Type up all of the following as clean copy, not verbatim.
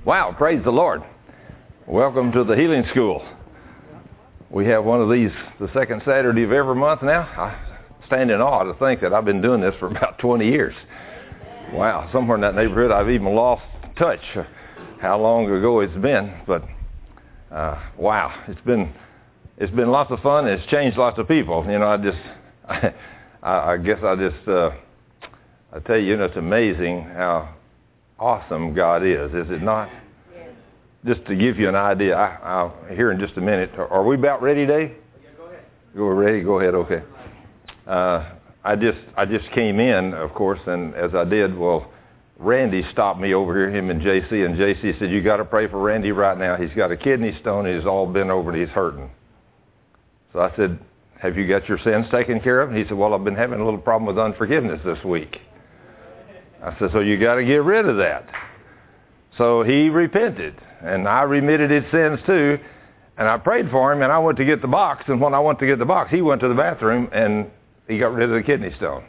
Wow, praise the Lord. Welcome to the Healing School. We have one of these the second Saturday of every month now. I stand in awe to think that I've been doing this for about 20 years. Wow, somewhere in that neighborhood I've even lost touch how long ago it's been. But wow, it's been lots of fun. It's changed lots of people. You know, I tell you, it's amazing how awesome God is it not? Yes. Just to give you an idea, I'll here in just a minute. Are we about ready, Dave? Yeah, go ahead. We're ready? Go ahead, okay. I just came in, of course, and as I did, well, Randy stopped me over here, him and JC, and JC said, you got to pray for Randy right now. He's got a kidney stone. He's all bent over and he's hurting. So I said, have you got your sins taken care of? And he said, well, I've been having a little problem with unforgiveness this week. I said, so you got to get rid of that. So he repented, and I remitted his sins too, and I prayed for him, and I went to get the box, and when I went to get the box, he went to the bathroom, and he got rid of the kidney stone.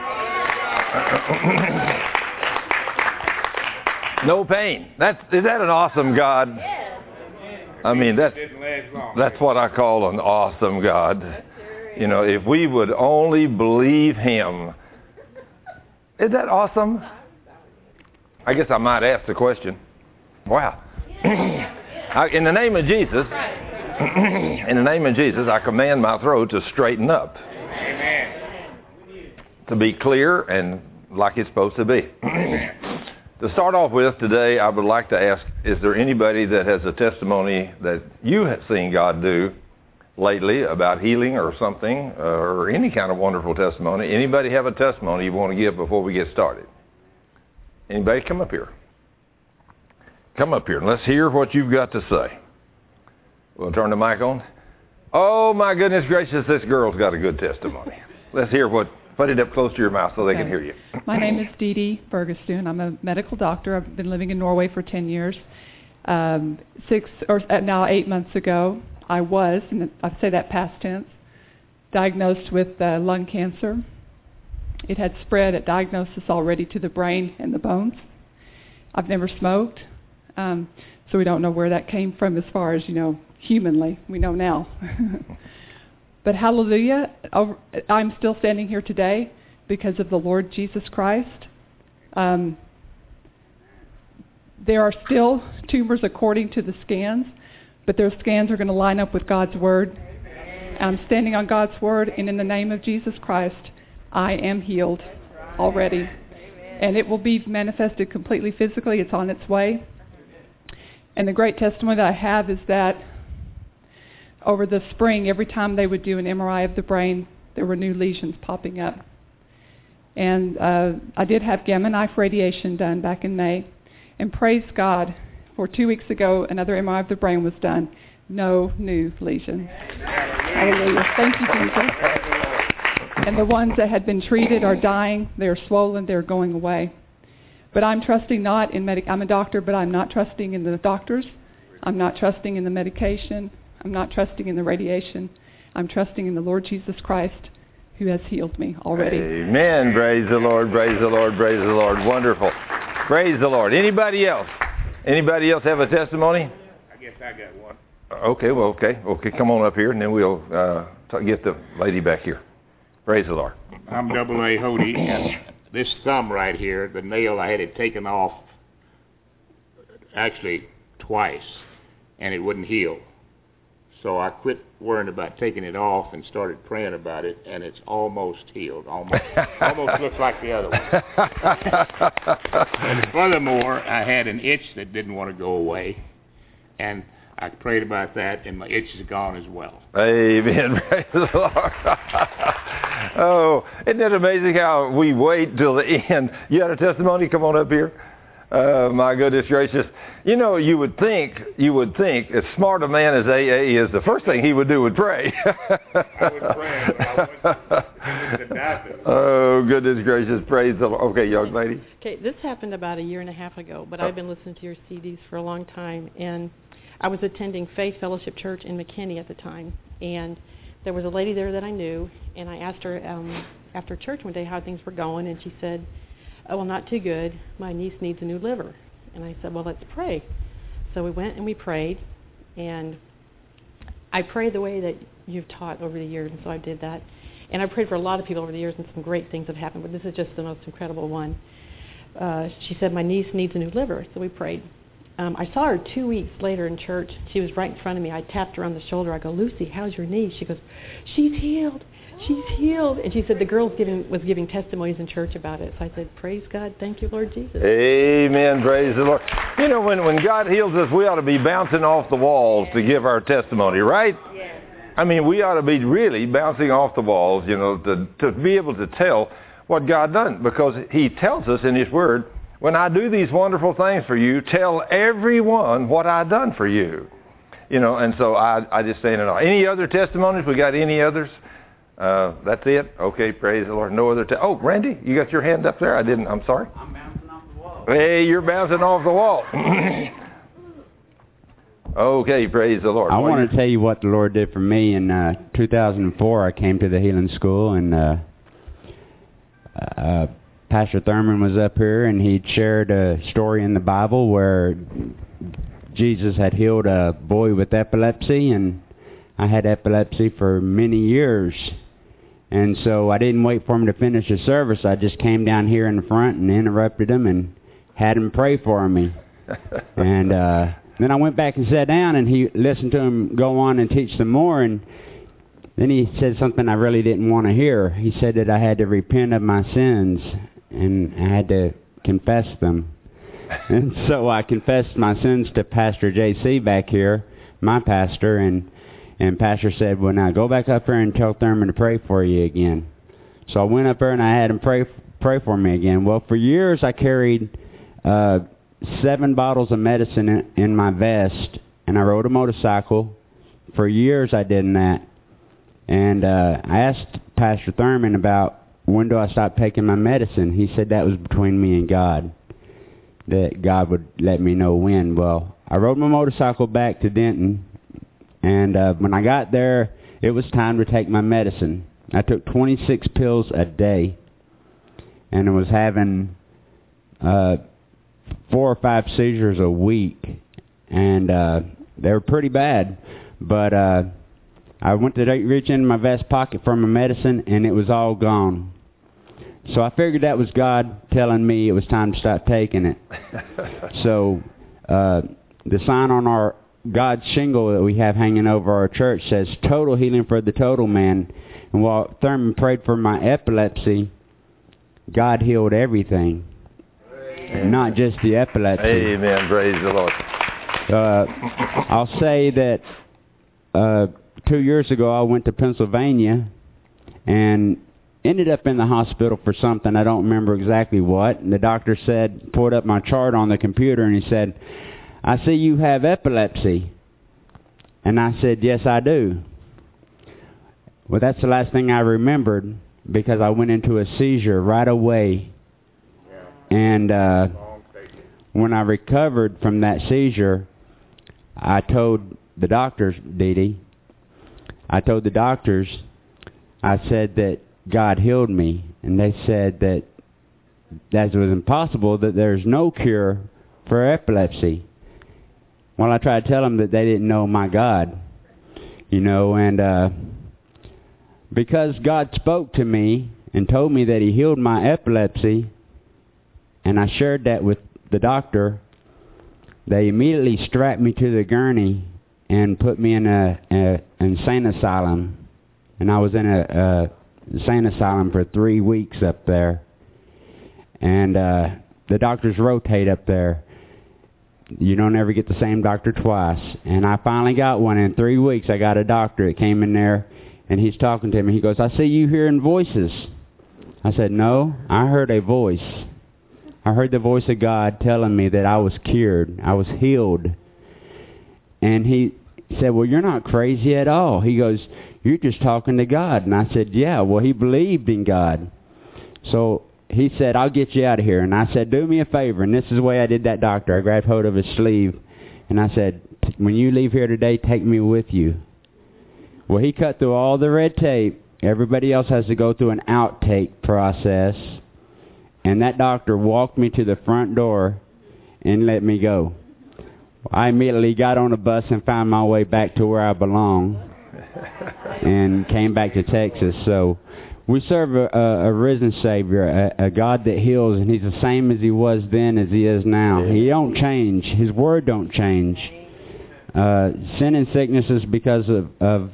No pain. Is that an awesome God? I mean, that's what I call an awesome God. You know, if we would only believe him. Isn't that awesome? I guess I might ask the question. Wow. In the name of Jesus, I command my throat to straighten up. Amen. To be clear and like it's supposed to be. To start off with today, I would like to ask, is there anybody that has a testimony that you have seen God do lately about healing or something, or any kind of wonderful testimony? Anybody have a testimony you want to give before we get started? Anybody? Come up here. Come up here and let's hear what you've got to say. We'll turn the mic on. Oh my goodness gracious, this girl's got a good testimony. Let's hear put it up close to your mouth so they can hear you. My name is Dee Dee Ferguson. I'm a medical doctor. I've been living in Norway for 10 years. 8 months ago, I was, and I say that past tense, diagnosed with lung cancer. It had spread at diagnosis already to the brain and the bones. I've never smoked, so we don't know where that came from as far as, humanly. We know now. But hallelujah, I'm still standing here today because of the Lord Jesus Christ. There are still tumors according to the scans, but those scans are going to line up with God's Word. I'm standing on God's Word, and in the name of Jesus Christ, I am healed already. And it will be manifested completely physically. It's on its way. And the great testimony that I have is that over the spring, every time they would do an MRI of the brain, there were new lesions popping up. And I did have gamma knife radiation done back in May. And praise God, for 2 weeks ago, another MRI of the brain was done. No new lesions. Hallelujah. Thank you, Jesus. And the ones that had been treated are dying. They're swollen. They're going away. But I'm trusting not in I'm a doctor, but I'm not trusting in the doctors. I'm not trusting in the medication. I'm not trusting in the radiation. I'm trusting in the Lord Jesus Christ, who has healed me already. Amen. Praise the Lord. Praise the Lord. Praise the Lord. Wonderful. Praise the Lord. Anybody else? Anybody else have a testimony? I guess I got one. Okay. Come on up here, and then we'll get the lady back here. Praise the Lord. I'm A.A. Hody, and this thumb right here, the nail, I had it taken off actually twice, and it wouldn't heal. So I quit worrying about taking it off and started praying about it, and it's almost healed. Almost looks like the other one. And furthermore, I had an itch that didn't want to go away, and I prayed about that, and my itch is gone as well. Amen. Praise the Lord. Oh, isn't it amazing how we wait till the end? You had a testimony? Come on up here. My goodness gracious. You would think, as smart a man as A.A. is, the first thing he would do would pray. I would pray. I went to doctor. Oh, goodness gracious. Praise the Lord. Okay, young lady. Okay, this happened about 1.5 years ago, but I've been listening to your CDs for a long time, and I was attending Faith Fellowship Church in McKinney at the time, and there was a lady there that I knew, and I asked her after church one day how things were going, and she said, "Oh, well, not too good. My niece needs a new liver." And I said, "Well, let's pray." So we went and we prayed, and I prayed the way that you've taught over the years, and so I did that. And I prayed for a lot of people over the years, and some great things have happened, but this is just the most incredible one. She said, my niece needs a new liver, so we prayed. I saw her 2 weeks later in church. She was right in front of me. I tapped her on the shoulder. I go, Lucy, how's your niece? She goes, she's healed. She's healed. And she said the girl was giving testimonies in church about it. So I said, praise God. Thank you, Lord Jesus. Amen. Praise the Lord. You know, when God heals us, we ought to be bouncing off the walls to give our testimony, right? Yes. I mean, we ought to be really bouncing off the walls, you know, to be able to tell what God done. Because He tells us in His Word, when I do these wonderful things for you, tell everyone what I done for you. You know, and so I just say it all. Any other testimonies? We got any others? That's it? Okay, praise the Lord. No other oh, Randy, you got your hand up there? I'm sorry. I'm bouncing off the wall. Hey, you're bouncing off the wall. Okay, praise the Lord. I want to tell you what the Lord did for me. In 2004, I came to the healing school, and Pastor Thurman was up here, and he'd shared a story in the Bible where Jesus had healed a boy with epilepsy, and I had epilepsy for many years. And so I didn't wait for him to finish the service. I just came down here in the front and interrupted him and had him pray for me. And then I went back and sat down, and he listened to him go on and teach some more, and then he said something I really didn't want to hear. He said that I had to repent of my sins, and I had to confess them. And so I confessed my sins to Pastor J.C. back here, my pastor, and Pastor said, well, now go back up there and tell Thurman to pray for you again. So I went up there and I had him pray for me again. Well, for years I carried 7 bottles of medicine in my vest, and I rode a motorcycle. For years I did that. And I asked Pastor Thurman about when do I stop taking my medicine. He said that was between me and God, that God would let me know when. Well, I rode my motorcycle back to Denton, and when I got there, it was time to take my medicine. I took 26 pills a day, and I was having 4 or 5 seizures a week, and they were pretty bad. But I went to reach in my vest pocket for my medicine, and it was all gone. So I figured that was God telling me it was time to stop taking it. So the sign on our God's shingle that we have hanging over our church says, total healing for the total man. And while Thurman prayed for my epilepsy, God healed everything, not just the epilepsy. Amen. Praise the Lord. I'll say that 2 years ago I went to Pennsylvania and ended up in the hospital for something. I don't remember exactly what. And the doctor said, pulled up my chart on the computer, and he said, I see you have epilepsy. And I said, yes, I do. Well, that's the last thing I remembered, because I went into a seizure right away. And when I recovered from that seizure, I told the doctors, Dee, I told the doctors, I said that God healed me. And they said that it was impossible, that there's no cure for epilepsy. Well, I tried to tell them that they didn't know my God, you know, and because God spoke to me and told me that He healed my epilepsy, and I shared that with the doctor, they immediately strapped me to the gurney and put me in an insane asylum. And I was in a insane asylum for 3 weeks up there. And the doctors rotate up there. You don't ever get the same doctor twice. And I finally got one. In 3 weeks, I got a doctor that came in there, and he's talking to me. He goes, I see you hearing voices. I said, no, I heard a voice. I heard the voice of God telling me that I was cured. I was healed. And he said, well, you're not crazy at all. He goes, you're just talking to God. And I said, yeah, well, he believed in God. So he said, I'll get you out of here. And I said, do me a favor. And this is the way I did that doctor. I grabbed hold of his sleeve, and I said, when you leave here today, take me with you. Well, he cut through all the red tape. Everybody else has to go through an outtake process. And that doctor walked me to the front door and let me go. I immediately got on a bus and found my way back to where I belong and came back to Texas. So we serve a risen Savior, a God that heals, and He's the same as He was then as He is now. He don't change. His Word don't change. Sin and sickness is because of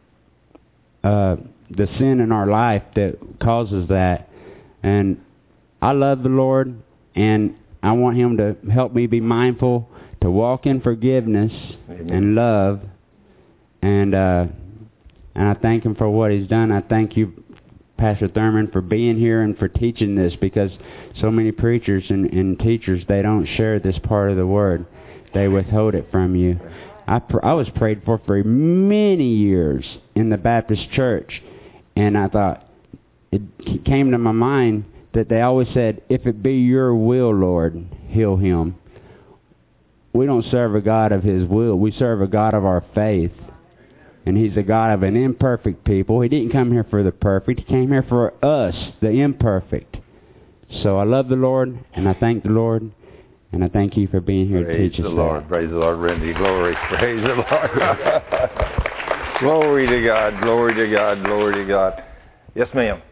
the sin in our life that causes that. And I love the Lord, and I want Him to help me be mindful to walk in forgiveness and love, and I thank Him for what He's done. I thank you, Pastor Thurman, for being here and for teaching this, because so many preachers and teachers, they don't share this part of the Word. They withhold it from you. I was prayed for many years in the Baptist church, and I thought, it came to my mind that they always said, if it be your will, Lord, heal him. We don't serve a God of His will. We serve a God of our faith. And He's a God of an imperfect people. He didn't come here for the perfect. He came here for us, the imperfect. So I love the Lord, and I thank the Lord, and I thank you for being here to teach us. Praise the Lord. Praise the Lord, Randy. Glory. Praise the Lord. Glory to God. Glory to God. Glory to God. Yes, ma'am.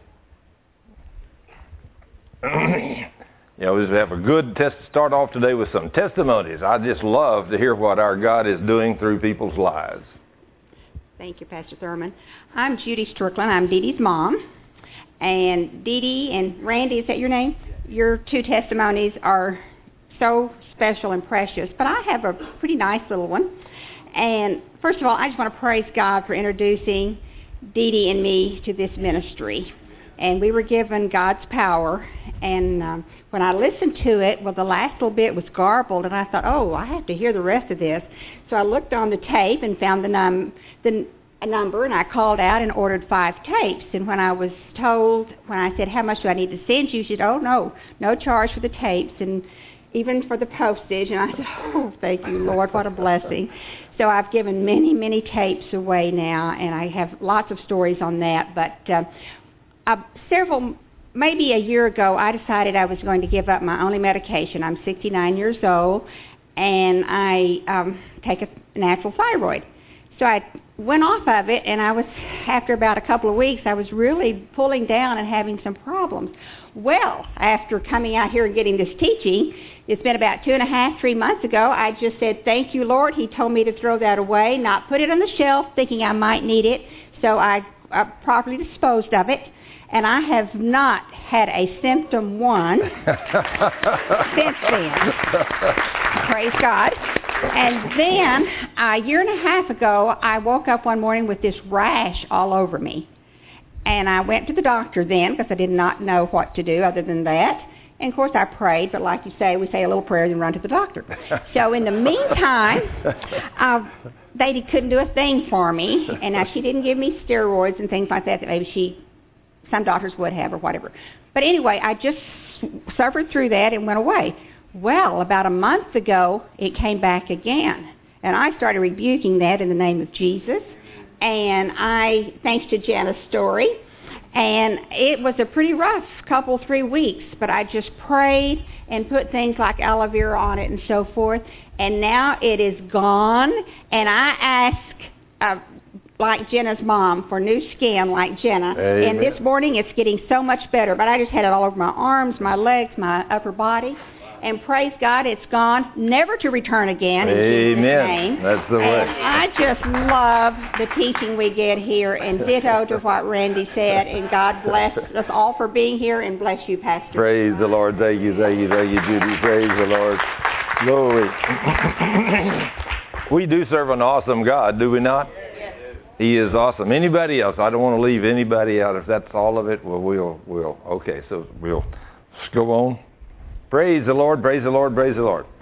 We just have a good start off today with some testimonies. I just love to hear what our God is doing through people's lives. Thank you, Pastor Thurman. I'm Judy Strickland. I'm Dee Dee's mom. And Dee Dee and Randy, is that your name? Your two testimonies are so special and precious. But I have a pretty nice little one. And first of all, I just want to praise God for introducing Dee Dee and me to this ministry. And we were given God's power, and when I listened to it, the last little bit was garbled, and I thought, I have to hear the rest of this. So I looked on the tape and found the number, and I called out and ordered 5 tapes. And when I was told, when I said, how much do I need to send you, she said, no charge for the tapes, and even for the postage. And I said, thank you, Lord, what a blessing. So I've given many, many tapes away now, and I have lots of stories on that, but maybe a year ago, I decided I was going to give up my only medication. I'm 69 years old, and I take a natural thyroid. So I went off of it, and after about a couple of weeks, I was really pulling down and having some problems. Well, after coming out here and getting this teaching, it's been about 2.5, 3 months ago, I just said, thank you, Lord. He told me to throw that away, not put it on the shelf, thinking I might need it. So I properly disposed of it. And I have not had a symptom one since then. Praise God. And then, a year and a half ago, I woke up one morning with this rash all over me. And I went to the doctor then, because I did not know what to do other than that. And, of course, I prayed, but like you say, we say a little prayer and run to the doctor. So, in the meantime, they couldn't do a thing for me. And now she didn't give me steroids and things like that maybe some doctors would have or whatever. But anyway, I just suffered through that and went away. Well, about a month ago, it came back again. And I started rebuking that in the name of Jesus. And thanks to Jenna's story, and it was a pretty rough 3 weeks, but I just prayed and put things like aloe vera on it and so forth. And now it is gone. And I ask like Jenna's mom, for new skin like Jenna. Amen. And this morning it's getting so much better, but I just had it all over my arms, my legs, my upper body. And praise God, it's gone, never to return again in Jesus' name. That's the way. And I just love the teaching we get here, and ditto to what Randy said. And God bless us all for being here, and bless you, Pastor. Praise the Lord. Thank you, Judy. Praise the Lord. Glory. We do serve an awesome God, do we not? He is awesome. Anybody else? I don't want to leave anybody out. If that's all of it, we'll. Okay, so we'll go on. Praise the Lord, praise the Lord, praise the Lord.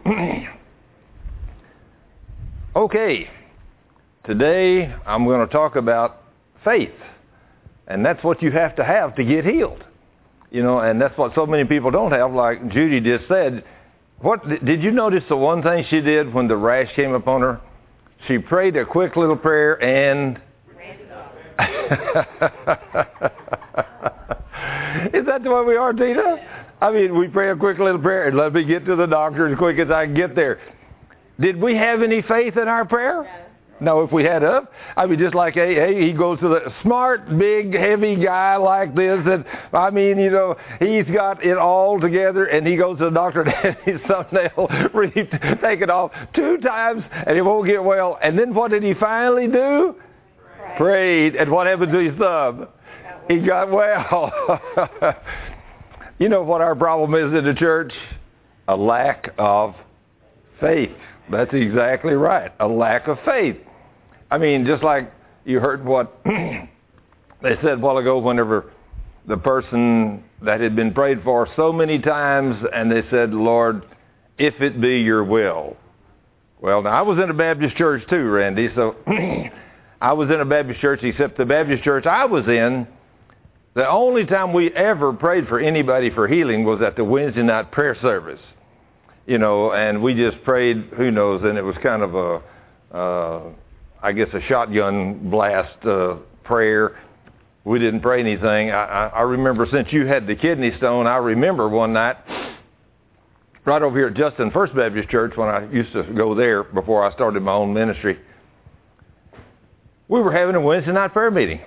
Okay, today I'm going to talk about faith. And that's what you have to get healed. And that's what so many people don't have, like Judy just said. Did you notice the one thing she did when the rash came upon her? She prayed a quick little prayer and... Is that the way we are, Tina? I mean, we pray a quick little prayer and let me get to the doctor as quick as I can get there. Did we have any faith in our prayer? No, if we had I'd be just like, hey, he goes to the smart, big, heavy guy like this. And I mean, he's got it all together, and he goes to the doctor and has his thumbnail really taken off 2 times, and it won't get well. And then what did he finally do? Prayed. And what happened to his thumb? He got well. You know what our problem is in the church? A lack of faith. That's exactly right. A lack of faith. I mean, just like you heard what they said a while ago, whenever the person that had been prayed for so many times, and they said, Lord, if it be your will. Well, now I was in a Baptist church too, Randy, so I was in a Baptist church, except the Baptist church I was in, the only time we ever prayed for anybody for healing was at the Wednesday night prayer service. And we just prayed, who knows, and it was kind of a shotgun blast prayer. We didn't pray anything. I remember, since you had the kidney stone, I remember one night, right over here at Justin First Baptist Church, when I used to go there before I started my own ministry, we were having a Wednesday night prayer meeting.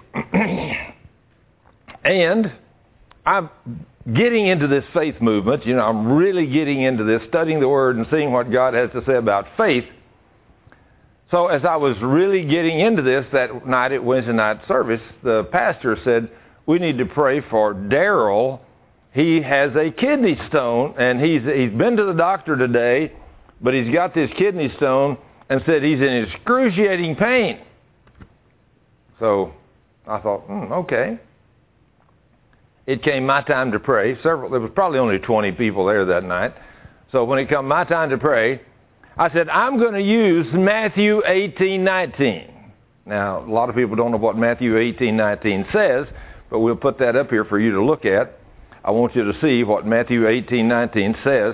And I'm getting into this faith movement. I'm really getting into this, studying the Word and seeing what God has to say about faith. So as I was really getting into this that night at Wednesday night service, the pastor said, we need to pray for Daryl. He has a kidney stone, and he's been to the doctor today, but he's got this kidney stone, and said he's in excruciating pain. So I thought, okay. It came my time to pray. There was probably only 20 people there that night. So when it came my time to pray, I said, I'm going to use Matthew 18:19. Now, a lot of people don't know what Matthew 18:19 says, but we'll put that up here for you to look at. I want you to see what Matthew 18:19 says.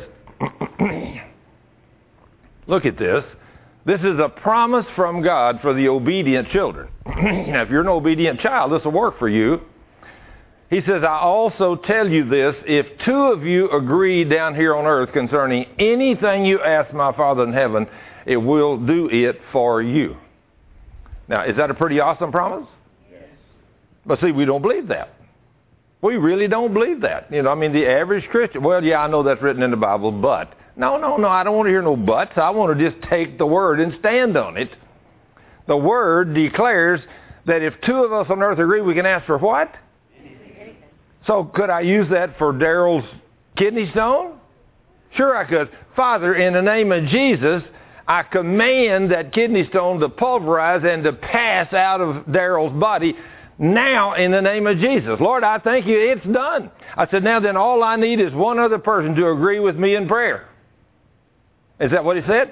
Look at this. This is a promise from God for the obedient children. Now, if you're an obedient child, this will work for you. He says, I also tell you this, if 2 of you agree down here on earth concerning anything you ask my Father in heaven, it will do it for you. Now, is that a pretty awesome promise? Yes. But see, we don't believe that. We really don't believe that. The average Christian, well, yeah, I know that's written in the Bible, but. No, I don't want to hear no buts. I want to just take the Word and stand on it. The Word declares that if 2 of us on earth agree, we can ask for what? So could I use that for Daryl's kidney stone? Sure I could. Father, in the name of Jesus, I command that kidney stone to pulverize and to pass out of Daryl's body now in the name of Jesus. Lord, I thank you. It's done. I said, now then all I need is one other person to agree with me in prayer. Is that what he said?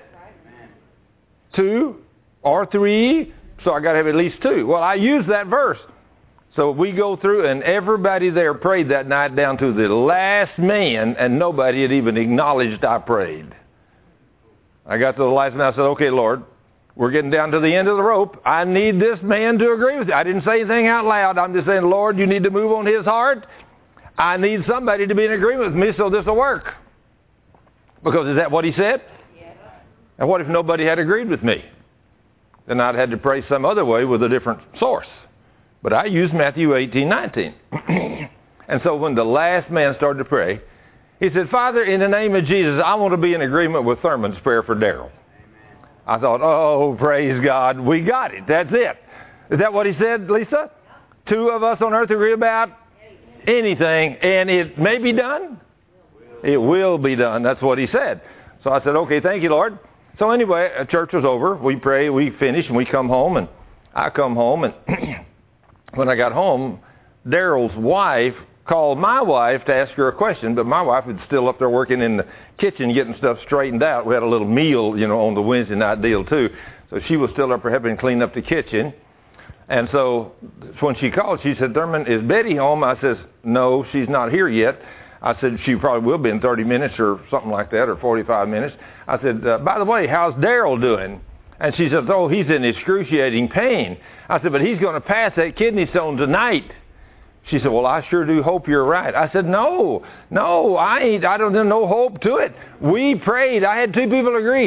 2 or 3. So I got to have at least 2. Well, I use that verse. So we go through, and everybody there prayed that night down to the last man, and nobody had even acknowledged I prayed. I got to the last man. I said, okay, Lord, we're getting down to the end of the rope. I need this man to agree with you. I didn't say anything out loud. I'm just saying, Lord, you need to move on his heart. I need somebody to be in agreement with me so this will work. Because is that what he said? Yes. And what if nobody had agreed with me? Then I'd had to pray some other way with a different source. But I used Matthew 18:19. And so when the last man started to pray, he said, Father, in the name of Jesus, I want to be in agreement with Thurman's prayer for Daryl. I thought, oh, praise God, we got it. That's it. Is that what he said, Lisa? 2 of us on earth agree about anything, and it may be done? It will be done. That's what he said. So I said, okay, thank you, Lord. So anyway, church was over. We pray, we finish, and we come home, and I come home, and when I got home, Daryl's wife called my wife to ask her a question, but my wife was still up there working in the kitchen getting stuff straightened out. We had a little meal, on the Wednesday night deal too. So she was still up there helping clean up the kitchen. And so when she called, she said, Thurman, is Betty home? I says, no, she's not here yet. I said, she probably will be in 30 minutes or something like that, or 45 minutes. I said, by the way, how's Daryl doing? And she said, oh, he's in excruciating pain. I said, but he's going to pass that kidney stone tonight. She said, well, I sure do hope you're right. I said, no, I don't have no hope to it. We prayed. I had 2 people agree.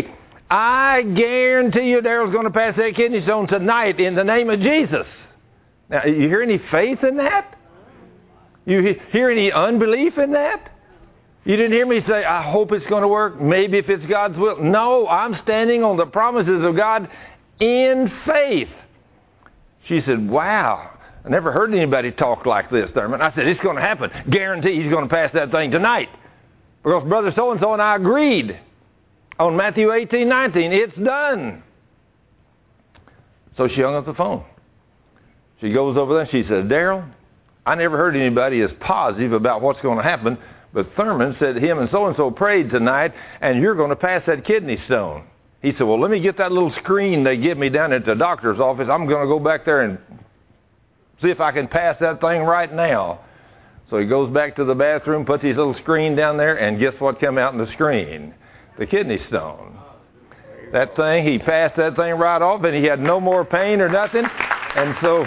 I guarantee you Daryl's going to pass that kidney stone tonight in the name of Jesus. Now, you hear any faith in that? You hear any unbelief in that? You didn't hear me say, I hope it's going to work, maybe if it's God's will. No, I'm standing on the promises of God in faith. She said, wow, I never heard anybody talk like this, Thurman. I said, it's going to happen. Guarantee he's going to pass that thing tonight. Because Brother so-and-so and I agreed on Matthew 18:19. It's done. So she hung up the phone. She goes over there and she said, Daryl, I never heard anybody as positive about what's going to happen, but Thurman said him and so prayed tonight, and you're going to pass that kidney stone. He said, well, let me get that little screen they give me down at the doctor's office. I'm going to go back there and see if I can pass that thing right now. So he goes back to the bathroom, puts his little screen down there, and guess what came out in the screen? The kidney stone. That thing, he passed that thing right off, and he had no more pain or nothing. And so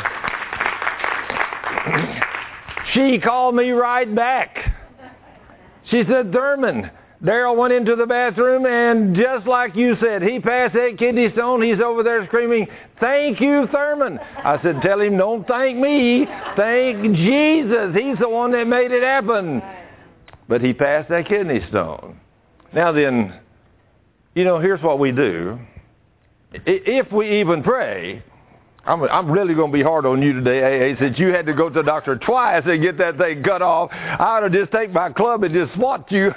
she called me right back. She said, Thurman, Daryl went into the bathroom, and just like you said, he passed that kidney stone. He's over there screaming, thank you, Thurman. I said, tell him, don't thank me. Thank Jesus. He's the one that made it happen. But he passed that kidney stone. Now then, here's what we do. If we even pray, I'm really going to be hard on you today, AA, since you had to go to the doctor twice and get that thing cut off. I ought to just take my club and just swat you.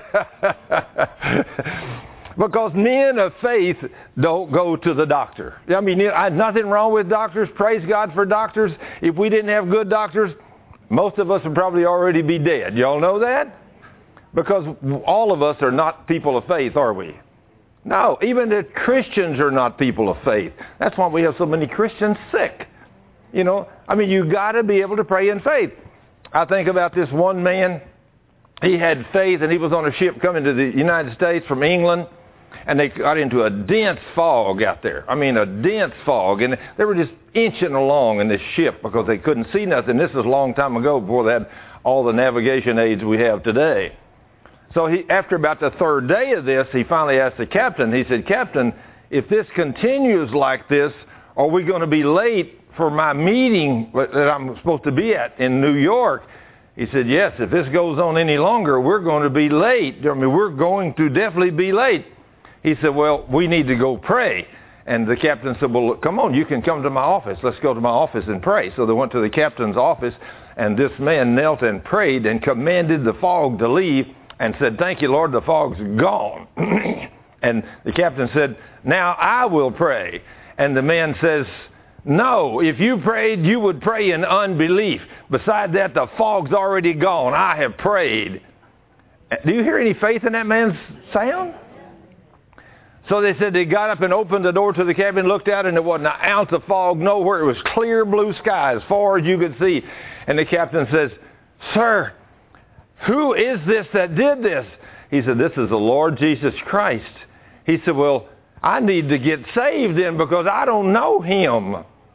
Because men of faith don't go to the doctor. I mean, nothing wrong with doctors. Praise God for doctors. If we didn't have good doctors, most of us would probably already be dead. Y'all know that? Because all of us are not people of faith, are we? No, even the Christians are not people of faith. That's why we have so many Christians sick. You got to be able to pray in faith. I think about this one man. He had faith, and he was on a ship coming to the United States from England, and they got into a dense fog out there. I mean, a dense fog, and they were just inching along in this ship because they couldn't see nothing. This was a long time ago, before they had all the navigation aids we have today. So after about the third day of this, he finally asked the captain. He said, Captain, if this continues like this, are we going to be late for my meeting that I'm supposed to be at in New York? He said, yes, if this goes on any longer, we're going to be late. We're going to definitely be late. He said, well, we need to go pray. And the captain said, well, look, come on, you can come to my office. Let's go to my office and pray. So they went to the captain's office, and this man knelt and prayed and commanded the fog to leave, and said, thank you, Lord, the fog's gone. And the captain said, now I will pray. And the man says, no, if you prayed, you would pray in unbelief. Besides that, the fog's already gone. I have prayed. Do you hear any faith in that man's sound? So they said they got up and opened the door to the cabin, looked out, and there wasn't an ounce of fog nowhere. It was clear blue sky as far as you could see. And the captain says, sir, who is this that did this? He said, this is the Lord Jesus Christ. He said, well, I need to get saved then because I don't know him.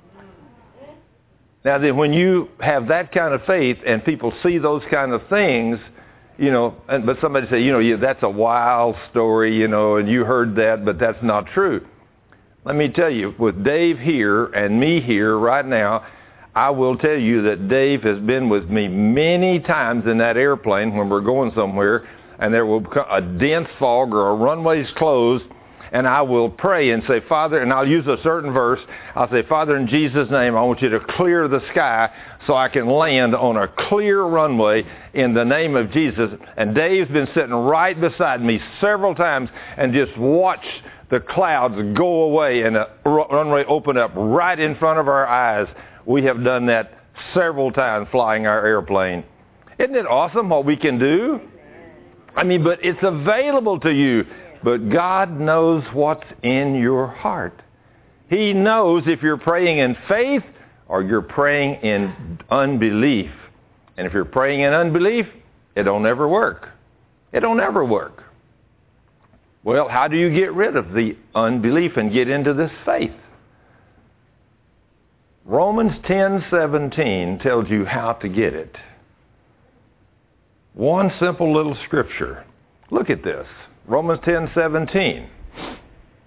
Now then, when you have that kind of faith and people see those kind of things, but somebody say, that's a wild story, and you heard that, but that's not true. Let me tell you, with Dave here and me here right now, I will tell you that Dave has been with me many times in that airplane when we're going somewhere, and there will be a dense fog or a runway's closed, and I will pray and say, Father, and I'll use a certain verse. I'll say, Father, in Jesus' name, I want you to clear the sky so I can land on a clear runway in the name of Jesus. And Dave's been sitting right beside me several times and just watched the clouds go away and the runway open up right in front of our eyes. We have done that several times flying our airplane. Isn't it awesome what we can do? But it's available to you. But God knows what's in your heart. He knows if you're praying in faith or you're praying in unbelief. And if you're praying in unbelief, it don't ever work. It don't ever work. Well, how do you get rid of the unbelief and get into this faith? Romans 10:17 tells you how to get it. One simple little scripture. Look at this. Romans 10:17.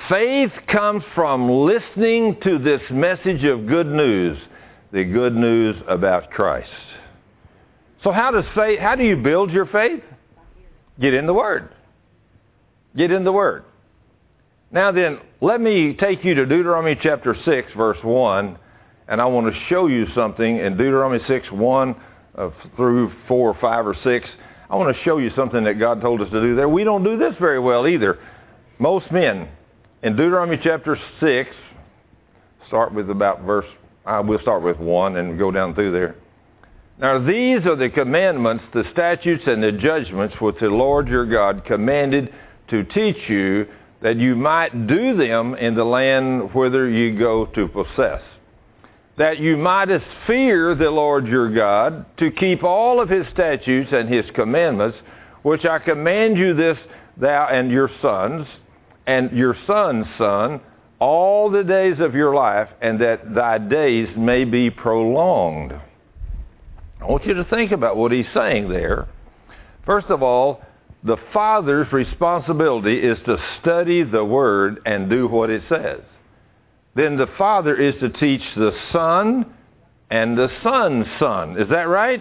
Faith comes from listening to this message of good news, the good news about Christ. So how do you build your faith? Get in the Word. Get in the Word. Now then, let me take you to Deuteronomy chapter 6, verse 1, and I want to show you something in Deuteronomy 6, 1 through 4 or 5 or 6. I want to show you something that God told us to do there. We don't do this very well either. Most men, in Deuteronomy chapter 6, start with about we'll start with 1 and go down through there. Now these are the commandments, the statutes, and the judgments which the Lord your God commanded to teach you, that you might do them in the land whither you go to possess. That you mightest fear the Lord your God, to keep all of his statutes and his commandments, which I command you this, thou and your sons, and your son's son, all the days of your life, and that thy days may be prolonged. I want you to think about what he's saying there. First of all, the father's responsibility is to study the Word and do what it says. Then the father is to teach the son and the son's son. Is that right?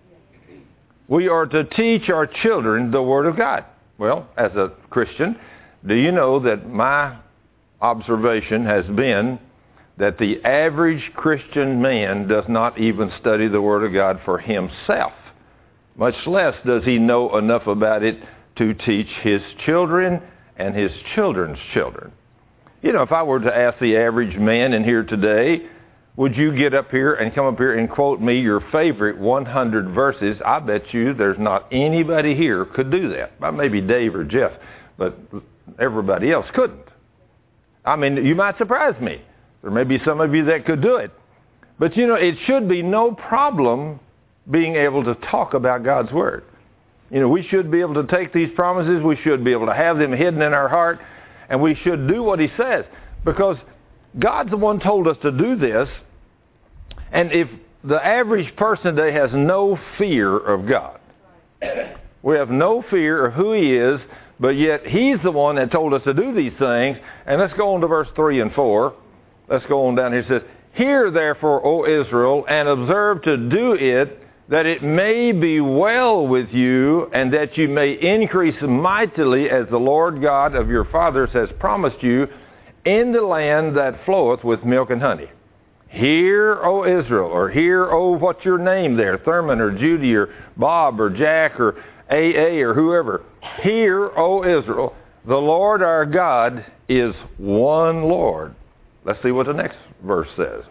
We are to teach our children the Word of God. Well, as a Christian, do you know that my observation has been that the average Christian man does not even study the Word of God for himself. Much less does he know enough about it to teach his children and his children's children. You know, if I were to ask the average man in here today, would you get up here and come up here and quote me your favorite 100 verses? I bet you there's not anybody here could do that. Well, maybe Dave or Jeff, but everybody else couldn't. I mean, you might surprise me. There may be some of you that could do it. But you know, it should be no problem being able to talk about God's Word. You know, we should be able to take these promises. We should be able to have them hidden in our heart. And we should do what he says. Because God's the one told us to do this. And if the average person today has no fear of God, we have no fear of who he is, but yet he's the one that told us to do these things. And let's go on to verse 3 and 4. Let's go on down here. It says, Hear therefore, O Israel, and observe to do it, that it may be well with you, and that you may increase mightily, as the Lord God of your fathers has promised you, in the land that floweth with milk and honey. Hear, O Israel, or hear, O what's your name there, Thurman or Judy or Bob or Jack or AA or whoever. Hear, O Israel, the Lord our God is one Lord. Let's see what the next verse says.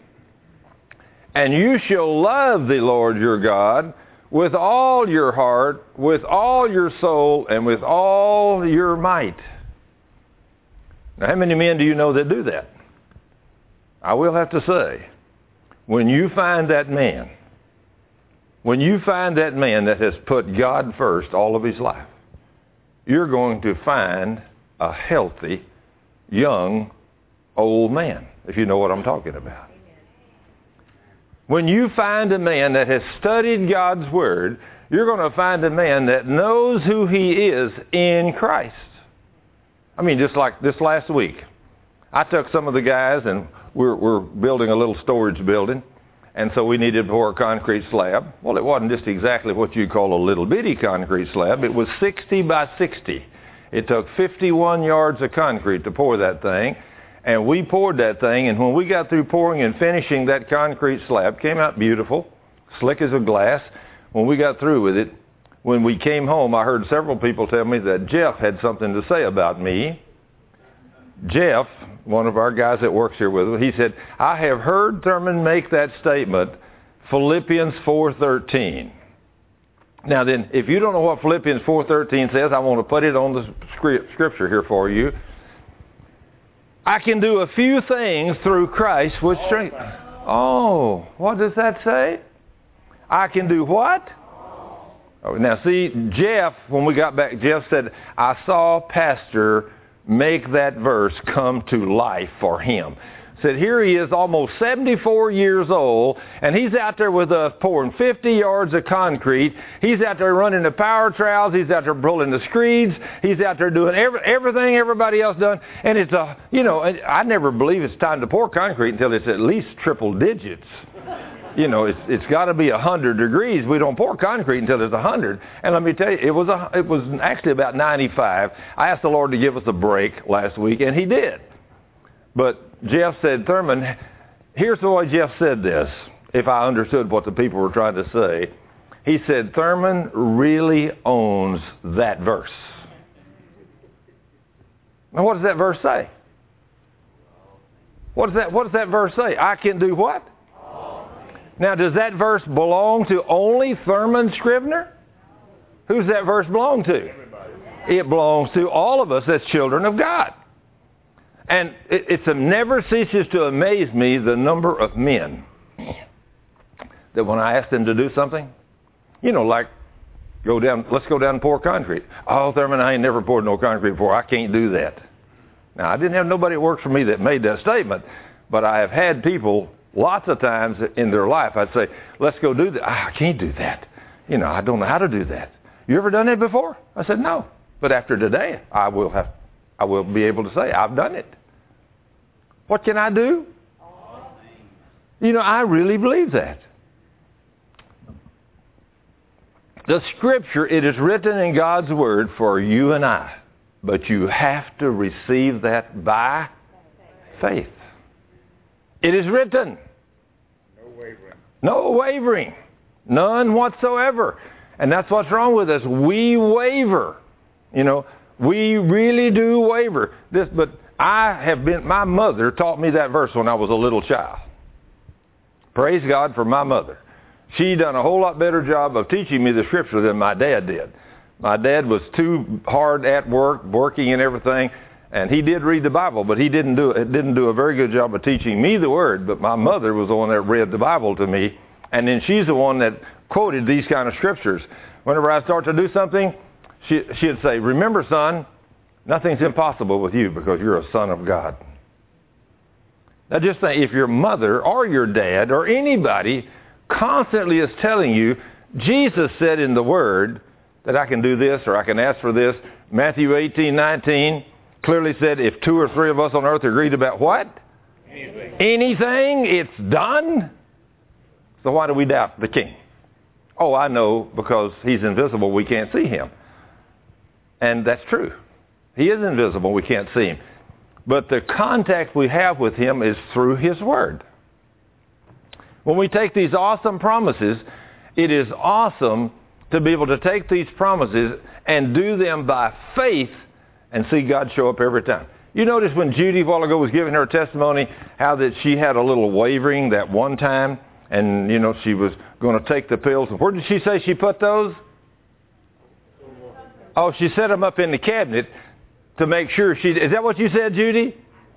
And you shall love the Lord your God with all your heart, with all your soul, and with all your might. Now, how many men do you know that do that? I will have to say, when you find that man that has put God first all of his life, you're going to find a healthy, young, old man, if you know what I'm talking about. When you find a man that has studied God's Word, you're going to find a man that knows who he is in Christ. I mean, just like this last week, I took some of the guys, and we're building a little storage building, and so we needed to pour a concrete slab. Well, it wasn't just exactly what you call a little bitty concrete slab. It was 60 by 60. It took 51 yards of concrete to pour that thing. And we poured that thing, and when we got through pouring and finishing that concrete slab, came out beautiful, slick as a glass. When we got through with it, when we came home, I heard several people tell me that Jeff had something to say about me. Jeff, one of our guys that works here with us, he said, I have heard Thurman make that statement, Philippians 4:13. Now then, if you don't know what Philippians 4:13 says, I want to put it on the scripture here for you. I can do a few things through Christ which strength. Oh, what does that say? I can do what? Oh, now see, Jeff, when we got back, Jeff said, I saw Pastor make that verse come to life for him. said, here he is almost 74 years old, and he's out there with us pouring 50 yards of concrete. He's out there running the power trowels. He's out there pulling the screeds. He's out there doing everything everybody else done. And it's I never believe it's time to pour concrete until it's at least triple digits. It's got to be 100 degrees. We don't pour concrete until it's 100. And let me tell you, it was actually about 95. I asked the Lord to give us a break last week, and he did. But Jeff said, Thurman, here's the way Jeff said this, if I understood what the people were trying to say. He said, Thurman really owns that verse. Now, what does that verse say? What does that verse say? I can do what? Now, does that verse belong to only Thurman Scrivener? Who's that verse belong to? Everybody. It belongs to all of us as children of God. And it never ceases to amaze me the number of men that when I ask them to do something, like let's go down and pour concrete. Oh, Thurman, I ain't never poured no concrete before. I can't do that. Now, I didn't have nobody that works for me that made that statement, but I have had people lots of times in their life, I'd say, let's go do that. I can't do that. I don't know how to do that. You ever done it before? I said, no. But after today, I will be able to say, I've done it. What can I do? I really believe that. The Scripture, it is written in God's Word for you and I. But you have to receive that by faith. It is written. No wavering. No wavering. None whatsoever. And that's what's wrong with us. We waver. We really do waver. But my mother taught me that verse when I was a little child. Praise God for my mother. She done a whole lot better job of teaching me the Scripture than my dad did. My dad was too hard at work, working and everything, and he did read the Bible, but he didn't do a very good job of teaching me the Word. But my mother was the one that read the Bible to me, and then she's the one that quoted these kind of scriptures. Whenever I start to do something, she'd say, remember, son, nothing's impossible with you because you're a son of God. Now just think, if your mother or your dad or anybody constantly is telling you, Jesus said in the Word that I can do this or I can ask for this. Matthew 18:19 clearly said, if 2 or 3 of us on earth agreed about what? Anything, it's done. So why do we doubt the King? Oh, I know, because he's invisible, we can't see him. And that's true. He is invisible, we can't see him. But the contact we have with him is through his Word. When we take these awesome promises, it is awesome to be able to take these promises and do them by faith and see God show up every time. You notice when Judy a while ago was giving her testimony, how that she had a little wavering that one time, and she was going to take the pills. And where did she say she put those? Oh, she set them up in the cabinet to make sure is that what you said, Judy?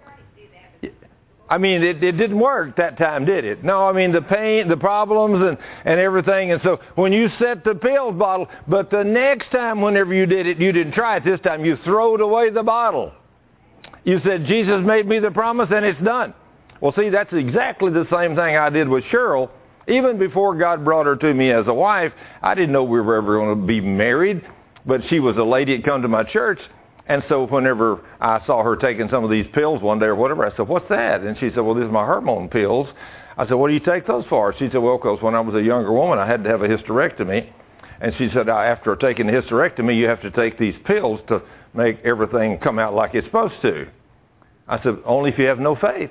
I mean, it didn't work that time, did it? No, I mean, the pain, the problems, and everything. And so when you set the pills bottle, but the next time whenever you did it, you didn't try it this time. You throwed away the bottle. You said, Jesus made me the promise, and it's done. Well, see, that's exactly the same thing I did with Cheryl. Even before God brought her to me as a wife, I didn't know we were ever going to be married, but she was a lady that come to my church. And so whenever I saw her taking some of these pills one day or whatever, I said, what's that? And she said, well, these are my hormone pills. I said, what do you take those for? She said, well, because when I was a younger woman, I had to have a hysterectomy. And she said, after taking the hysterectomy, you have to take these pills to make everything come out like it's supposed to. I said, only if you have no faith.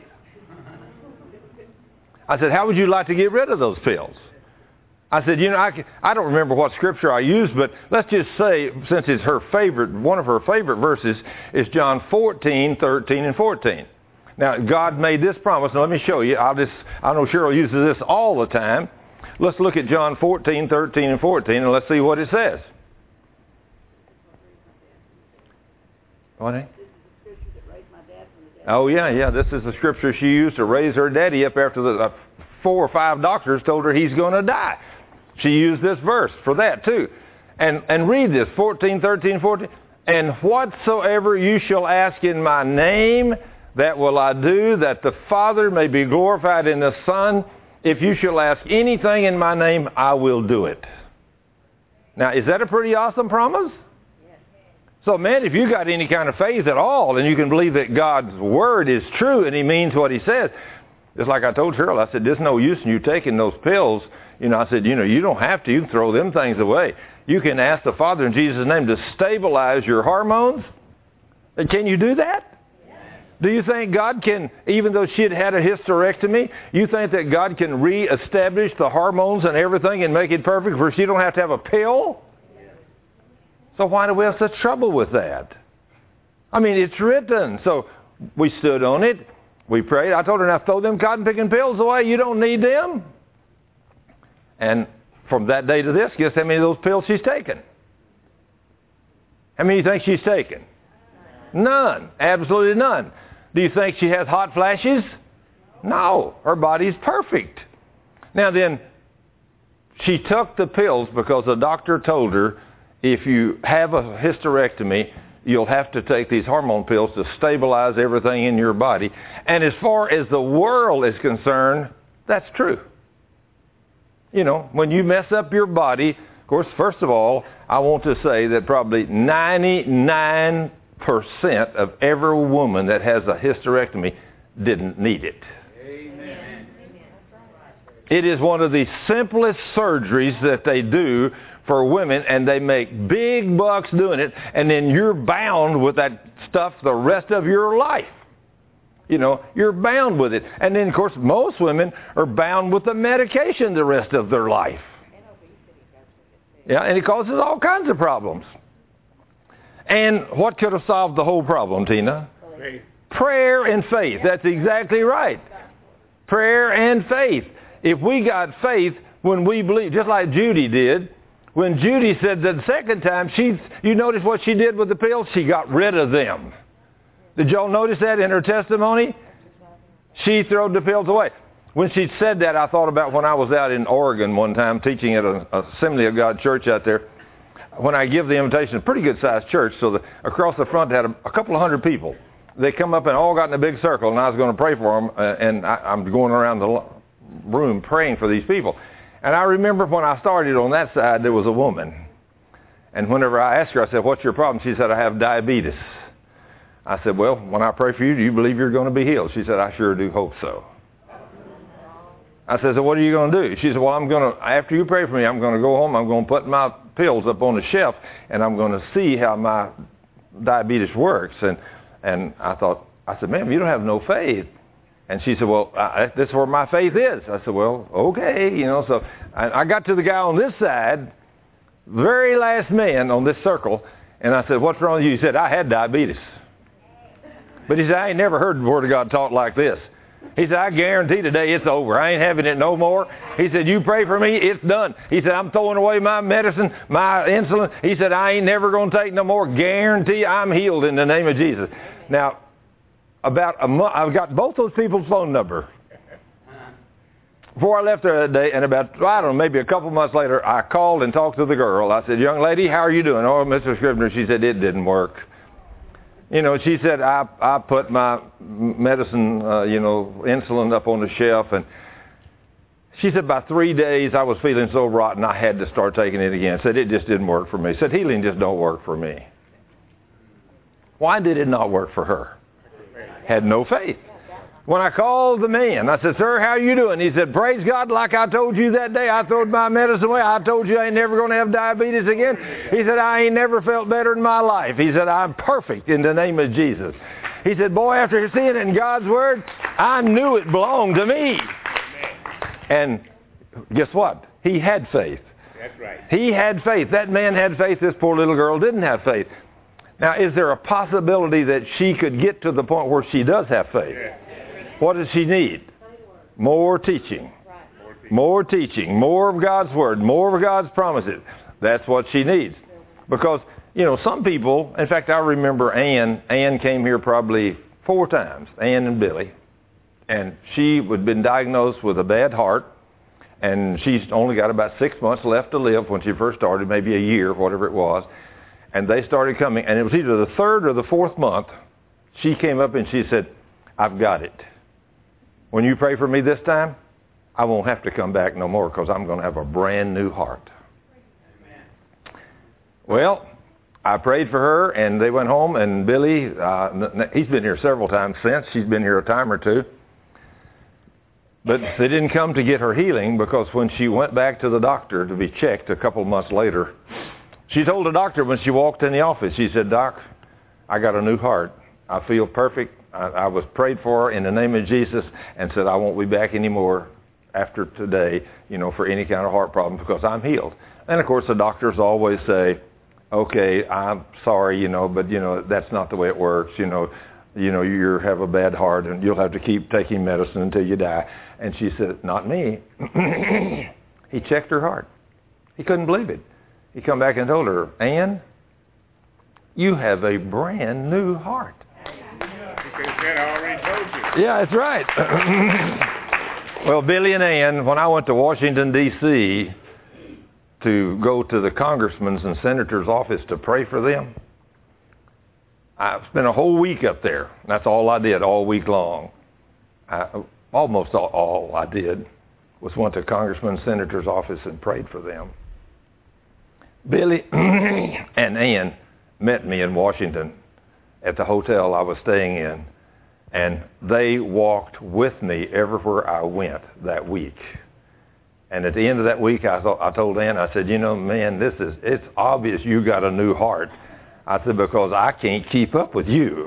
I said, how would you like to get rid of those pills? I said, I don't remember what scripture I used, but let's just say, since it's her favorite, one of her favorite verses is John 14:13 and 14. Now, God made this promise. Now, let me show you. I know Cheryl uses this all the time. Let's look at John 14:13 and 14, and let's see what it says. What? Oh, yeah. This is the scripture she used to raise her daddy up after the 4 or 5 doctors told her he's going to die. She used this verse for that too. And read this, 14:13, 14. And whatsoever you shall ask in my name, That will I do, that the Father may be glorified in the Son. If you shall ask anything in my name, I will do it. Now, is that a pretty awesome promise? So, man, if you got any kind of faith at all, and you can believe that God's Word is true and He means what He says, just like I told Cheryl, I said, there's no use in you taking those pills. I said, you don't have to. You can throw them things away. You can ask the Father in Jesus' name to stabilize your hormones. And can you do that? Do you think God can, even though she had a hysterectomy, you think that God can reestablish the hormones and everything and make it perfect where she don't have to have a pill? So why do we have such trouble with that? I mean, it's written. So we stood on it. We prayed. I told her, now throw them cotton-picking pills away. You don't need them. And from that day to this, guess how many of those pills she's taken? How many do you think she's taken? None. Absolutely none. Do you think she has hot flashes? No. Her body's perfect. Now then, she took the pills because the doctor told her, if you have a hysterectomy, you'll have to take these hormone pills to stabilize everything in your body. And as far as the world is concerned, that's true. When you mess up your body, of course, first of all, I want to say that probably 99% of every woman that has a hysterectomy didn't need it. Amen. It is one of the simplest surgeries that they do for women, and they make big bucks doing it, and then you're bound with that stuff the rest of your life. You're bound with it. And then, of course, most women are bound with the medication the rest of their life. Yeah, and it causes all kinds of problems. And what could have solved the whole problem, Tina? Faith. Prayer and faith. That's exactly right. Prayer and faith. If we got faith when we believe, just like Judy did, when Judy said that the second time, you notice what she did with the pills? She got rid of them. Did y'all notice that in her testimony? She threw the pills away. When she said that, I thought about when I was out in Oregon one time teaching at an Assembly of God church out there. When I give the invitation, a pretty good-sized church, so across the front they had a couple of hundred people. They come up and all got in a big circle, and I was going to pray for them, and I'm going around the room praying for these people. And I remember when I started on that side, there was a woman. And whenever I asked her, I said, what's your problem? She said, I have diabetes. I said, well, when I pray for you, do you believe you're going to be healed? She said, I sure do hope so. I said, so what are you going to do? She said, well, after you pray for me, I'm going to go home, I'm going to put my pills up on the shelf, and I'm going to see how my diabetes works. And I said, ma'am, you don't have no faith. And she said, well, this is where my faith is. I said, well, okay, so I got to the guy on this side, very last man on this circle, and I said, what's wrong with you? He said, I had diabetes. But he said, I ain't never heard the Word of God taught like this. He said, I guarantee today it's over. I ain't having it no more. He said, you pray for me, it's done. He said, I'm throwing away my medicine, my insulin. He said, I ain't never going to take no more. Guarantee I'm healed in the name of Jesus. Now, about a month, I've got both those people's phone number. Before I left there that day, and about, I don't know, maybe a couple months later, I called and talked to the girl. I said, young lady, how are you doing? Oh, Mr. Scribner. She said, it didn't work. She said, I put my medicine, insulin up on the shelf, and she said, by 3 days, I was feeling so rotten, I had to start taking it again. Said, it just didn't work for me. Said, healing just don't work for me. Why did it not work for her? Had no faith. When I called the man, I said, sir, how are you doing? He said, praise God, like I told you that day, I threw my medicine away. I told you I ain't never going to have diabetes again. He said, I ain't never felt better in my life. He said, I'm perfect in the name of Jesus. He said, boy, after seeing it in God's Word, I knew it belonged to me. And guess what? He had faith. That's right. He had faith. That man had faith. This poor little girl didn't have faith. Now, is there a possibility that she could get to the point where she does have faith? Yeah. What does she need? More teaching. More teaching. More of God's Word. More of God's promises. That's what she needs. Because, some people, in fact, I remember Ann. Ann came here probably 4 times, Ann and Billy. And she had been diagnosed with a bad heart. And she's only got about 6 months left to live when she first started, maybe a year, whatever it was. And they started coming. And it was either the 3rd or the 4th month. She came up and she said, I've got it. When you pray for me this time, I won't have to come back no more because I'm going to have a brand new heart. Well, I prayed for her, and they went home, and Billy, he's been here several times since. She's been here a time or two. But they didn't come to get her healing because when she went back to the doctor to be checked a couple of months later, she told the doctor when she walked in the office, she said, "Doc, I got a new heart. I feel perfect. I was prayed for in the name of Jesus and said I won't be back anymore after today, for any kind of heart problem because I'm healed." And of course the doctors always say, "Okay, I'm sorry, but that's not the way it works. You have a bad heart and you'll have to keep taking medicine until you die." And she said, "Not me." He checked her heart. He couldn't believe it. He come back and told her, "Ann, you have a brand new heart." Because Ben already told you. Yeah, that's right. Well, Billy and Ann, when I went to Washington, D.C. to go to the congressman's and senator's office to pray for them, I spent a whole week up there. That's all I did all week long. Almost all I did was went to congressman's and senator's office and prayed for them. Billy and Ann met me in Washington at the hotel I was staying in, and they walked with me everywhere I went that week. And at the end of that week, I told Ann, I said, "Man, it's obvious you got a new heart." I said, "Because I can't keep up with you."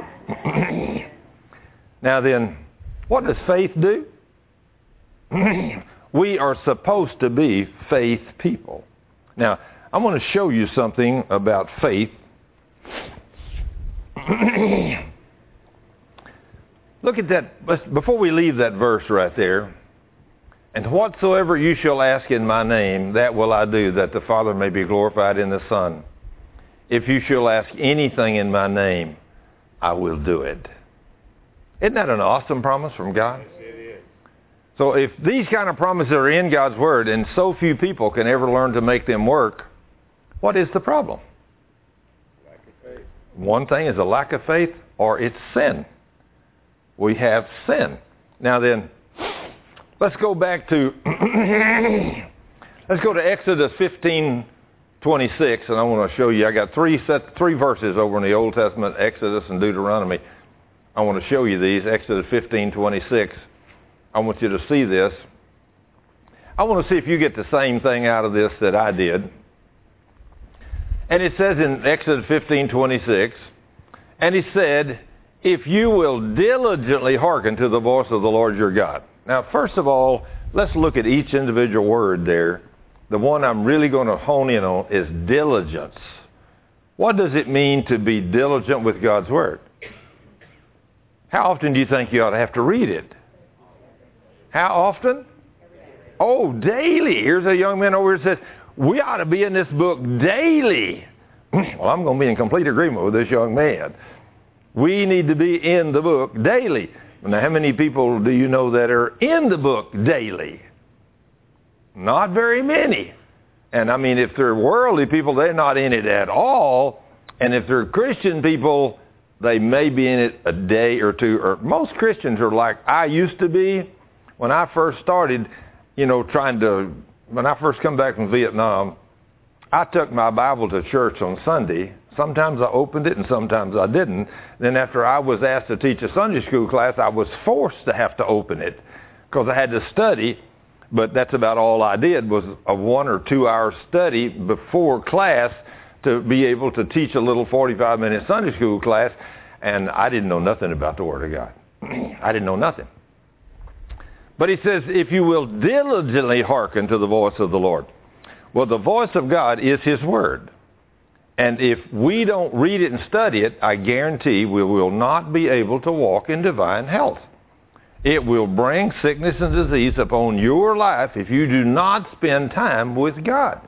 Now then, what does faith do? We are supposed to be faith people. Now, I want to show you something about faith. Look at that. Before we leave that verse right there. "And whatsoever you shall ask in my name, that will I do, that the Father may be glorified in the Son. If you shall ask anything in my name, I will do it." Isn't that an awesome promise from God? Yes, it is. So if these kind of promises are in God's Word and so few people can ever learn to make them work, what is the problem? Lack of faith. One thing is a lack of faith, or it's sin. We have sin. Now then, let's go back to Exodus 15:26, and I want to show you. I got three verses over in the Old Testament, Exodus and Deuteronomy. I want to show you these. Exodus 15:26. I want you to see this. I want to see if you get the same thing out of this that I did. And it says in Exodus 15:26, "And he said, if you will diligently hearken to the voice of the Lord your God." Now, first of all, let's look at each individual word there. The one I'm really going to hone in on is diligence. What does it mean to be diligent with God's Word? How often do you think you ought to have to read it? How often? Oh, daily. Here's a young man over here that says, we ought to be in this book daily. Well, I'm going to be in complete agreement with this young man. We need to be in the book daily. Now, how many people do you know that are in the book daily? Not very many. And I mean, if they're worldly people, they're not in it at all. And if they're Christian people, they may be in it a day or two. Or most Christians are like I used to be when I first started, when I first come back from Vietnam. I took my Bible to church on Sunday. Sometimes I opened it and sometimes I didn't. Then after I was asked to teach a Sunday school class, I was forced to have to open it because I had to study. But that's about all I did was a 1 or 2 hour study before class to be able to teach a little 45-minute Sunday school class. And I didn't know nothing about the Word of God. I didn't know nothing. But he says, if you will diligently hearken to the voice of the Lord. Well, the voice of God is His Word. And if we don't read it and study it, I guarantee we will not be able to walk in divine health. It will bring sickness and disease upon your life if you do not spend time with God.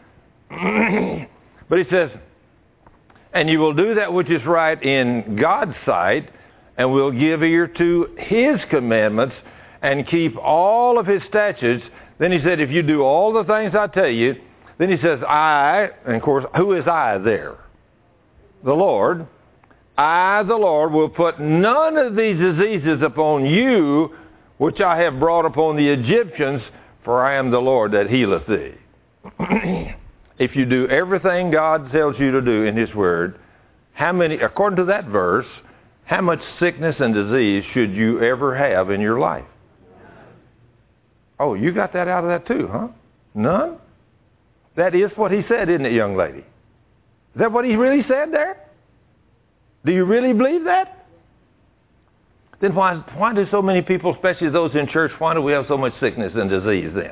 But he says, and you will do that which is right in God's sight, and will give ear to His commandments, and keep all of His statutes. Then he said, if you do all the things I tell you, then he says, and of course, who is I there? The Lord. I, the Lord, will put none of these diseases upon you, which I have brought upon the Egyptians, for I am the Lord that healeth thee. If you do everything God tells you to do in His Word, according to that verse, how much sickness and disease should you ever have in your life? Oh, you got that out of that too, huh? None? That is what He said, isn't it, young lady? Is that what He really said there? Do you really believe that? Then why do so many people, especially those in church, why do we have so much sickness and disease then?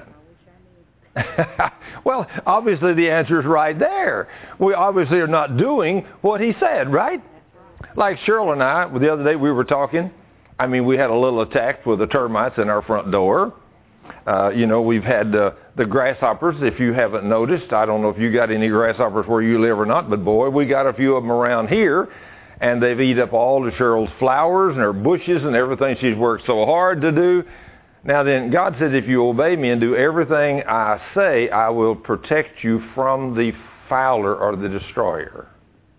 Well, obviously the answer is right there. We obviously are not doing what He said, right? Like Cheryl and I, the other day we were talking. I mean, we had a little attack with the termites in our front door. We've had the grasshoppers, if you haven't noticed. I don't know if you got any grasshoppers where you live or not, but boy, we got a few of them around here. And they've eaten up all of Cheryl's flowers and her bushes and everything she's worked so hard to do. Now then, God says, if you obey me and do everything I say, I will protect you from the fowler or the destroyer.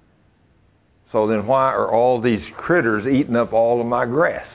So then why are all these critters eating up all of my grass?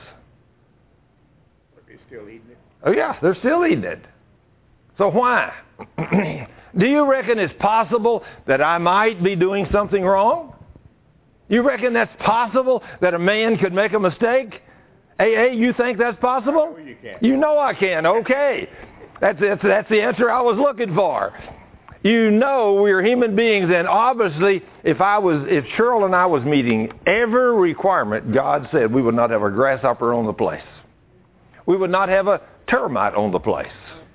But they're still eating it? Oh yeah, they're still eating it. So why? Do you reckon it's possible that I might be doing something wrong? You reckon that's possible that a man could make a mistake? Hey, you think that's possible? Oh, you can. You know I can. Okay. That's the answer I was looking for. You know we're human beings, and obviously if Cheryl and I was meeting every requirement God said, we would not have a grasshopper on the place. We would not have a termite on the place.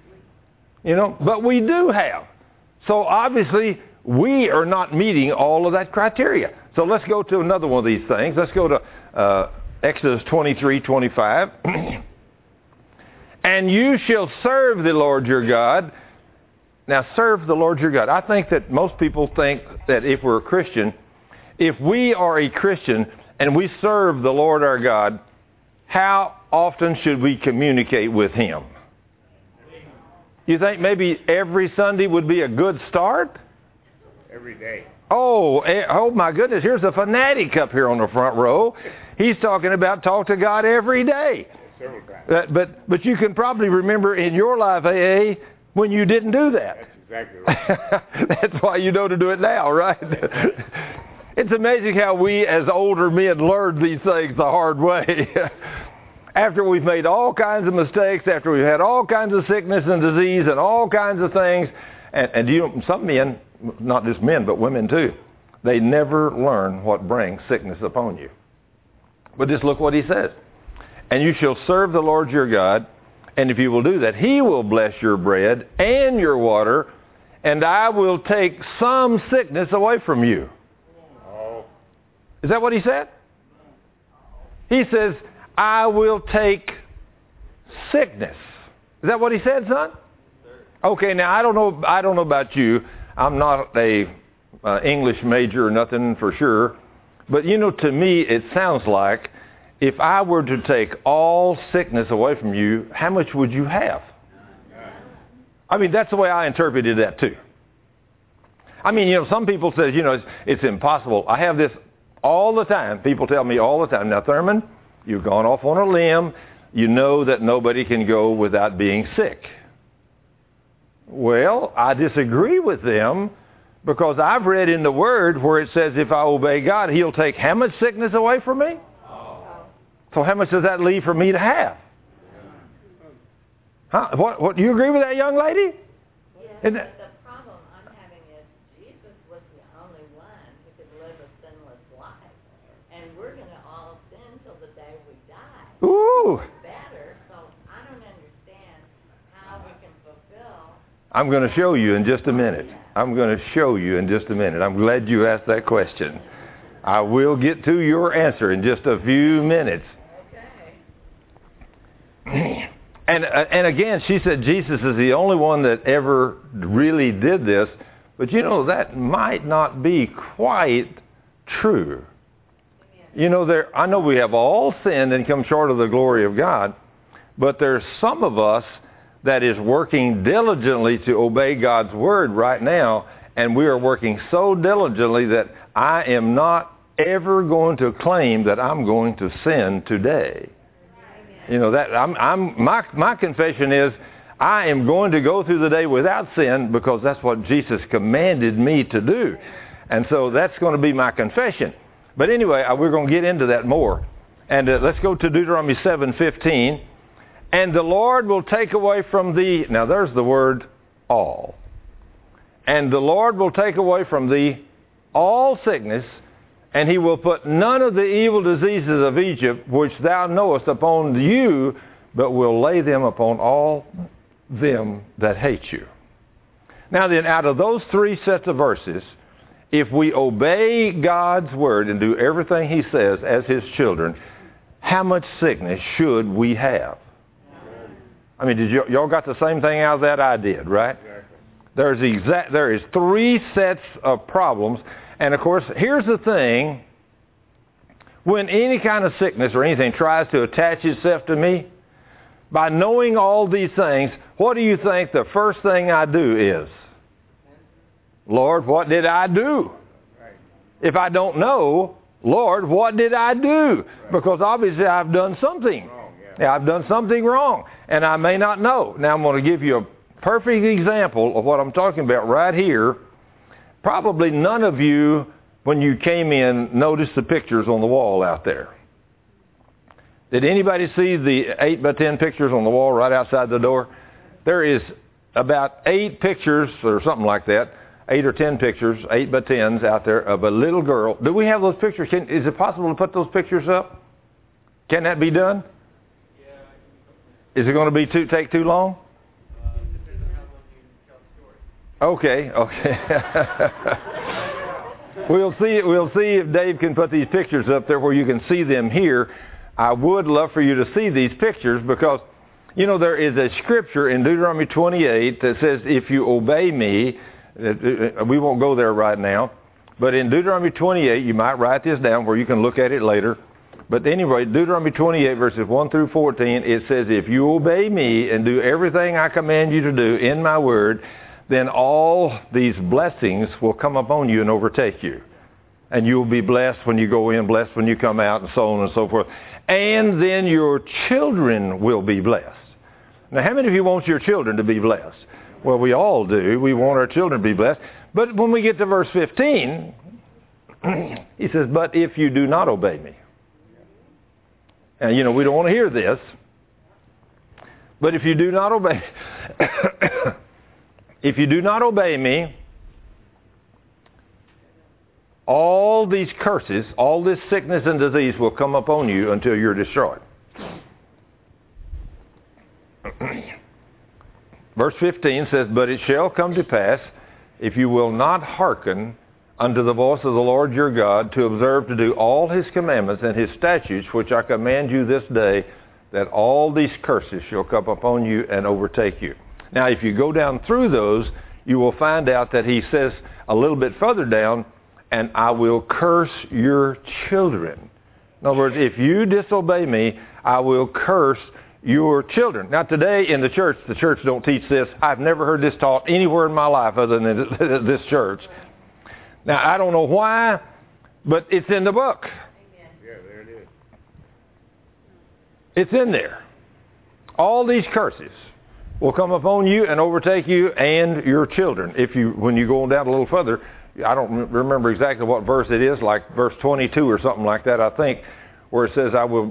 But we do have. So obviously we are not meeting all of that criteria. So let's go to another one of these things. Let's go to Exodus 23:25. And you shall serve the Lord your God. Now, serve the Lord your God. I think that most people think that if we're a Christian, if we are a Christian and we serve the Lord our God, how often should we communicate with Him? You think maybe every Sunday would be a good start? Every day. Oh my goodness, here's a fanatic up here on the front row. He's talking about talk to God every day. Several times. But you can probably remember in your life, AA, when you didn't do that. That's exactly right. That's why you know to do it now, right? It's amazing how we as older men learn these things the hard way. After we've made all kinds of mistakes, after we've had all kinds of sickness and disease and all kinds of things, and some men, not just men, but women too, they never learn what brings sickness upon you. But just look what He says. And you shall serve the Lord your God, and if you will do that, He will bless your bread and your water, and I will take some sickness away from you. Oh. Is that what He said? He says, I will take sickness. Is that what He said, son? Okay, now I don't know about you. I'm not a English major or nothing for sure. But to me it sounds like if I were to take all sickness away from you, how much would you have? I mean, that's the way I interpreted that too. I mean, some people say, it's impossible. I have this all the time. People tell me all the time, now Thurman, you've gone off on a limb. You know that nobody can go without being sick. Well, I disagree with them because I've read in the Word where it says if I obey God, He'll take how much sickness away from me? So how much does that leave for me to have? Huh? What? You agree with that, young lady? Yes, but the problem I'm having is Jesus was the only one who could live a sinless life. And we're going to all sin till the day we die. Ooh. Better, so I don't understand how we can fulfill. I'm going to show you in just a minute. I'm glad you asked that question. I will get to your answer in just a few minutes. Okay. And again, she said Jesus is the only one that ever really did this. But that might not be quite true. I know we have all sinned and come short of the glory of God. But there's some of us that is working diligently to obey God's Word right now. And we are working so diligently that I am not ever going to claim that I'm going to sin today. You know, that my confession is I am going to go through the day without sin because that's what Jesus commanded me to do. And so that's going to be my confession. But anyway, we're going to get into that more. And let's go to Deuteronomy 7:15. And the Lord will take away from thee, now there's the word all. And the Lord will take away from thee all sickness, and he will put none of the evil diseases of Egypt, which thou knowest, upon you, but will lay them upon all them that hate you. Now then, out of those three sets of verses, if we obey God's word and do everything he says as his children, how much sickness should we have? I mean, did y'all got the same thing out of that? I did, right? Exactly. There is three sets of problems. And of course, here's the thing. When any kind of sickness or anything tries to attach itself to me, by knowing all these things, what do you think the first thing I do is? Lord, what did I do? If I don't know, Lord, what did I do? Because obviously I've done something. Yeah, I've done something wrong, and I may not know. Now I'm going to give you a perfect example of what I'm talking about right here. Probably none of you, when you came in, noticed the pictures on the wall out there. Did anybody see the 8 by 10 pictures on the wall right outside the door? There is about 8 pictures or something like that, 8 or 10 pictures, 8 by 10s out there of a little girl. Do we have those pictures? Is it possible to put those pictures up? Can that be done? Is it going to take too long? Okay. We'll see if Dave can put these pictures up there where you can see them here. I would love for you to see these pictures because, you know, there is a scripture in Deuteronomy 28 that says, if you obey me, we won't go there right now, but in Deuteronomy 28, you might write this down where you can look at it later. But anyway, Deuteronomy 28 verses 1 through 14, it says, if you obey me and do everything I command you to do in my word, then all these blessings will come upon you and overtake you. And you will be blessed when you go in, blessed when you come out, and so on and so forth. And then your children will be blessed. Now, how many of you want your children to be blessed? Well, we all do. We want our children to be blessed. But when we get to verse 15, he says, but if you do not obey me. And, you know, we don't want to hear this. But if you do not obey, if you do not obey me, all these curses, all this sickness and disease will come upon you until you're destroyed. Verse 15 says, but it shall come to pass, if you will not hearken unto the voice of the Lord your God, to observe to do all his commandments and his statutes, which I command you this day, that all these curses shall come upon you and overtake you. Now, if you go down through those, you will find out that he says a little bit further down, and I will curse your children. In other words, if you disobey me, I will curse your children. Now, today in the church don't teach this. I've never heard this taught anywhere in my life other than this church. Now, I don't know why, but it's in the book. Yeah, there it is. It's in there. All these curses will come upon you and overtake you and your children. When you go on down a little further, I don't remember exactly what verse it is, like verse 22 or something like that, I think, where it says, I will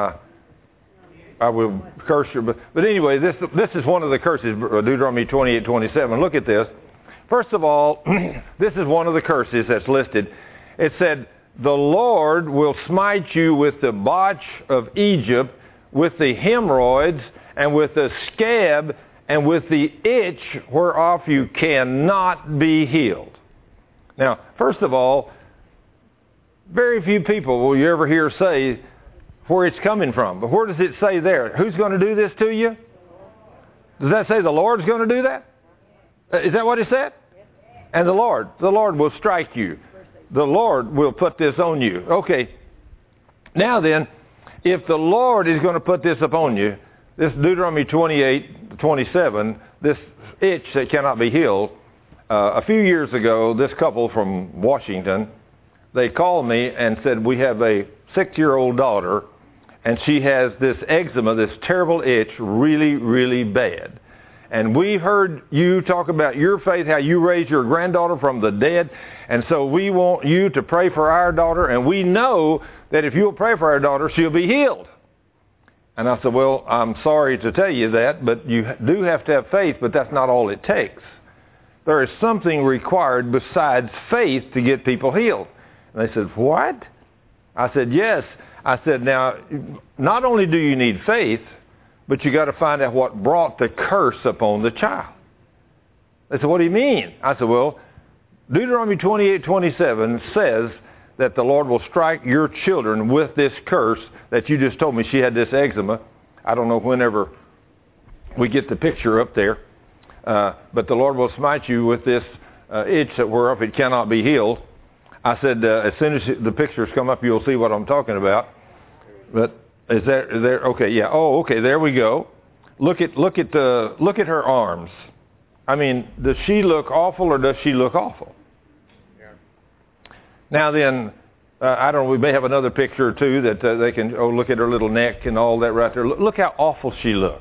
curse you. But anyway, this is one of the curses, Deuteronomy 28:27. Look at this. First of all, this is one of the curses that's listed. It said, the Lord will smite you with the botch of Egypt, with the hemorrhoids, and with the scab, and with the itch whereof you cannot be healed. Now, first of all, very few people will you ever hear say where it's coming from. But where does it say there? Who's going to do this to you? Does that say the Lord's going to do that? Is that what it said? And the Lord will strike you. The Lord will put this on you. Okay. Now then, if the Lord is going to put this upon you, this Deuteronomy 28:27, this itch that cannot be healed, a few years ago, this couple from Washington, they called me and said, we have a 6-year-old daughter, and she has this eczema, this terrible itch, really, really bad. And we heard you talk about your faith, how you raised your granddaughter from the dead, and so we want you to pray for our daughter, and we know that if you'll pray for our daughter, she'll be healed. And I said, well, I'm sorry to tell you that, but you do have to have faith, but that's not all it takes. There is something required besides faith to get people healed. And they said, what? I said, yes. I said, now, not only do you need faith, but you got to find out what brought the curse upon the child. They said, what do you mean? I said, well, Deuteronomy 28:27 says that the Lord will strike your children with this curse that you just told me. She had this eczema. I don't know whenever we get the picture up there. But the Lord will smite you with this itch that whereof it cannot be healed. I said, as soon as the pictures come up, you'll see what I'm talking about. But is there? Okay, yeah. Oh, okay. There we go. Look at her arms. I mean, does she look awful or does she look awful? Yeah. Now then, I don't know. We may have another picture or two that they can. Oh, look at her little neck and all that right there. Look how awful she looks.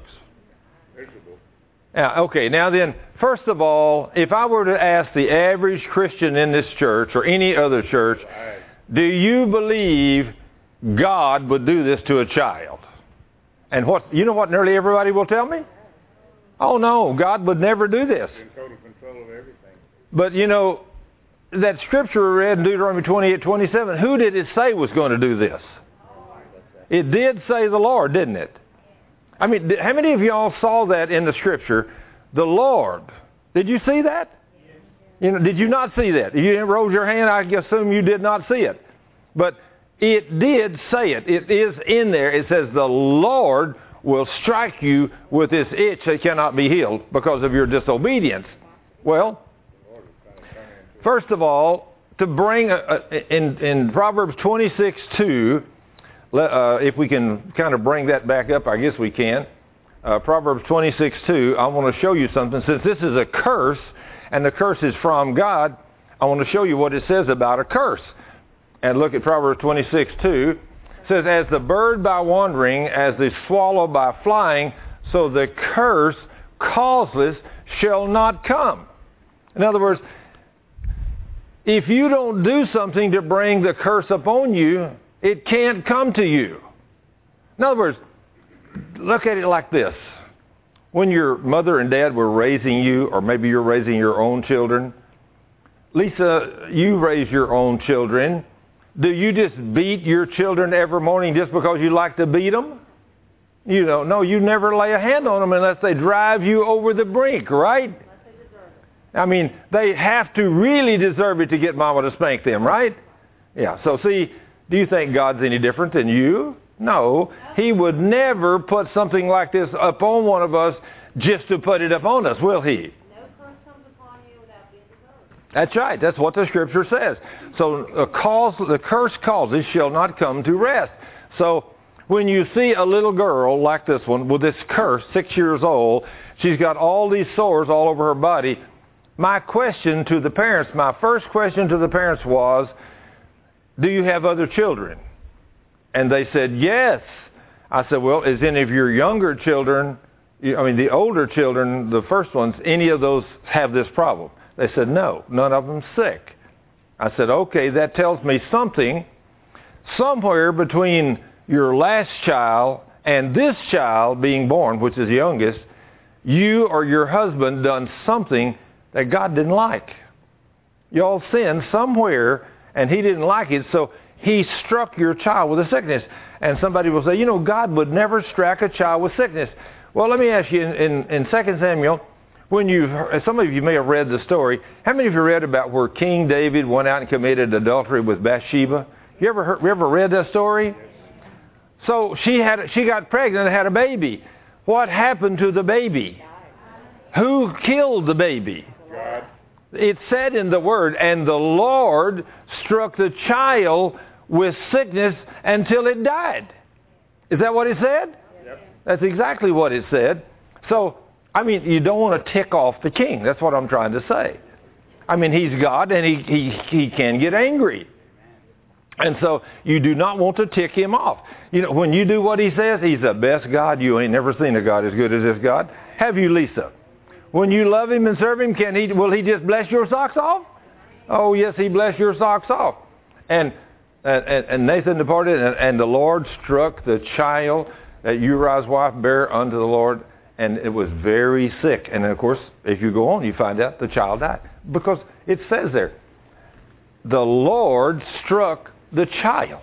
Yeah, okay, now then, first of all, if I were to ask the average Christian in this church or any other church, do you believe God would do this to a child? And you know what nearly everybody will tell me? Oh no, God would never do this. In total control of everything. But you know, that scripture we read in Deuteronomy 28:27, who did it say was going to do this? It did say the Lord, didn't it? I mean, how many of y'all saw that in the scripture? The Lord. Did you see that? You know, did you not see that? If you didn't raise your hand, I assume you did not see it. But it did say it. It is in there. It says the Lord will strike you with this itch that cannot be healed because of your disobedience. Well, first of all, to bring in Proverbs 26:2. If we can kind of bring that back up, I guess we can. Proverbs 26:2, I want to show you something. Since this is a curse, and the curse is from God, I want to show you what it says about a curse. And look at Proverbs 26:2. It says, as the bird by wandering, as the swallow by flying, so the curse causeless shall not come. In other words, if you don't do something to bring the curse upon you, it can't come to you. In other words, look at it like this. When your mother and dad were raising you, or maybe you're raising your own children, Lisa, you raise your own children. Do you just beat your children every morning just because you like to beat them? You don't. No, you never lay a hand on them unless they drive you over the brink, right? I mean, they have to really deserve it to get mama to spank them, right? Yeah, so see, do you think God's any different than you? No. He would never put something like this upon one of us just to put it upon us, will He? No curse comes upon you without being deserved. That's right. That's what the Scripture says. So the curse causes shall not come to rest. So when you see a little girl like this one with this curse, 6 years old, she's got all these sores all over her body. My first question to the parents was, do you have other children? And they said, yes. I said, well, is any of your younger children, the older children, the first ones, any of those have this problem? They said, no, none of them sick. I said, okay, that tells me something. Somewhere between your last child and this child being born, which is the youngest, you or your husband done something that God didn't like. Y'all sinned somewhere, and He didn't like it, so He struck your child with a sickness. And somebody will say, God would never strike a child with sickness. Well, let me ask you, in 2 Samuel, some of you may have read the story. How many of you read about where King David went out and committed adultery with Bathsheba? You ever read that story? So she got pregnant and had a baby. What happened to the baby? Who killed the baby? God. It said in the Word, and the Lord struck the child with sickness until it died. Is that what it said? Yep. That's exactly what it said. So, you don't want to tick off the king. That's what I'm trying to say. He's God, and he can get angry. And so you do not want to tick him off. You know, when you do what he says, he's the best God. You ain't never seen a God as good as this God. Have you, Lisa? When you love him and serve him, will he just bless your socks off? Oh, yes, he blessed your socks off. And Nathan departed, and the Lord struck the child that Uriah's wife bare unto the Lord, and it was very sick. And, of course, if you go on, you find out the child died. Because it says there, the Lord struck the child.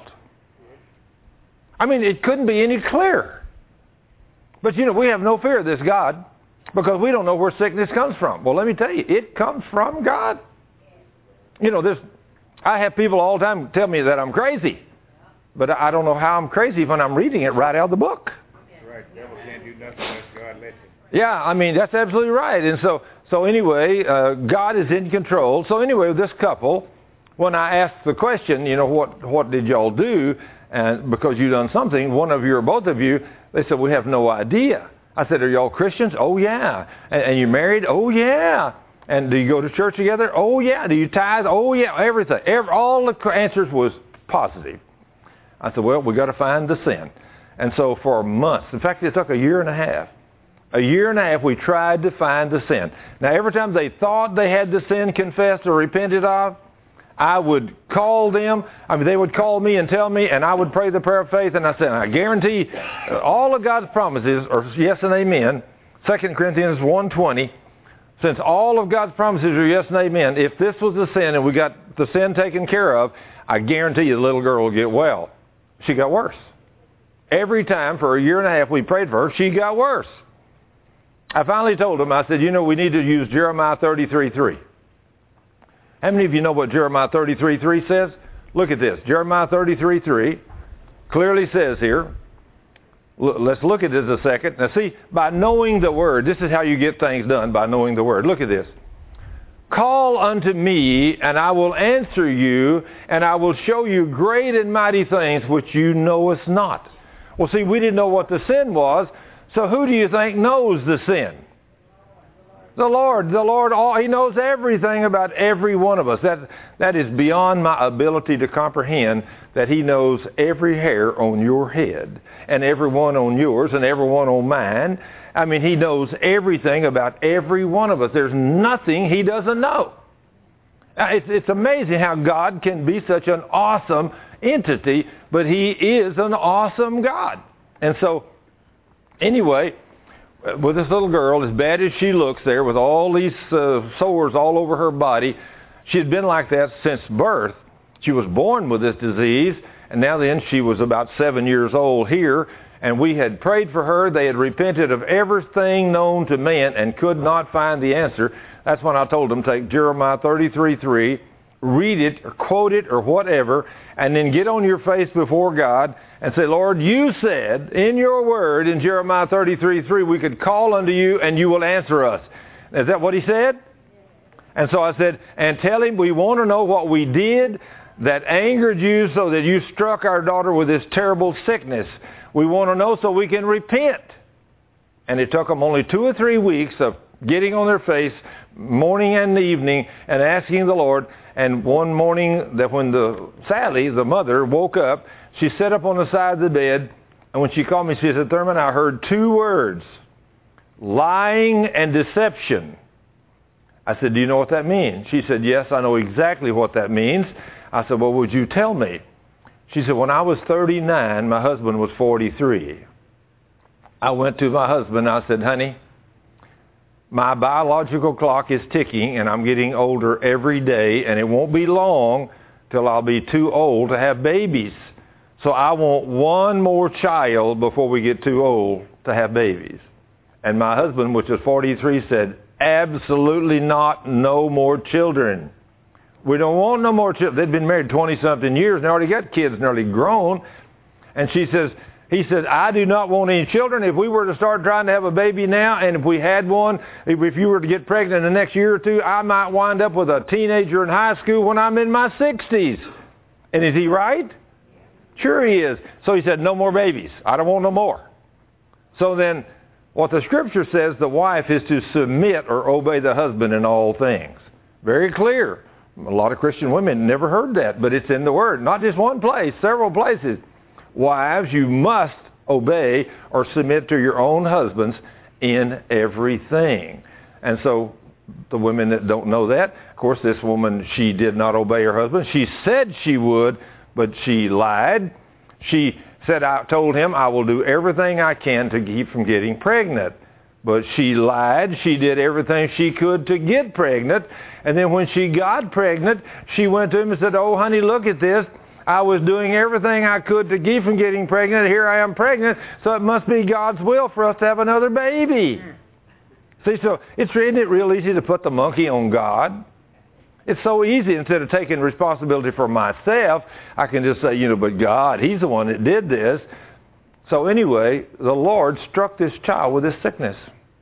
I mean, it couldn't be any clearer. But, you know, we have no fear of this God because we don't know where sickness comes from. Well, let me tell you, it comes from God. You know, I have people all the time tell me that I'm crazy. But I don't know how I'm crazy when I'm reading it right out of the book. That's right. The devil can't do nothing unless God lets him. Yeah, I mean, that's absolutely right. And so anyway, God is in control. So anyway, this couple, when I asked the question, you know, what did y'all do? And because you done something, one of you or both of you, they said, we have no idea. I said, are y'all Christians? Oh, yeah. And you married? Oh, yeah. And do you go to church together? Oh, yeah. Do you tithe? Oh, yeah. Everything. All the answers was positive. I said, well, we got to find the sin. And so for months, in fact, it took a year and a half. A year and a half, we tried to find the sin. Now, every time they thought they had the sin confessed or repented of, I would call them. I mean, they would call me and tell me, and I would pray the prayer of faith. And I said, I guarantee all of God's promises are yes and amen. 2 Corinthians 1:20. Since all of God's promises are yes and amen, if this was a sin and we got the sin taken care of, I guarantee you the little girl will get well. She got worse. Every time for a year and a half we prayed for her, she got worse. I finally told them, I said, you know, we need to use Jeremiah 33:3. How many of you know what Jeremiah 33:3 says? Look at this. Jeremiah 33:3 clearly says here, let's look at this a second. Now see, by knowing the Word, this is how you get things done, by knowing the Word. Look at this. Call unto me, and I will answer you, and I will show you great and mighty things which you knowest not. Well, see, we didn't know what the sin was, so who do you think knows the sin? The Lord. The Lord, He knows everything about every one of us. That is beyond my ability to comprehend, that He knows every hair on your head, and every one on yours, and every one on mine. I mean, He knows everything about every one of us. There's nothing He doesn't know. It's amazing how God can be such an awesome entity, but He is an awesome God. And so, anyway, with this little girl, as bad as she looks there, with all these sores all over her body, she had been like that since birth. She was born with this disease, and now then she was about 7 years old here, and we had prayed for her. They had repented of everything known to man and could not find the answer. That's when I told them, take Jeremiah 33:3, read it or quote it or whatever, and then get on your face before God and say, Lord, you said in your word in Jeremiah 33:3, we could call unto you and you will answer us. Is that what he said? And so I said, and tell him we want to know what we did that angered you so that you struck our daughter with this terrible sickness. We want to know so we can repent. And it took them only 2 or 3 weeks of getting on their face morning and evening and asking the Lord. And one morning that when Sally, the mother, woke up, she sat up on the side of the bed, and when she called me, she said, Thurman, I heard 2 words, lying and deception. I said, do you know what that means? She said, yes, I know exactly what that means. I said, well, would you tell me? She said, when I was 39, my husband was 43. I went to my husband, I said, honey, my biological clock is ticking, and I'm getting older every day, and it won't be long till I'll be too old to have babies. So I want one more child before we get too old to have babies. And my husband, which was 43, said, absolutely not, no more children. We don't want no more children. They'd been married 20-something years and already got kids nearly grown. And he says, I do not want any children. If we were to start trying to have a baby now, and if we had one, if you were to get pregnant in the next year or two, I might wind up with a teenager in high school when I'm in my 60s. And is he right? Sure he is. So he said, no more babies. I don't want no more. So then, what the Scripture says, the wife is to submit or obey the husband in all things. Very clear. A lot of Christian women never heard that, but it's in the Word. Not just one place, several places. Wives, you must obey or submit to your own husbands in everything. And so the women that don't know that, of course, this woman, she did not obey her husband. She said she would, but she lied. She said, I told him I will do everything I can to keep from getting pregnant. But she lied. She did everything she could to get pregnant. And then when she got pregnant, she went to him and said, oh, honey, look at this. I was doing everything I could to keep from getting pregnant. Here I am pregnant. So it must be God's will for us to have another baby. See, so isn't it real easy to put the monkey on God? It's so easy. Instead of taking responsibility for myself, I can just say, but God, He's the one that did this. So anyway, the Lord struck this child with this sickness.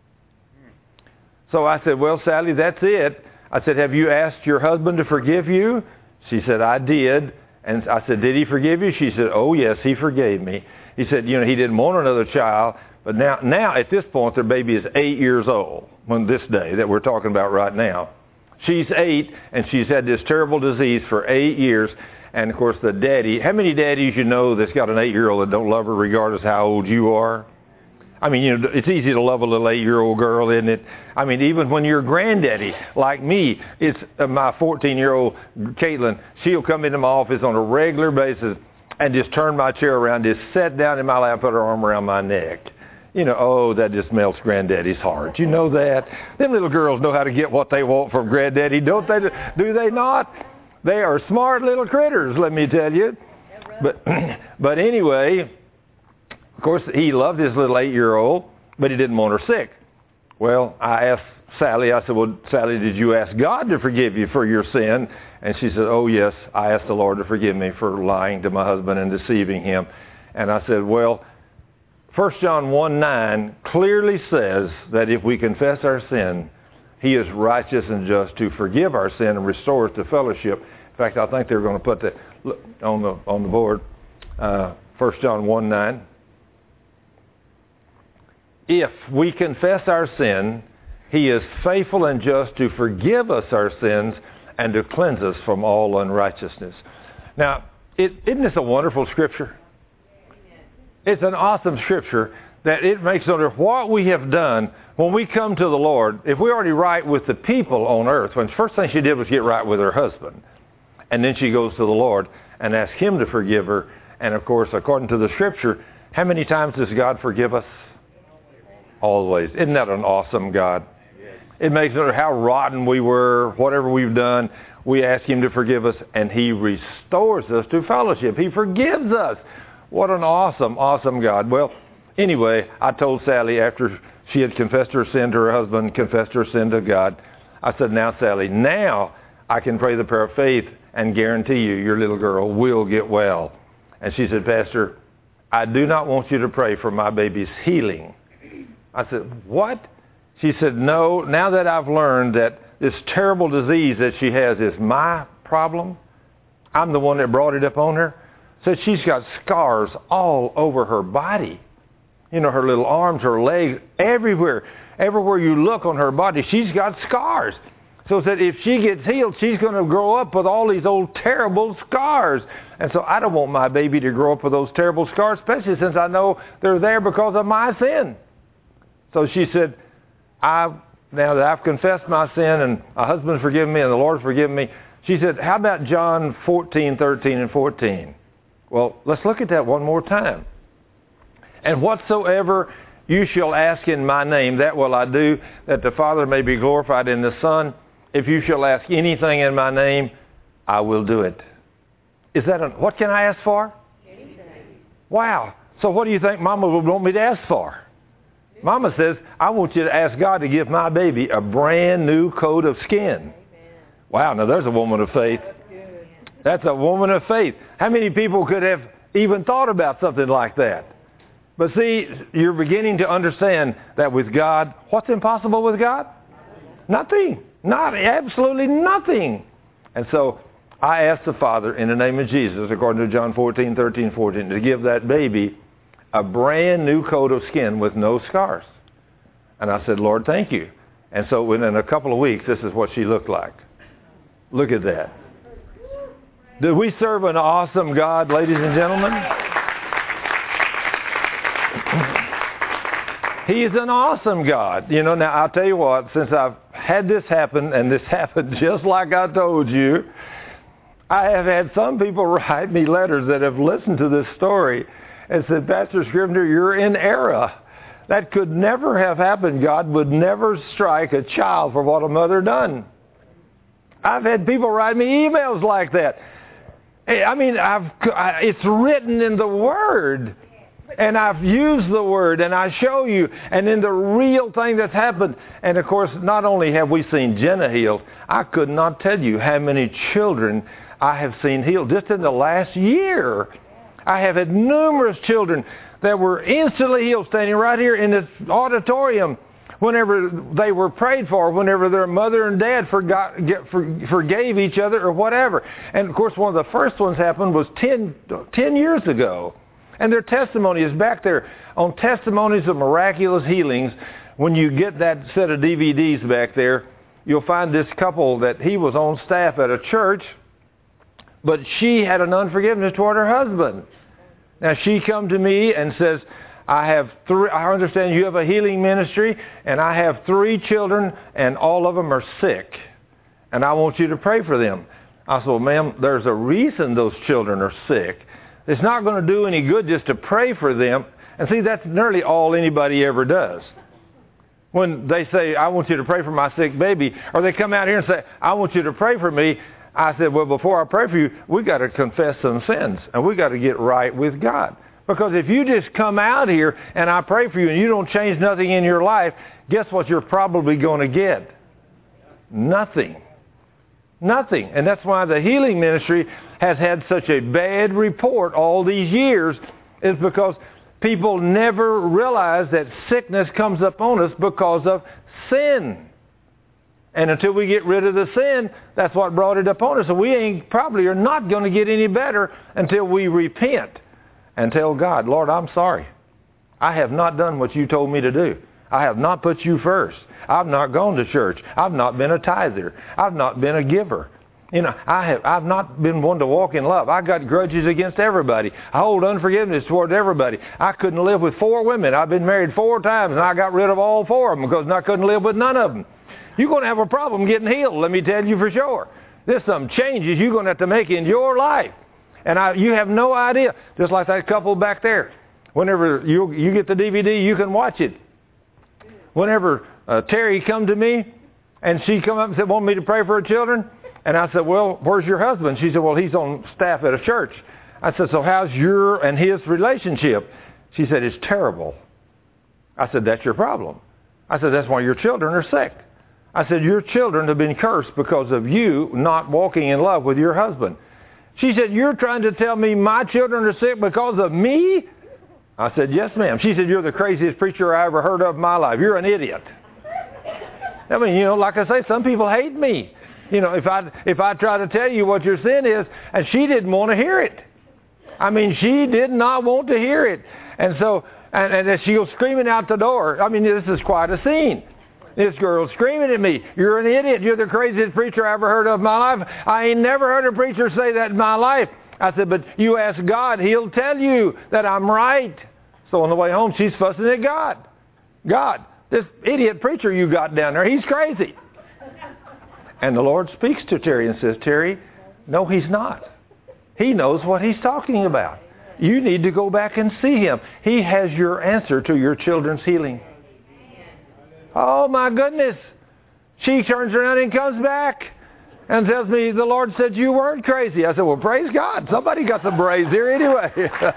So I said, well, Sally, that's it. I said, have you asked your husband to forgive you? She said, I did. And I said, did he forgive you? She said, oh, yes, he forgave me. He said, he didn't want another child. But now at this point, their baby is 8 years old on this day that we're talking about right now. She's 8, and she's had this terrible disease for 8 years. And, of course, the daddy, how many daddies you know that's got an 8-year-old that don't love her regardless how old you are? I mean, it's easy to love a little 8-year-old girl, isn't it? I mean, even when you're a granddaddy, like me, it's my 14-year-old Caitlin. She'll come into my office on a regular basis and just turn my chair around, just sit down in my lap, put her arm around my neck. That just melts Granddaddy's heart. You know that? Them little girls know how to get what they want from Granddaddy, don't they? Do they not? They are smart little critters, let me tell you. But anyway, of course, he loved his little 8-year-old, but he didn't want her sick. Well, I asked Sally, I said, well, Sally, did you ask God to forgive you for your sin? And she said, oh, yes, I asked the Lord to forgive me for lying to my husband and deceiving him. And I said, well, 1 John 1:9 clearly says that if we confess our sin, He is righteous and just to forgive our sin and restore us to fellowship. In fact, I think they're going to put that on the board. 1 John 1:9. If we confess our sin, He is faithful and just to forgive us our sins and to cleanse us from all unrighteousness. Now, isn't this a wonderful scripture? It's an awesome scripture that it makes under what we have done when we come to the Lord. If we're already right with the people on earth, when the first thing she did was get right with her husband. And then she goes to the Lord and asks Him to forgive her. And of course, according to the scripture, how many times does God forgive us? Always. Isn't that an awesome God? It makes no matter how rotten we were, whatever we've done, we ask Him to forgive us, and He restores us to fellowship. He forgives us. What an awesome, awesome God. Well, anyway, I told Sally after she had confessed her sin to her husband, confessed her sin to God, I said, now, Sally, now I can pray the prayer of faith and guarantee you your little girl will get well. And she said, Pastor, I do not want you to pray for my baby's healing. I said, what? She said, no, now that I've learned that this terrible disease that she has is my problem, I'm the one that brought it up on her. So she's got scars all over her body. Her little arms, her legs, everywhere. Everywhere you look on her body, she's got scars. So that if she gets healed, she's going to grow up with all these old terrible scars. And so I don't want my baby to grow up with those terrible scars, especially since I know they're there because of my sin. So she said, now that I've confessed my sin and my husband's forgiven me and the Lord's forgiven me, she said, how about John 14:13 and 14? Well, let's look at that one more time. And whatsoever you shall ask in my name, that will I do, that the Father may be glorified in the Son. If you shall ask anything in my name, I will do it. What can I ask for? Anything. Wow. So what do you think Mama would want me to ask for? Mama says, I want you to ask God to give my baby a brand new coat of skin. Amen. Wow, now there's a woman of faith. That's a woman of faith. How many people could have even thought about something like that? But see, you're beginning to understand that with God, what's impossible with God? Nothing. Absolutely nothing. And so I asked the Father in the name of Jesus, according to John 14:13, 14, to give that baby a brand new coat of skin with no scars. And I said, Lord, thank you. And so within a couple of weeks, this is what she looked like. Look at that. Do we serve an awesome God, ladies and gentlemen? He is an awesome God. You know, now I'll tell you what, since I've had this happen, and this happened just like I told you, I have had some people write me letters that have listened to this story and said, Pastor Scrivener, you're in error. That could never have happened. God would never strike a child for what a mother done. I've had people write me emails like that. I mean, it's written in the Word. And I've used the Word, and I show you, and then the real thing that's happened. And of course, not only have we seen Jenna healed, I could not tell you how many children I have seen healed. Just in the last year, I have had numerous children that were instantly healed, standing right here in this auditorium, whenever they were prayed for, whenever their mother and dad forgave each other or whatever. And of course, one of the first ones happened was 10 years ago. And their testimony is back there on Testimonies of Miraculous Healings. When you get that set of DVDs back there, you'll find this couple that he was on staff at a church, but she had an unforgiveness toward her husband. Now she come to me and says, I understand you have a healing ministry, and I have 3 children, and all of them are sick. And I want you to pray for them. I said, well, ma'am, there's a reason those children are sick. It's not going to do any good just to pray for them. And see, that's nearly all anybody ever does. When they say, I want you to pray for my sick baby, or they come out here and say, I want you to pray for me, I said, well, before I pray for you, we got to confess some sins, and we got to get right with God. Because if you just come out here and I pray for you and you don't change nothing in your life, guess what you're probably going to get? Nothing. Nothing. And that's why the healing ministry has had such a bad report all these years, is because people never realize that sickness comes upon us because of sin. And until we get rid of the sin, that's what brought it upon us. So we probably are not going to get any better until we repent and tell God, Lord, I'm sorry. I have not done what you told me to do. I have not put you first. I've not gone to church. I've not been a tither. I've not been a giver. You know, I've not been one to walk in love. I got grudges against everybody. I hold unforgiveness toward everybody. I couldn't live with 4 women. I've been married 4 times, and I got rid of all 4 of them because I couldn't live with none of them. You're going to have a problem getting healed, let me tell you for sure. There's some changes you're going to have to make in your life. And you have no idea. Just like that couple back there. Whenever you get the DVD, you can watch it. Whenever Terry come to me, and she come up and said, want me to pray for her children? And I said, well, where's your husband? She said, well, he's on staff at a church. I said, so how's your and his relationship? She said, it's terrible. I said, that's your problem. I said, that's why your children are sick. I said, your children have been cursed because of you not walking in love with your husband. She said, you're trying to tell me my children are sick because of me? I said, yes, ma'am. She said, you're the craziest preacher I ever heard of in my life. You're an idiot. I mean, you know, like I say, some people hate me. You know, if I try to tell you what your sin is, and she didn't want to hear it. I mean, she did not want to hear it. And so, and she goes screaming out the door. I mean, this is quite a scene. This girl screaming at me, you're an idiot. You're the craziest preacher I ever heard of in my life. I ain't never heard a preacher say that in my life. I said, but you ask God, He'll tell you that I'm right. So on the way home, she's fussing at God. God, this idiot preacher you got down there, he's crazy. And the Lord speaks to Terry and says, Terry, no, he's not. He knows what he's talking about. You need to go back and see him. He has your answer to your children's healing. Oh, my goodness. She turns around and comes back and tells me, the Lord said you weren't crazy. I said, well, praise God. Somebody got some praise here anyway.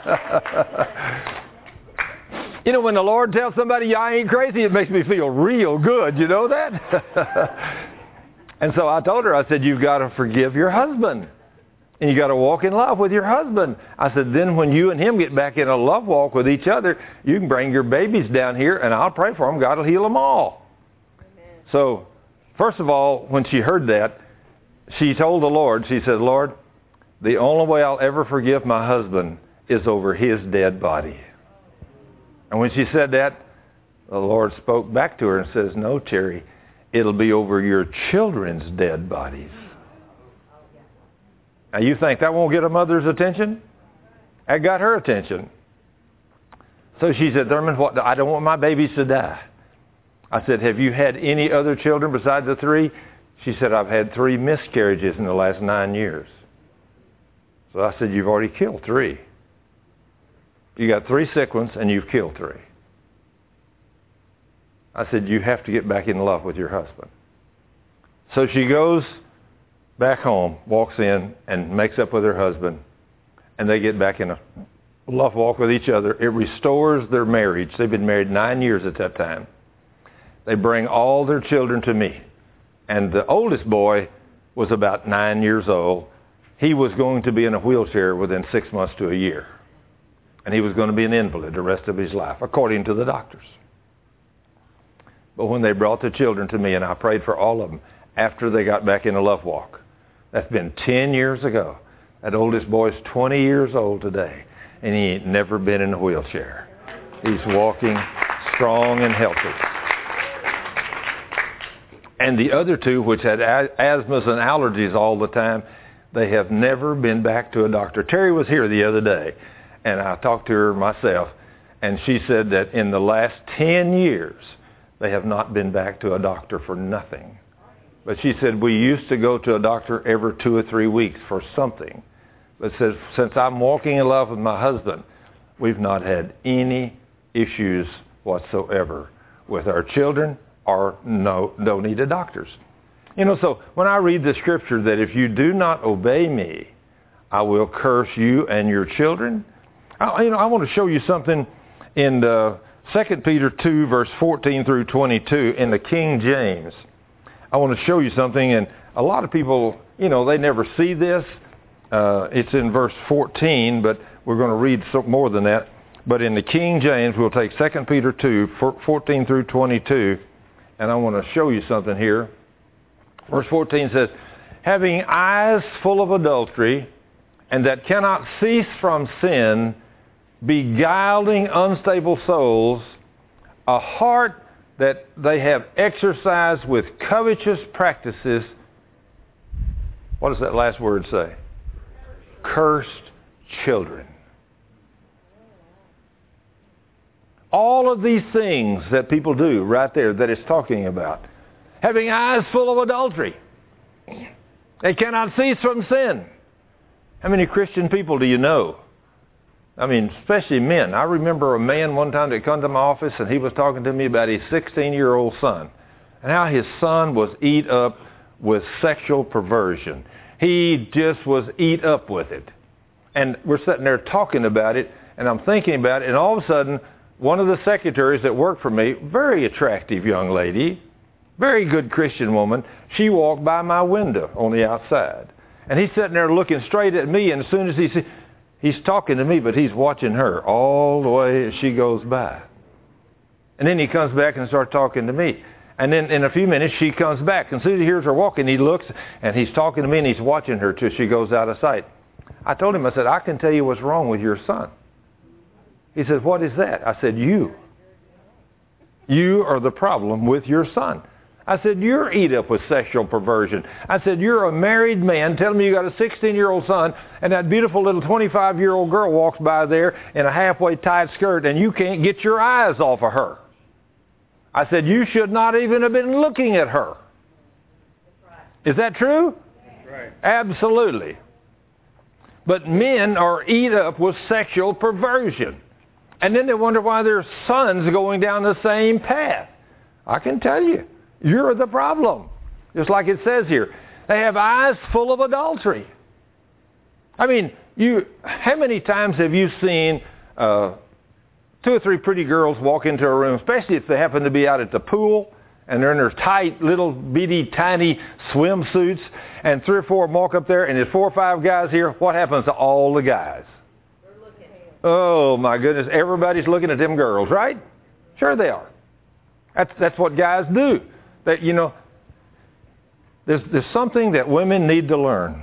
You know, when the Lord tells somebody I ain't crazy, it makes me feel real good. You know that? And so I told her, I said, you've got to forgive your husband. And you got to walk in love with your husband. I said, then when you and him get back in a love walk with each other, you can bring your babies down here and I'll pray for them. God will heal them all. Amen. So, first of all, when she heard that, she told the Lord, she said, Lord, the only way I'll ever forgive my husband is over his dead body. And when she said that, the Lord spoke back to her and says, no, Terry, it'll be over your children's dead bodies. Now you think that won't get a mother's attention? That got her attention. So she said, Thurman, I don't want my babies to die. I said, have you had any other children besides the 3? She said, I've had 3 miscarriages in the last 9 years. So I said, you've already killed 3. You got 3 sick ones and you've killed 3. I said, you have to get back in love with your husband. So she goes back home, walks in, and makes up with her husband, and they get back in a love walk with each other. It restores their marriage. They've been married 9 years at that time. They bring all their children to me. And the oldest boy was about 9 years old. He was going to be in a wheelchair within 6 months to a year. And he was going to be an invalid the rest of his life, according to the doctors. But when they brought the children to me, and I prayed for all of them, after they got back in a love walk, that's been 10 years ago. That oldest boy's 20 years old today, and he ain't never been in a wheelchair. He's walking strong and healthy. And the other 2, which had asthmas and allergies all the time, they have never been back to a doctor. Terry was here the other day, and I talked to her myself, and she said that in the last 10 years, they have not been back to a doctor for nothing. But she said, we used to go to a doctor every 2 or 3 weeks for something. But says, since I'm walking in love with my husband, we've not had any issues whatsoever with our children or don't need a doctors. You know, so when I read the scripture that if you do not obey me, I will curse you and your children. I want to show you something in 2 Peter 2, verse 14 through 22 in the King James. I want to show you something, and a lot of people, they never see this. It's in verse 14, but we're going to read more than that. But in the King James, we'll take 2 Peter 2, 14 through 22, and I want to show you something here. Verse 14 says, having eyes full of adultery, and that cannot cease from sin, beguiling unstable souls, a heart that they have exercised with covetous practices. What does that last word say? Cursed children. All of these things that people do right there that it's talking about. Having eyes full of adultery. They cannot cease from sin. How many Christian people do you know? I mean, especially men. I remember a man one time that came to my office and he was talking to me about his 16-year-old son and how his son was eat up with sexual perversion. He just was eat up with it. And we're sitting there talking about it, and I'm thinking about it, and all of a sudden, one of the secretaries that worked for me, very attractive young lady, very good Christian woman, she walked by my window on the outside. And he's sitting there looking straight at me, and as soon as he's talking to me, but he's watching her all the way as she goes by. And then he comes back and starts talking to me. And then in a few minutes, she comes back. And as soon as he hears her walking, he looks, and he's talking to me, and he's watching her till she goes out of sight. I told him, I said, I can tell you what's wrong with your son. He said, what is that? I said, you. You are the problem with your son. I said, you're eat up with sexual perversion. I said, you're a married man telling me you got a 16-year-old son, and that beautiful little 25-year-old girl walks by there in a halfway tight skirt, and you can't get your eyes off of her. I said, you should not even have been looking at her. Is that true? Right. Absolutely. But men are eat up with sexual perversion. And then they wonder why their sons are going down the same path. I can tell you, you're the problem. Just like it says here. They have eyes full of adultery. I mean, how many times have you seen 2 or 3 pretty girls walk into a room, especially if they happen to be out at the pool, and they're in their tight, little, bitty, tiny swimsuits, and 3 or 4 walk up there, and there's 4 or 5 guys here. What happens to all the guys? Oh, my goodness. Everybody's looking at them girls, right? Sure they are. That's what guys do. That, there's something that women need to learn.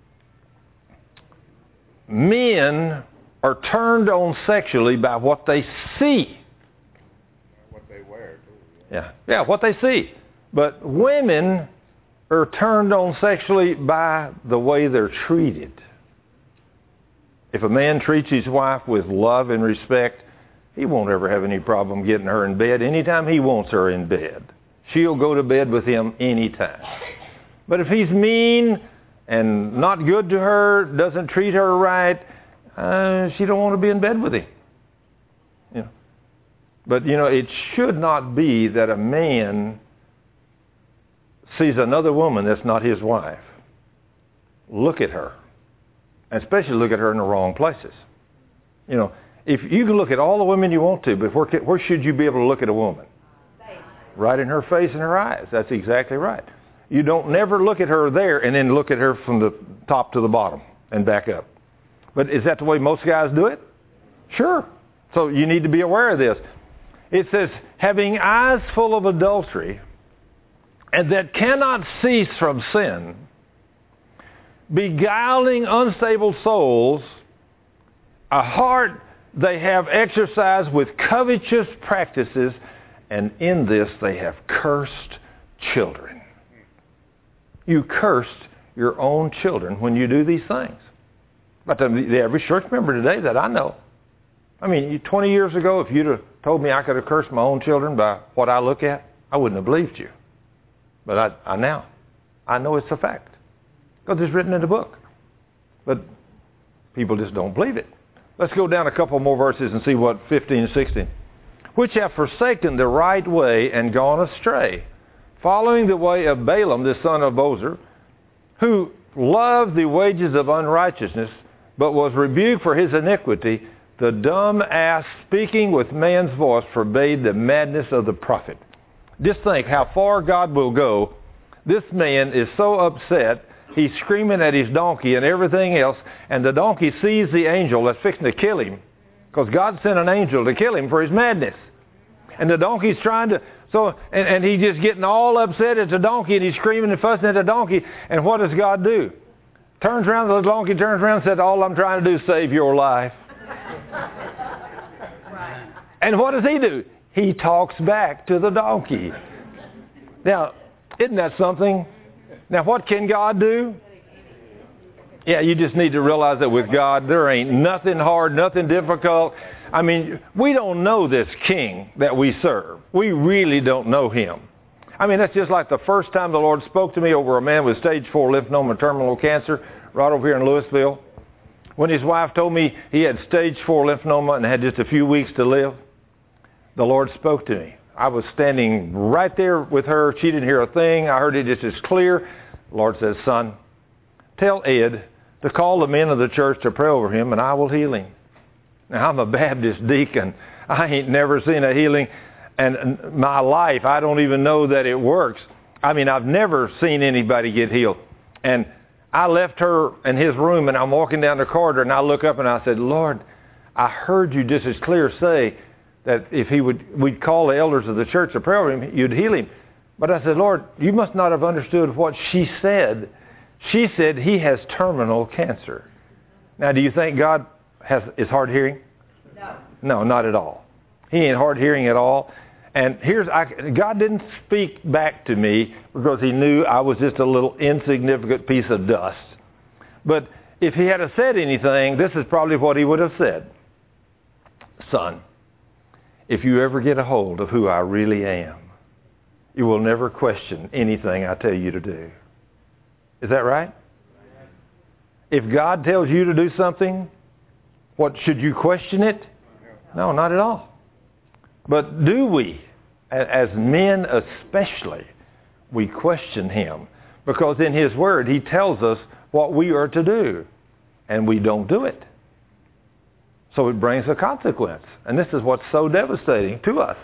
Men are turned on sexually by what they see. What they wear, too. Yeah, what they see. But women are turned on sexually by the way they're treated. If a man treats his wife with love and respect, he won't ever have any problem getting her in bed anytime he wants her in bed. She'll go to bed with him anytime. But if he's mean and not good to her, doesn't treat her right, she don't want to be in bed with him. But, it should not be that a man sees another woman that's not his wife. Look at her. And especially look at her in the wrong places. If you can look at all the women you want to, but where should you be able to look at a woman? Right in her face and her eyes. That's exactly right. You don't never look at her there and then look at her from the top to the bottom and back up. But is that the way most guys do it? Sure. So you need to be aware of this. It says, having eyes full of adultery, and that cannot cease from sin, beguiling unstable souls, a heart they have exercised with covetous practices, and in this they have cursed children. You cursed your own children when you do these things. But the average church member today that I know, 20 years ago, if you'd have told me I could have cursed my own children by what I look at, I wouldn't have believed you. But I know it's a fact. Because it's written in the book. But people just don't believe it. Let's go down a couple more verses and see what 15 and 16. Which have forsaken the right way and gone astray, following the way of Balaam, the son of Bosor, who loved the wages of unrighteousness, but was rebuked for his iniquity. The dumb ass, speaking with man's voice, forbade the madness of the prophet. Just think how far God will go. This man is so upset, he's screaming at his donkey and everything else, and the donkey sees the angel that's fixing to kill him, because God sent an angel to kill him for his madness. And the donkey's trying to, and he's just getting all upset at the donkey, and he's screaming and fussing at the donkey, and what does God do? Turns around, the donkey turns around and says, all I'm trying to do is save your life. And what does he do? He talks back to the donkey. Now, isn't that something? Now, what can God do? Yeah, you just need to realize that with God, there ain't nothing hard, nothing difficult. We don't know this king that we serve. We really don't know him. That's just like the first time the Lord spoke to me over a man with stage 4 lymphoma terminal cancer right over here in Louisville. When his wife told me he had stage 4 lymphoma and had just a few weeks to live, the Lord spoke to me. I was standing right there with her. She didn't hear a thing. I heard it just as clear. The Lord says, son, tell Ed to call the men of the church to pray over him, and I will heal him. Now, I'm a Baptist deacon. I ain't never seen a healing in my life. I don't even know that it works. I've never seen anybody get healed. And I left her in his room, and I'm walking down the corridor, and I look up and I said, Lord, I heard you just as clear say that if we'd call the elders of the church to pray over him, you'd heal him. But I said, Lord, you must not have understood what she said. She said he has terminal cancer. Now, do you think God is hard hearing? No. No, not at all. He ain't hard hearing at all. And God didn't speak back to me because he knew I was just a little insignificant piece of dust. But if he had said anything, this is probably what he would have said. Son, if you ever get a hold of who I really am, you will never question anything I tell you to do. Is that right? If God tells you to do something, should you question it? No, not at all. But do we, as men especially, we question him? Because in his word, he tells us what we are to do, and we don't do it. So it brings a consequence. And this is what's so devastating to us.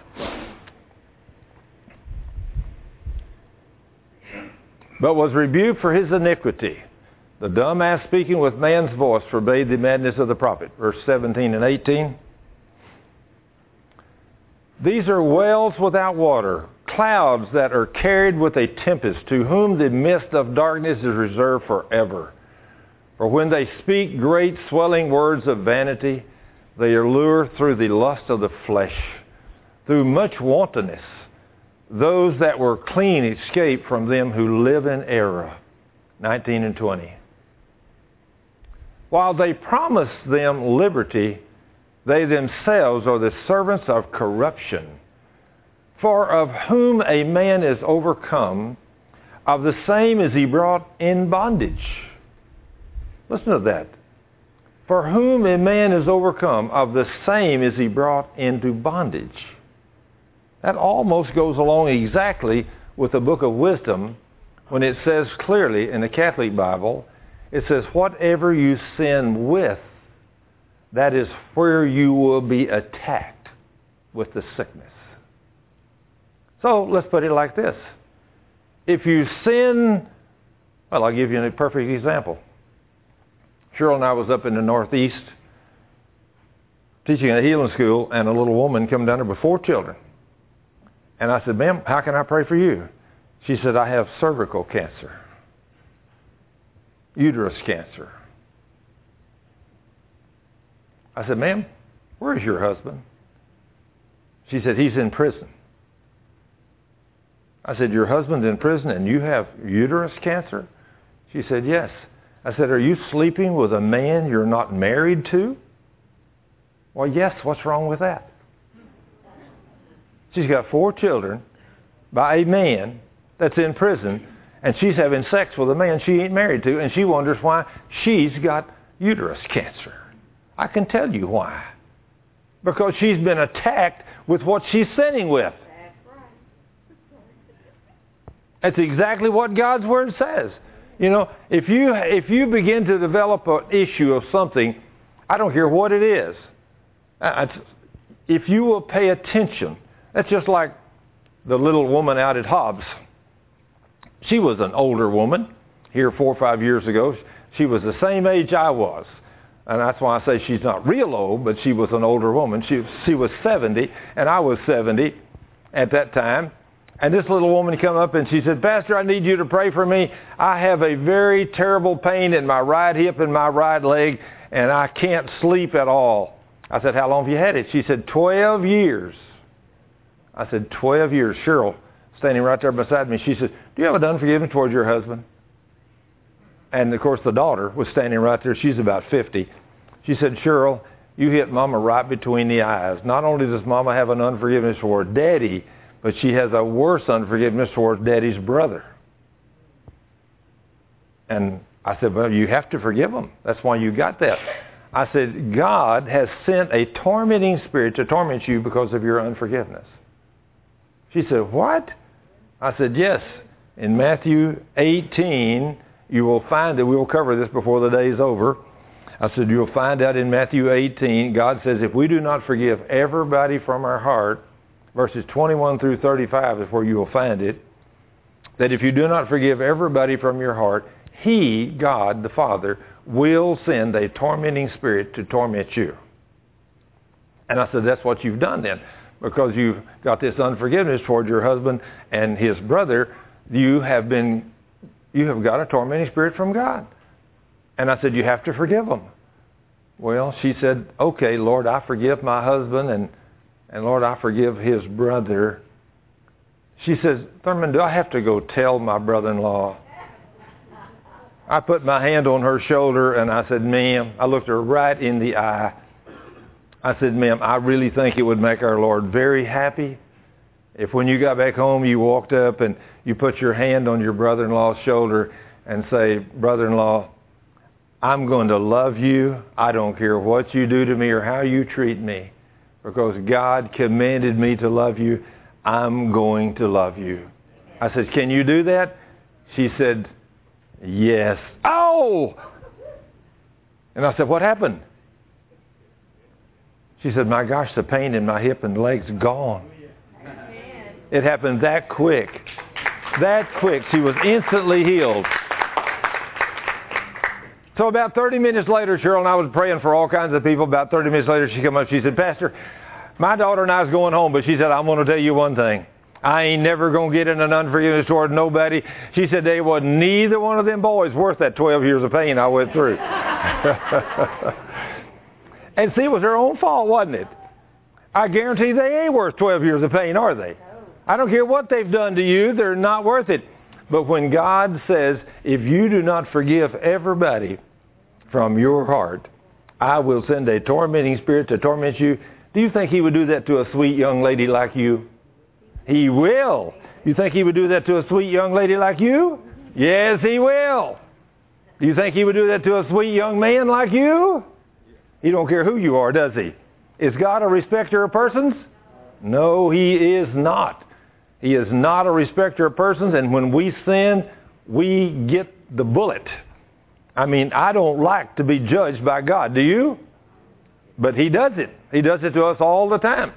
But was rebuked for his iniquity. The dumb ass speaking with man's voice forbade the madness of the prophet. Verse 17 and 18. These are wells without water, clouds that are carried with a tempest, to whom the mist of darkness is reserved forever. For when they speak great swelling words of vanity, they allure through the lust of the flesh, through much wantonness. those that were clean escape from them who live in error. 19 and 20. While they promise them liberty, they themselves are the servants of corruption. For of whom a man is overcome, of the same is he brought in bondage. Listen to that. For whom a man is overcome, of the same is he brought into bondage. That almost goes along exactly with the book of wisdom when it says clearly in the Catholic Bible, it says, whatever you sin with, that is where you will be attacked with the sickness. So let's put it like this. If you sin, well, I'll give you a perfect example. Cheryl and I was up in the Northeast teaching at a healing school, and a little woman came down there with 4 children. And I said, ma'am, how can I pray for you? She said, I have cervical cancer, uterus cancer. I said, ma'am, where is your husband? She said, he's in prison. I said, your husband's in prison and you have uterus cancer? She said, yes. I said, are you sleeping with a man you're not married to? Well, yes, what's wrong with that? She's got 4 children by a man that's in prison, and she's having sex with a man she ain't married to, and she wonders why she's got uterus cancer. I can tell you why. Because she's been attacked with what she's sinning with. That's exactly what God's Word says. You know, if you begin to develop an issue of something, I don't care what it is, if you will pay attention, that's just like the little woman out at Hobbs. She was an older woman here 4 or 5 years ago. She was the same age I was. And that's why I say she's not real old, but she was an older woman. She was 70, and I was 70 at that time. And this little woman came up and she said, Pastor, I need you to pray for me. I have a very terrible pain in my right hip and my right leg, and I can't sleep at all. I said, how long have you had it? She said, 12 years. I said, 12 years. Cheryl, standing right there beside me, she said, do you have an unforgiveness towards your husband? And, of course, the daughter was standing right there. She's about 50. She said, Cheryl, you hit Mama right between the eyes. Not only does Mama have an unforgiveness toward Daddy, but she has a worse unforgiveness towards Daddy's brother. And I said, well, you have to forgive them. That's why you got that. I said, God has sent a tormenting spirit to torment you because of your unforgiveness. She said, what? I said, yes. In Matthew 18, you will find that we will cover this before the day is over. I said, you'll find out in Matthew 18, God says, if we do not forgive everybody from our heart, verses 21 through 35 is where you will find it, that if you do not forgive everybody from your heart, He, God the Father, will send a tormenting spirit to torment you. And I said, that's what you've done then. Because you've got this unforgiveness toward your husband and his brother, you have got a tormenting spirit from God. And I said, you have to forgive them. Well, she said, okay, Lord, I forgive my husband, and Lord, I forgive his brother. She says, Thurman, do I have to go tell my brother-in-law? I put my hand on her shoulder and I said, ma'am, I looked her right in the eye. I said, ma'am, I really think it would make our Lord very happy if when you got back home you walked up and you put your hand on your brother-in-law's shoulder and say, brother-in-law, I'm going to love you. I don't care what you do to me or how you treat me. Because God commanded me to love you, I'm going to love you. I said, can you do that? She said, yes. Oh! And I said, what happened? She said, my gosh, the pain in my hip and leg's gone. It happened that quick. That quick. She was instantly healed. So about 30 minutes later, Cheryl and I was praying for all kinds of people. About 30 minutes later, she came up. She said, Pastor, my daughter and I was going home, but she said, I'm going to tell you one thing. I ain't never going to get in an unforgiveness toward nobody. She said, they was neither one of them boys worth that 12 years of pain I went through. And see, it was her own fault, wasn't it? I guarantee they ain't worth 12 years of pain, are they? I don't care what they've done to you. They're not worth it. But when God says, if you do not forgive everybody from your heart, I will send a tormenting spirit to torment you. Do you think he would do that to a sweet young lady like you? He will. You think he would do that to a sweet young lady like you? Yes, he will. Do you think he would do that to a sweet young man like you? He don't care who you are, does he? Is God a respecter of persons? No, he is not. He is not a respecter of persons, and when we sin, we get the bullet. I mean, I don't like to be judged by God. Do you? But he does it. He does it to us all the time.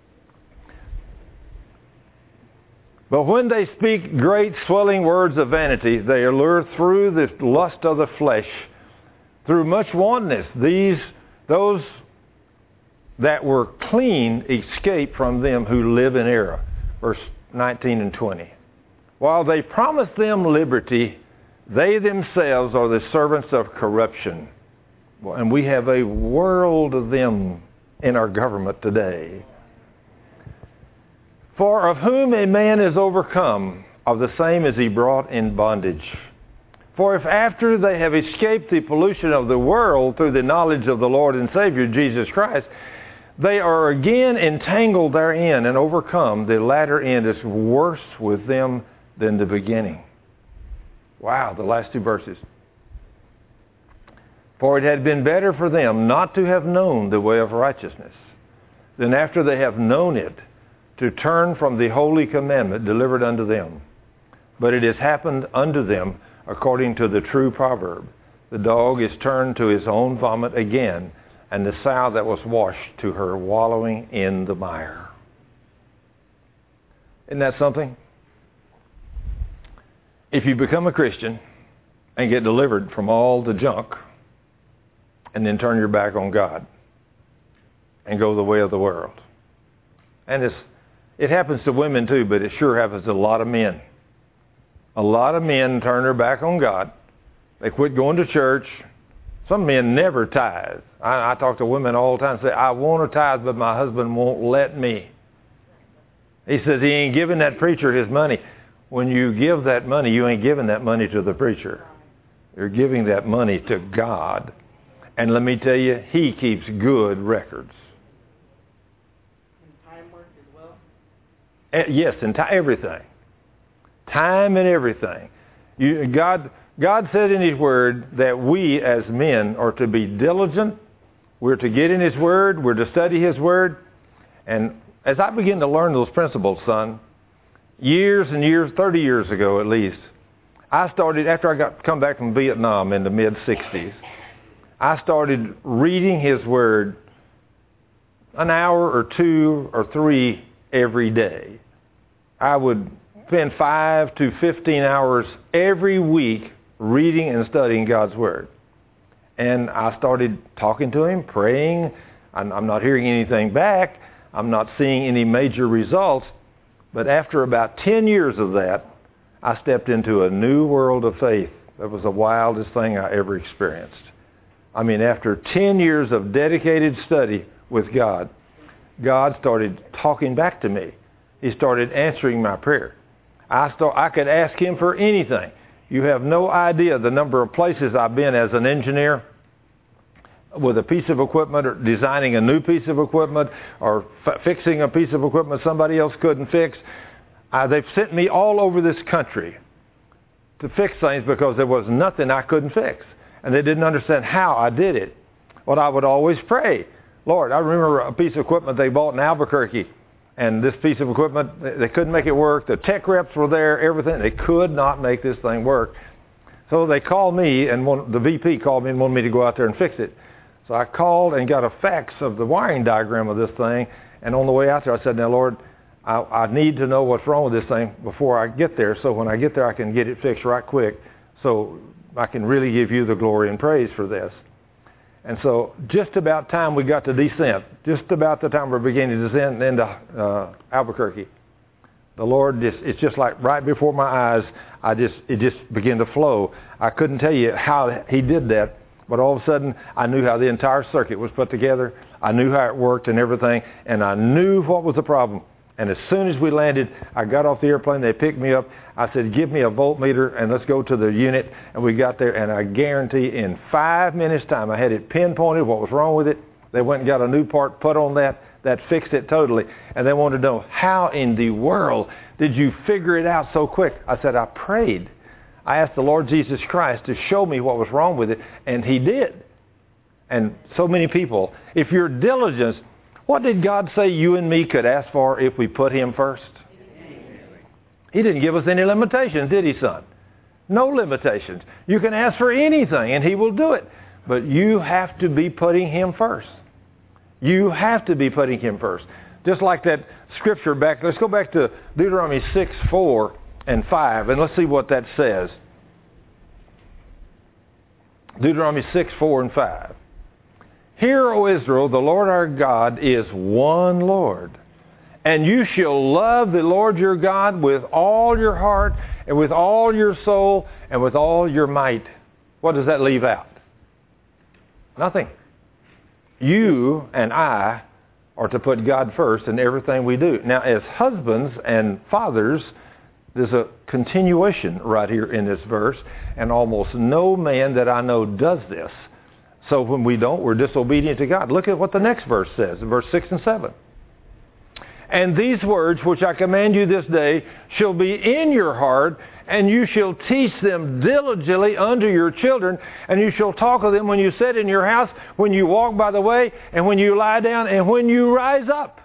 But when they speak great swelling words of vanity, they allure through the lust of the flesh, through much wantonness. Those that were clean escape from them who live in error. Verse 19 and 20. While they promise them liberty, they themselves are the servants of corruption. And we have a world of them in our government today. For of whom a man is overcome, of the same is he brought in bondage. For if after they have escaped the pollution of the world through the knowledge of the Lord and Savior Jesus Christ, they are again entangled therein and overcome, the latter end is worse with them than the beginning. Wow, the last two verses. For it had been better for them not to have known the way of righteousness than after they have known it to turn from the holy commandment delivered unto them. But it has happened unto them according to the true proverb. The dog is turned to his own vomit again, and the sow that was washed to her wallowing in the mire. Isn't that something? If you become a Christian and get delivered from all the junk and then turn your back on God and go the way of the world. And it happens to women too, but it sure happens to a lot of men. A lot of men turn their back on God. They quit going to church. Some men never tithe. I talk to women all the time and say, I want to tithe, but my husband won't let me. He says he ain't giving that preacher his money. When you give that money, you ain't giving that money to the preacher. You're giving that money to God. And let me tell you, he keeps good records. And time work as well? Yes, and everything. Time and everything. God said in his word that we as men are to be diligent. We're to get in his word. We're to study his word. And as I begin to learn those principles, son, years and years, 30 years ago at least, I started, after I come back from Vietnam in the mid-60s, I started reading his word an hour or 2 or 3 every day. I would spend 5 to 15 hours every week reading and studying God's word. And I started talking to him, praying. I'm not hearing anything back. I'm not seeing any major results. But after about 10 years of that, I stepped into a new world of faith. That was the wildest thing I ever experienced. I mean, after 10 years of dedicated study with God, God started talking back to me. He started answering my prayer. I could ask him for anything. You have no idea the number of places I've been as an engineer with a piece of equipment or designing a new piece of equipment or fixing a piece of equipment somebody else couldn't fix. They've sent me all over this country to fix things because there was nothing I couldn't fix. And they didn't understand how I did it. But I would always pray, Lord, I remember a piece of equipment they bought in Albuquerque. And this piece of equipment, they couldn't make it work. The tech reps were there, everything. They could not make this thing work. So they called me, and the VP called me and wanted me to go out there and fix it. So I called and got a fax of the wiring diagram of this thing. And on the way out there, I said, now, Lord, I need to know what's wrong with this thing before I get there. So when I get there, I can get it fixed right quick. So I can really give you the glory and praise for this. And so just about time we got to descent, just about the time we're beginning to descend into Albuquerque, the Lord it's just like right before my eyes, it just began to flow. I couldn't tell you how he did that, but all of a sudden I knew how the entire circuit was put together. I knew how it worked and everything, and I knew what was the problem. And as soon as we landed, I got off the airplane. They picked me up. I said, give me a voltmeter and let's go to the unit. And we got there, and I guarantee in 5 minutes' time, I had it pinpointed what was wrong with it. They went and got a new part put on that. That fixed it totally. And they wanted to know, how in the world did you figure it out so quick? I said, I prayed. I asked the Lord Jesus Christ to show me what was wrong with it, and He did. And so many people, if you're diligent, what did God say you and me could ask for if we put Him first? He didn't give us any limitations, did He, son? No limitations. You can ask for anything, and He will do it. But you have to be putting Him first. You have to be putting Him first. Just like that scripture back, let's go back to Deuteronomy 6, 4, and 5, and let's see what that says. Deuteronomy 6, 4, and 5. Hear, O Israel, the Lord our God is one Lord. And you shall love the Lord your God with all your heart, and with all your soul, and with all your might. What does that leave out? Nothing. You and I are to put God first in everything we do. Now, as husbands and fathers, there's a continuation right here in this verse, and almost no man that I know does this. So when we don't, we're disobedient to God. Look at what the next verse says, in verse 6 and 7. And these words which I command you this day shall be in your heart, and you shall teach them diligently unto your children, and you shall talk of them when you sit in your house, when you walk by the way, and when you lie down, and when you rise up.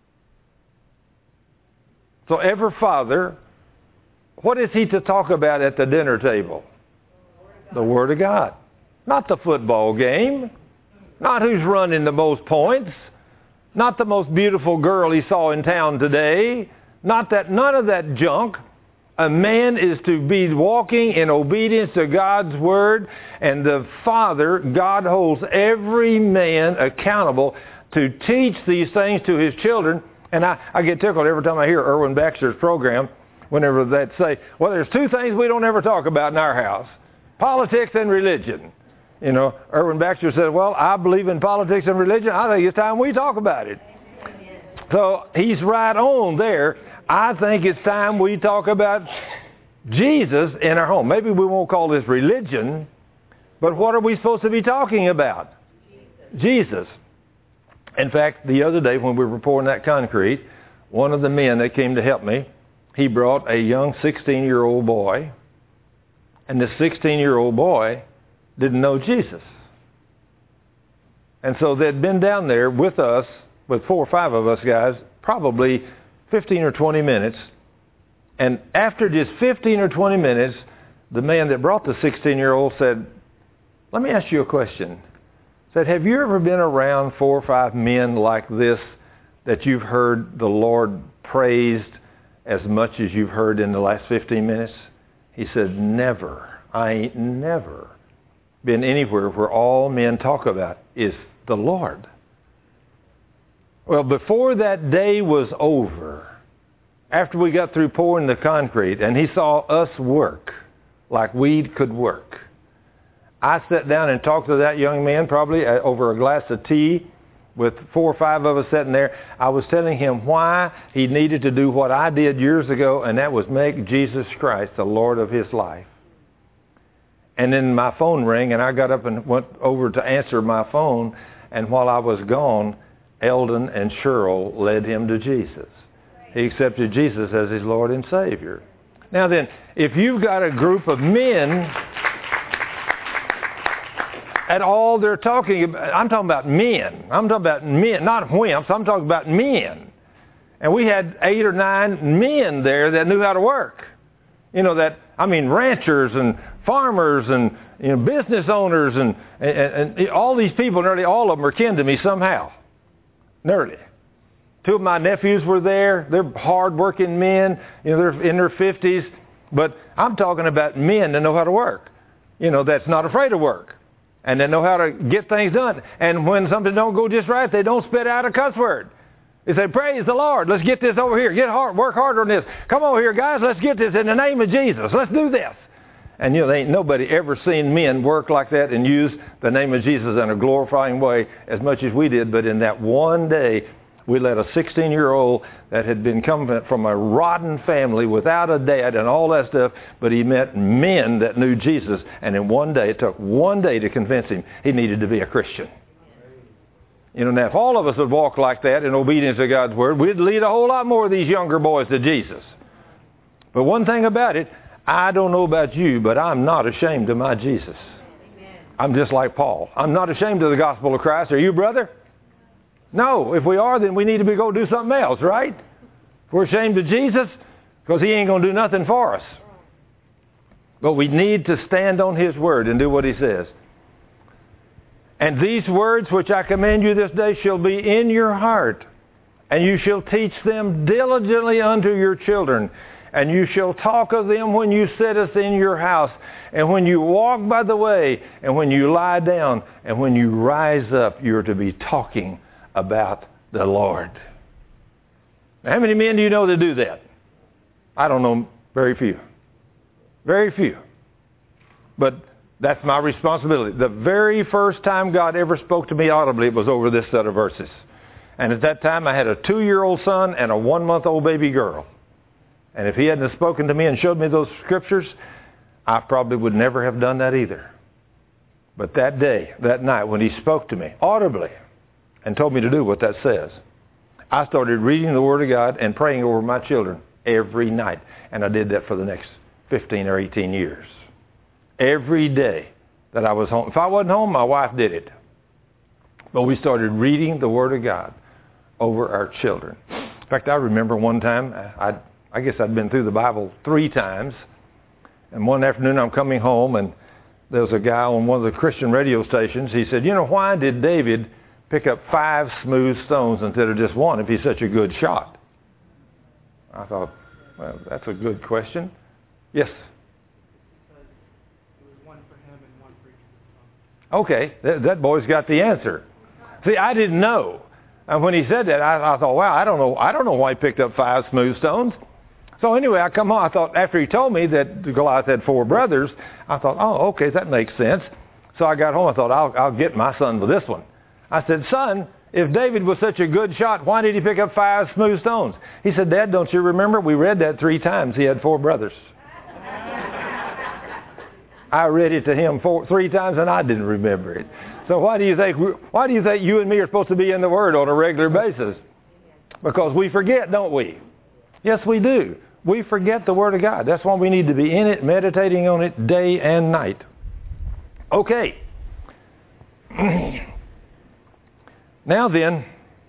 So every father, what is he to talk about at the dinner table? The Word of God. Not the football game. Not who's running the most points. Not the most beautiful girl he saw in town today. None of that junk. A man is to be walking in obedience to God's Word, and the Father, God holds every man accountable to teach these things to his children. And I get tickled every time I hear Erwin Baxter's program, whenever they say, well, there's two things we don't ever talk about in our house, politics and religion. You know, Erwin Baxter said, well, I believe in politics and religion. I think it's time we talk about it. So he's right on there. I think it's time we talk about Jesus in our home. Maybe we won't call this religion, but what are we supposed to be talking about? Jesus. In fact, the other day when we were pouring that concrete, one of the men that came to help me, he brought a young 16-year-old boy, and this 16-year-old boy didn't know Jesus. And so they'd been down there with us, with 4 or 5 of us guys, probably 15 or 20 minutes. And after just 15 or 20 minutes, the man that brought the 16-year-old said, let me ask you a question. Said, have you ever been around 4 or 5 men like this that you've heard the Lord praised as much as you've heard in the last 15 minutes? He said, never. I ain't never been anywhere where all men talk about is the Lord. Well, before that day was over, after we got through pouring the concrete and he saw us work like we could work, I sat down and talked to that young man probably over a glass of tea with 4 or 5 of us sitting there. I was telling him why he needed to do what I did years ago, and that was make Jesus Christ the Lord of his life. And then my phone rang, and I got up and went over to answer my phone, and while I was gone, Eldon and Cheryl led him to Jesus. He accepted Jesus as his Lord and Savior. Now then, if you've got a group of men, at all they're talking about, I'm talking about men. I'm talking about men, not wimps. I'm talking about men. And we had 8 or 9 men there that knew how to work. You know, ranchers and farmers and business owners and all these people, nearly all of them are kin to me somehow. Nearly. 2 of my nephews were there. They're hard-working men. You know, they're in their 50s. But I'm talking about men that know how to work. You know, that's not afraid of work. And they know how to get things done. And when something don't go just right, they don't spit out a cuss word. They say, praise the Lord. Let's get this over here. Work harder on this. Come over here, guys. Let's get this in the name of Jesus. Let's do this. And you know, there ain't nobody ever seen men work like that and use the name of Jesus in a glorifying way as much as we did. But in that one day, We let a 16-year-old that had been coming from a rotten family without a dad and all that stuff, but he met men that knew Jesus, and in one day, it took one day to convince him he needed to be a Christian. You know, now if all of us would walk like that in obedience to God's Word, we'd lead a whole lot more of these younger boys to Jesus. But one thing about it, I don't know about you, but I'm not ashamed of my Jesus. I'm just like Paul. I'm not ashamed of the gospel of Christ. Are you, brother? No. If we are, then we need to go do something else, right? If we're ashamed of Jesus, because he ain't going to do nothing for us. But we need to stand on his word and do what he says. And these words which I command you this day shall be in your heart, and you shall teach them diligently unto your children. And you shall talk of them when you sittest in your house, and when you walk by the way, and when you lie down, and when you rise up, you're to be talking about the Lord. Now, how many men do you know that do that? I don't know, very few. Very few. But that's my responsibility. The very first time God ever spoke to me audibly, it was over this set of verses. And at that time, I had a 2-year-old son and a 1-month-old baby girl. And if he hadn't spoken to me and showed me those scriptures, I probably would never have done that either. But that day, that night, when he spoke to me audibly and told me to do what that says, I started reading the Word of God and praying over my children every night. And I did that for the next 15 or 18 years. Every day that I was home. If I wasn't home, my wife did it. But we started reading the Word of God over our children. In fact, I remember one time, I guess I'd been through the Bible 3 times. And one afternoon I'm coming home, and there was a guy on one of the Christian radio stations. He said, you know, why did David pick up 5 smooth stones instead of just 1 if he's such a good shot? I thought, well, that's a good question. Yes? Because it was 1 for him and 1 for each of the stones. Okay, that boy's got the answer. See, I didn't know. And when he said that, I thought, wow, I don't know why he picked up 5 smooth stones. So anyway, I come home. I thought, after he told me that Goliath had 4 brothers, I thought, oh, okay, that makes sense. So I got home. I thought, I'll get my son with this one. I said, son, if David was such a good shot, why did he pick up 5 smooth stones? He said, Dad, don't you remember? We read that 3 times. He had 4 brothers. I read it to him 3 times, and I didn't remember it. So why do you think you and me are supposed to be in the Word on a regular basis? Because we forget, don't we? Yes, we do. We forget the Word of God. That's why we need to be in it, meditating on it day and night. Okay. Now then,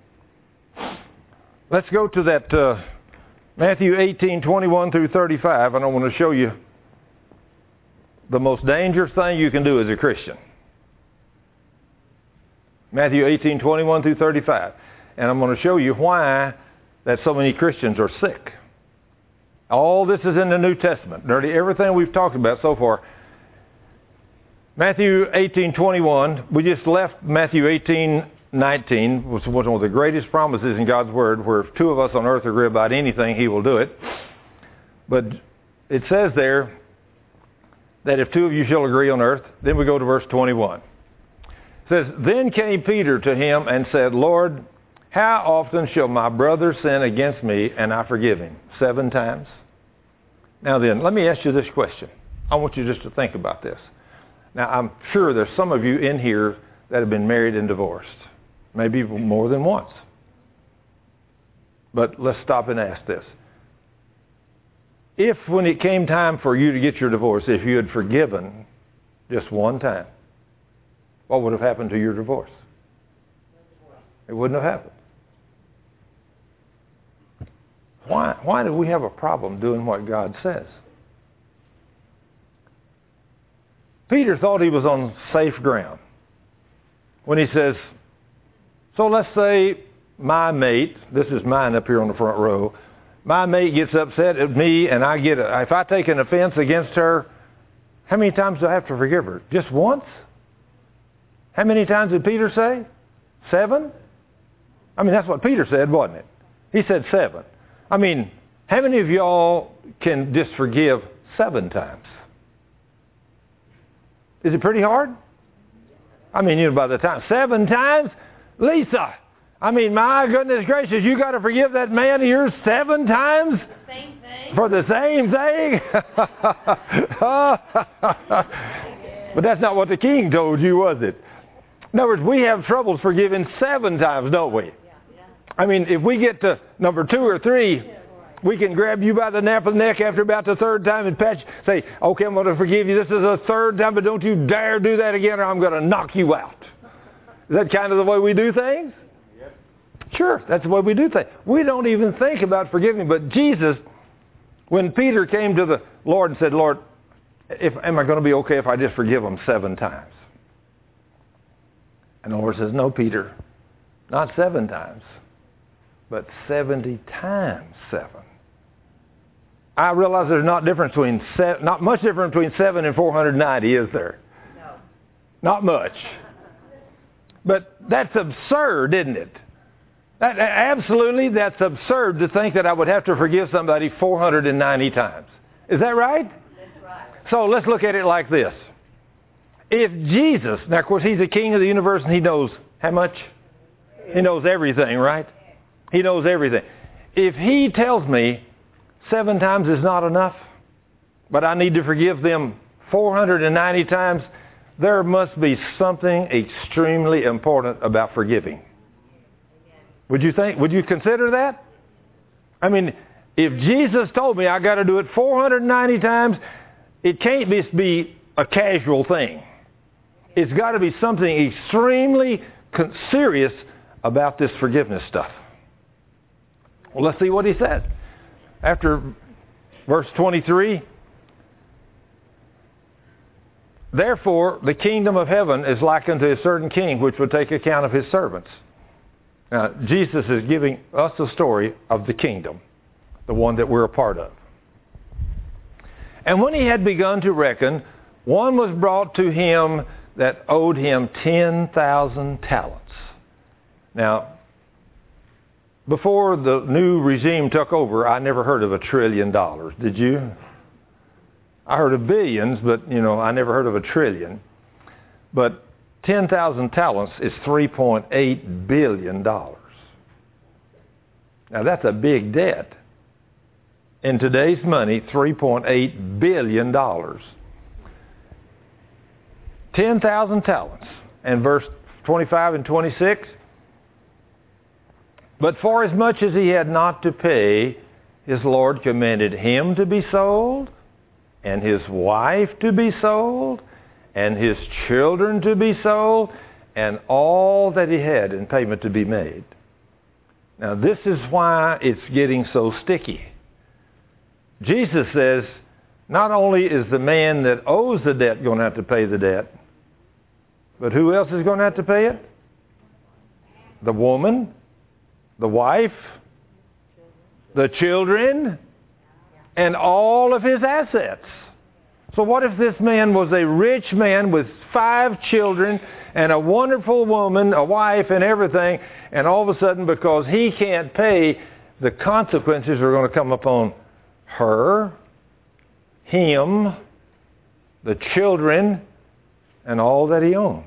let's go to that Matthew 18:21 through 35, and I want to show you the most dangerous thing you can do as a Christian. Matthew 18:21 through 35. And I'm going to show you why that so many Christians are sick. All this is in the New Testament. Nearly everything we've talked about so far. Matthew 18:21. We just left Matthew 18:19, which was one of the greatest promises in God's Word, where if 2 of us on earth agree about anything, He will do it. But it says there that if 2 of you shall agree on earth, then we go to verse 21. It says, Then came Peter to him and said, Lord, how often shall my brother sin against me and I forgive him? 7 times? Now then, let me ask you this question. I want you just to think about this. Now, I'm sure there's some of you in here that have been married and divorced. Maybe more than once. But let's stop and ask this. If when it came time for you to get your divorce, if you had forgiven just 1 time, what would have happened to your divorce? It wouldn't have happened. Why do we have a problem doing what God says? Peter thought he was on safe ground when he says, so let's say my mate, this is mine up here on the front row, my mate gets upset at me and if I take an offense against her, how many times do I have to forgive her? Just once? How many times did Peter say? 7? I mean, that's what Peter said, wasn't it? He said 7. I mean, how many of y'all can just forgive 7 times? Is it pretty hard? I mean, by the time 7 times, Lisa, I mean, my goodness gracious, you got to forgive that man of yours 7 times? Same thing. For the same thing? But that's not what the king told you, was it? In other words, we have troubles forgiving 7 times, don't we? I mean, if we get to number 2 or 3, we can grab you by the nape of the neck after about the 3rd time and pat you, say, okay, I'm going to forgive you. This is the 3rd time, but don't you dare do that again or I'm going to knock you out. Is that kind of the way we do things? Sure, that's the way we do things. We don't even think about forgiving. But Jesus, when Peter came to the Lord and said, Lord, am I going to be okay if I just forgive them 7 times? And the Lord says, no, Peter, not 7 times, but 70 times 7. I realize there's not much difference between 7 and 490, is there? No. Not much. But that's absurd, isn't it? Absolutely, that's absurd to think that I would have to forgive somebody 490 times. Is that right? That's right. So let's look at it like this. If Jesus, now of course he's the king of the universe and he knows how much? He knows everything, right? He knows everything. If he tells me 7 times is not enough, but I need to forgive them 490 times, there must be something extremely important about forgiving. Would you consider that? I mean, if Jesus told me I got to do it 490 times, it can't just be a casual thing. It's got to be something extremely serious about this forgiveness stuff. Well, let's see what he said. After verse 23, therefore the kingdom of heaven is like unto a certain king which would take account of his servants. Now, Jesus is giving us a story of the kingdom, the one that we're a part of. And when he had begun to reckon, one was brought to him that owed him 10,000 talents. Now, before the new regime took over, I never heard of $1 trillion. Did you? I heard of billions, but, I never heard of $1 trillion. But 10,000 talents is $3.8 billion. Now, that's a big debt. In today's money, $3.8 billion. 10,000 talents. And verse 25 and 26, but for as much as he had not to pay, his Lord commanded him to be sold, and his wife to be sold, and his children to be sold, and all that he had in payment to be made. Now this is why it's getting so sticky. Jesus says, not only is the man that owes the debt going to have to pay the debt, but who else is going to have to pay it? The woman, the wife, the children, and all of his assets. So what if this man was a rich man with 5 children and a wonderful woman, a wife and everything, and all of a sudden because he can't pay, the consequences are going to come upon her, him, the children, and all that he owned.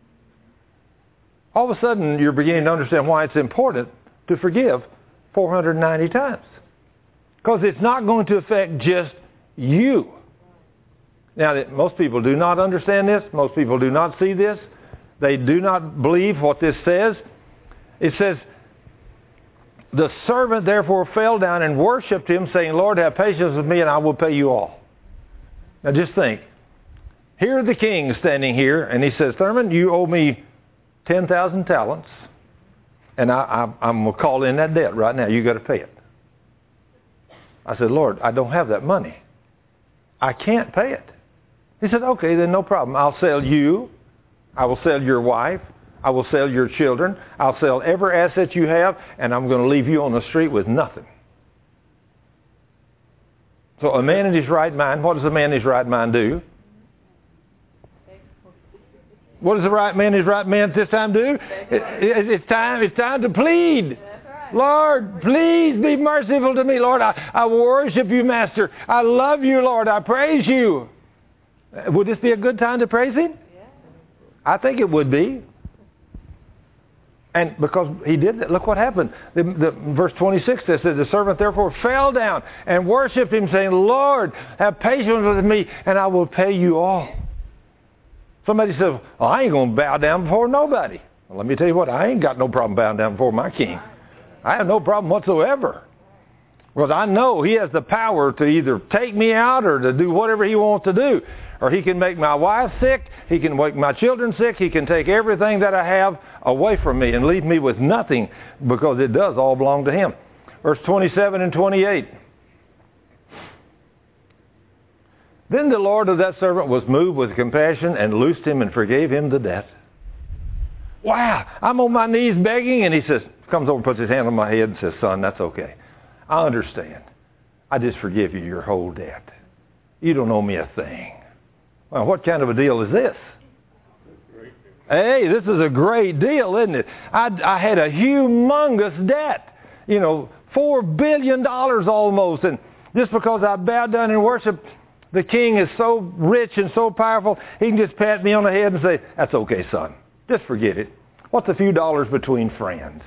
All of a sudden you're beginning to understand why it's important to forgive 490 times. Because it's not going to affect just you. Now, most people do not understand this. Most people do not see this. They do not believe what this says. It says, the servant therefore fell down and worshipped him, saying, Lord, have patience with me and I will pay you all. Now just think. Here the king is standing here and he says, Thurman, you owe me 10,000 talents and I'm going to call in that debt right now. You got to pay it. I said, Lord, I don't have that money. I can't pay it. He said, okay, then no problem. I'll sell you. I will sell your wife. I will sell your children. I'll sell every asset you have, and I'm going to leave you on the street with nothing. So a man in his right mind, what does a man in his right mind do? What does the right man in his right mind this time do? It's time to plead. Lord, please be merciful to me. Lord, I worship you, Master. I love you, Lord. I praise you. Would this be a good time to praise him? I think it would be. And because he did that, look what happened. Verse 26 says, the servant therefore fell down and worshipped him, saying, Lord, have patience with me, and I will pay you all. Somebody says, well, I ain't going to bow down before nobody. Well, let me tell you what, I ain't got no problem bowing down before my king. I have no problem whatsoever. Because I know he has the power to either take me out or to do whatever he wants to do. Or he can make my wife sick. He can make my children sick. He can take everything that I have away from me and leave me with nothing, because it does all belong to him. Verse 27 and 28. Then the Lord of that servant was moved with compassion and loosed him and forgave him the debt. Wow, I'm on my knees begging, and he says, comes over and puts his hand on my head and says, son, that's okay. I understand. I just forgive you your whole debt. You don't owe me a thing. Well, what kind of a deal is this? Hey, this is a great deal, isn't it? I had a humongous debt. $4 billion almost. And just because I bowed down and worshiped, the king is so rich and so powerful, he can just pat me on the head and say, that's okay, son. Just forget it. What's a few dollars between friends?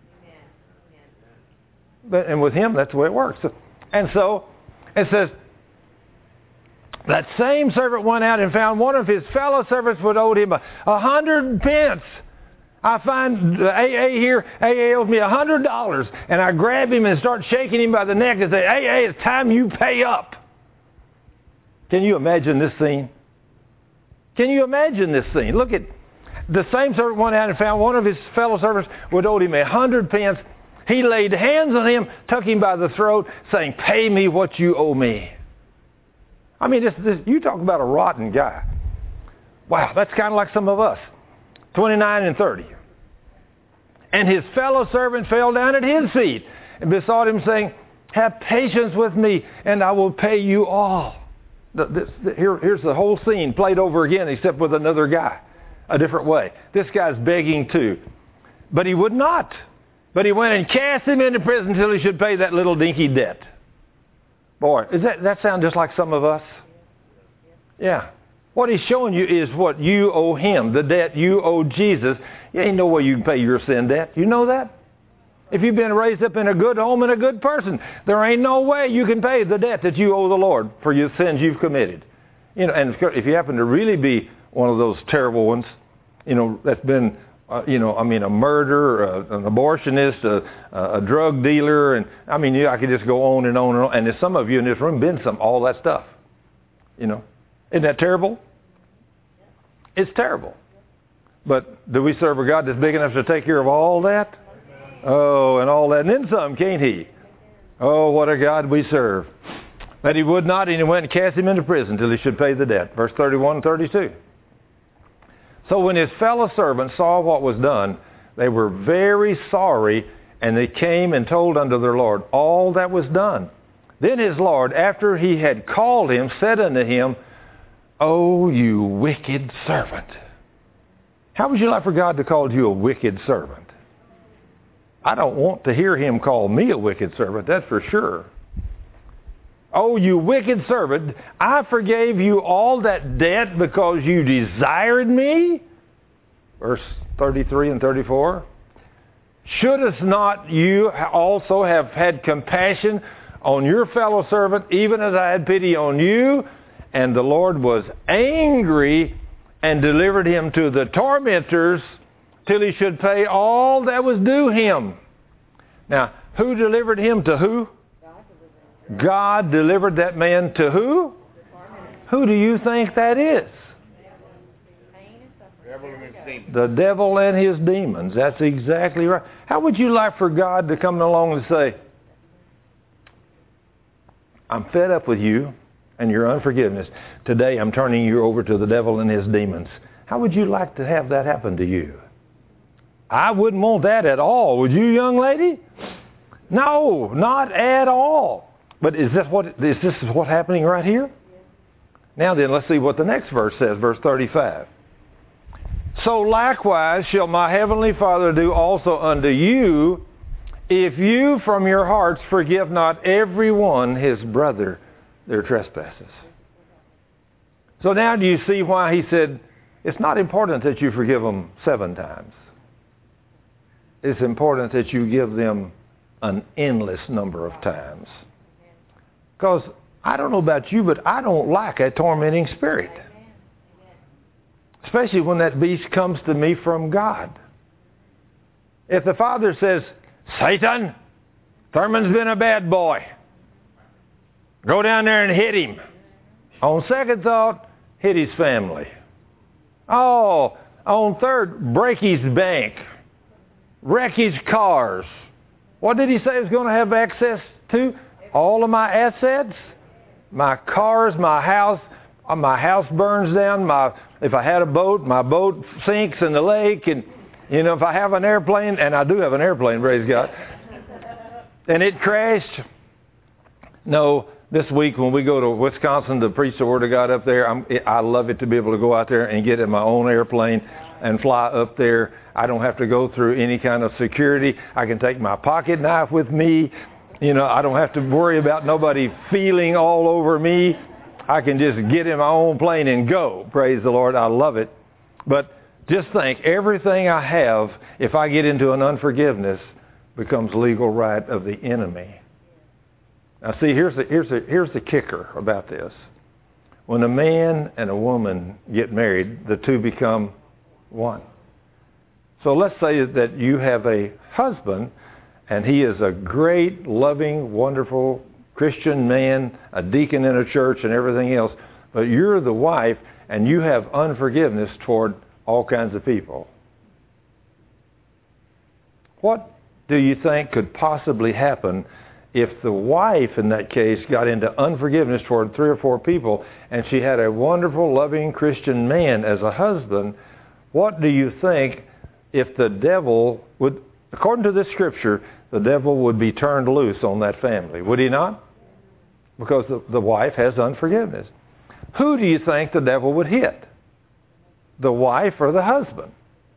And with him, that's the way it works. And so, it says, that same servant went out and found one of his fellow servants would owe him 100 pence. I find AA here, AA owes me $100. And I grab him and start shaking him by the neck and say, AA, it's time you pay up. Can you imagine this scene? Can you imagine this scene? Look at, the same servant went out and found one of his fellow servants would owe him 100 pence. He laid hands on him, took him by the throat, saying, pay me what you owe me. I mean, you talk about a rotten guy. Wow, that's kind of like some of us. 29 and 30. And his fellow servant fell down at his feet and besought him, saying, have patience with me, and I will pay you all. Here's the whole scene played over again, except with another guy, a different way. This guy's begging too. But he would not. But he went and cast him into prison until he should pay that little dinky debt. Boy, does that sound just like some of us? Yeah. What he's showing you is what you owe him, the debt you owe Jesus. You ain't no way you can pay your sin debt. You know that? If you've been raised up in a good home and a good person, there ain't no way you can pay the debt that you owe the Lord for your sins you've committed. And if you happen to really be one of those terrible ones, that's been, a murderer, an abortionist, a drug dealer, and I could just go on and on and on. And there's some of you in this room been all that stuff. Isn't that terrible? It's terrible. But do we serve a God that's big enough to take care of all that? Oh, and all that, and then some, can't he? Oh, what a God we serve. That he would not, and he went and cast him into prison till he should pay the debt. Verse 31 and 32. So when his fellow servants saw what was done, they were very sorry, and they came and told unto their Lord all that was done. Then his Lord, after he had called him, said unto him, O you wicked servant. How would you like for God to call you a wicked servant? I don't want to hear him call me a wicked servant, that's for sure. Oh, you wicked servant, I forgave you all that debt because you desired me. Verse 33 and 34. Shouldst not you also have had compassion on your fellow servant, even as I had pity on you? And the Lord was angry and delivered him to the tormentors till he should pay all that was due him. Now, who delivered him to who? God delivered that man to who? Who do you think that is? The devil and his demons. That's exactly right. How would you like for God to come along and say, I'm fed up with you and your unforgiveness. Today I'm turning you over to the devil and his demons. How would you like to have that happen to you? I wouldn't want that at all. Would you, young lady? No, not at all. But is this what's happening right here? Now then, let's see what the next verse says, verse 35. So likewise shall my heavenly Father do also unto you, if you from your hearts forgive not every one his brother their trespasses. So now do you see why he said, it's not important that you forgive them 7 times. it's important that you give them an endless number of times. Because I don't know about you, but I don't like a tormenting spirit. Especially when that beast comes to me from God. If the father says, Satan, Thurman's been a bad boy. Go down there and hit him. On second thought, hit his family. Oh, on third, break his bank. Wreck his cars. What did he say he was going to have access to? All of my assets? My cars, my house burns down. If I had a boat, my boat sinks in the lake. And, if I have an airplane, and I do have an airplane, praise God, and it crashed. No, this week when we go to Wisconsin to preach the Word of God up there, I love it to be able to go out there and get in my own airplane and fly up there. I don't have to go through any kind of security. I can take my pocket knife with me. I don't have to worry about nobody feeling all over me. I can just get in my own plane and go. Praise the Lord. I love it. But just think, everything I have, if I get into an unforgiveness, becomes legal right of the enemy. Now see, here's the kicker about this. When a man and a woman get married, the two become one. So let's say that you have a husband, and he is a great, loving, wonderful Christian man, a deacon in a church and everything else, but you're the wife, and you have unforgiveness toward all kinds of people. What do you think could possibly happen if the wife in that case got into unforgiveness toward 3 or 4 people, and she had a wonderful, loving Christian man as a husband? What do you think if the devil would, according to this scripture, the devil would be turned loose on that family? Would he not? Because the wife has unforgiveness. Who do you think the devil would hit? The wife or the husband?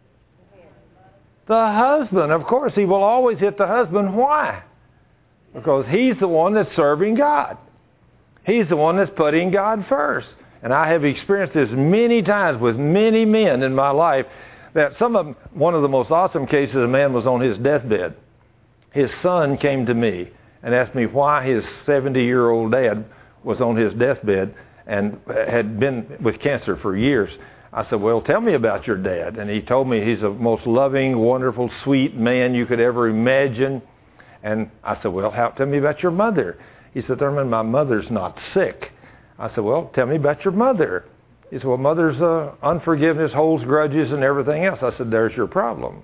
The husband. Of course, he will always hit the husband. Why? Because he's the one that's serving God. He's the one that's putting God first. And I have experienced this many times with many men in my life, that one of the most awesome cases, a man was on his deathbed. His son came to me and asked me why his 70-year-old dad was on his deathbed and had been with cancer for years. I said, well, tell me about your dad. And he told me he's the most loving, wonderful, sweet man you could ever imagine. And I said, well, tell me about your mother. He said, Thurman, my mother's not sick. I said, well, tell me about your mother. He said, well, mother's unforgiveness, holds grudges and everything else. I said, there's your problem.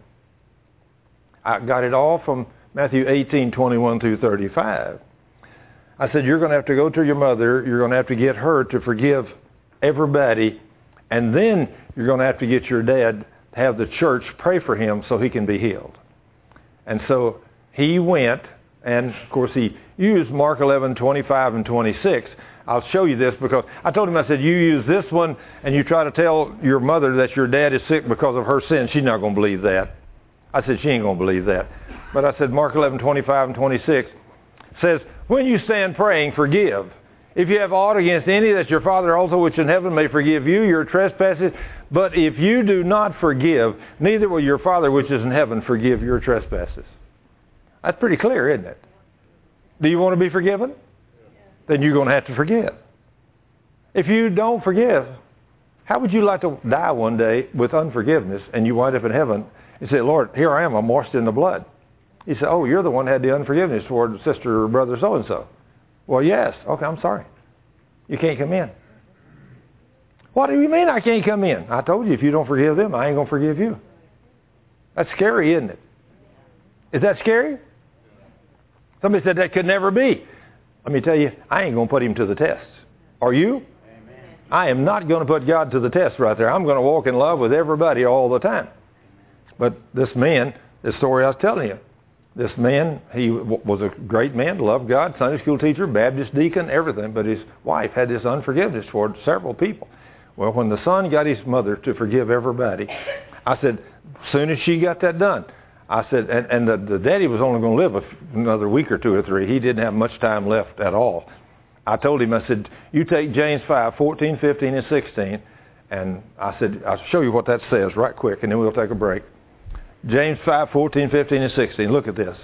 I got it all from Matthew 18:21 through 35. I said, you're going to have to go to your mother. You're going to have to get her to forgive everybody. And then you're going to have to get your dad to have the church pray for him so he can be healed. And so he went, and of course he used Mark 11:25 and 26. I'll show you this because I told him, I said, you use this one and you try to tell your mother that your dad is sick because of her sin. She's not going to believe that. I said, she ain't going to believe that. But I said, Mark 11:25 and 26 says, when you stand praying, forgive. If you have aught against any, that your Father also which in heaven may forgive you your trespasses. But if you do not forgive, neither will your Father which is in heaven forgive your trespasses. That's pretty clear, isn't it? Do you want to be forgiven? Then you're going to have to forgive. If you don't forgive, how would you like to die one day with unforgiveness and you wind up in heaven and say, Lord, here I am, I'm washed in the blood. He said, oh, you're the one who had the unforgiveness toward sister or brother so-and-so. Well, yes. Okay, I'm sorry. You can't come in. What do you mean I can't come in? I told you if you don't forgive them, I ain't going to forgive you. That's scary, isn't it? Is that scary? Somebody said that could never be. Let me tell you, I ain't going to put him to the test. Are you? Amen. I am not going to put God to the test right there. I'm going to walk in love with everybody all the time. But this man, this story I was telling you, this man, he was a great man, loved God, Sunday school teacher, Baptist deacon, everything. But his wife had this unforgiveness toward several people. Well, when the son got his mother to forgive everybody, I said, as soon as she got that done, I said, and the daddy was only going to live another week or 2 or 3. He didn't have much time left at all. I told him, I said, you take James 5:14, 15, and 16. And I said, I'll show you what that says right quick, and then we'll take a break. James 5:14, 15, and 16. Look at this.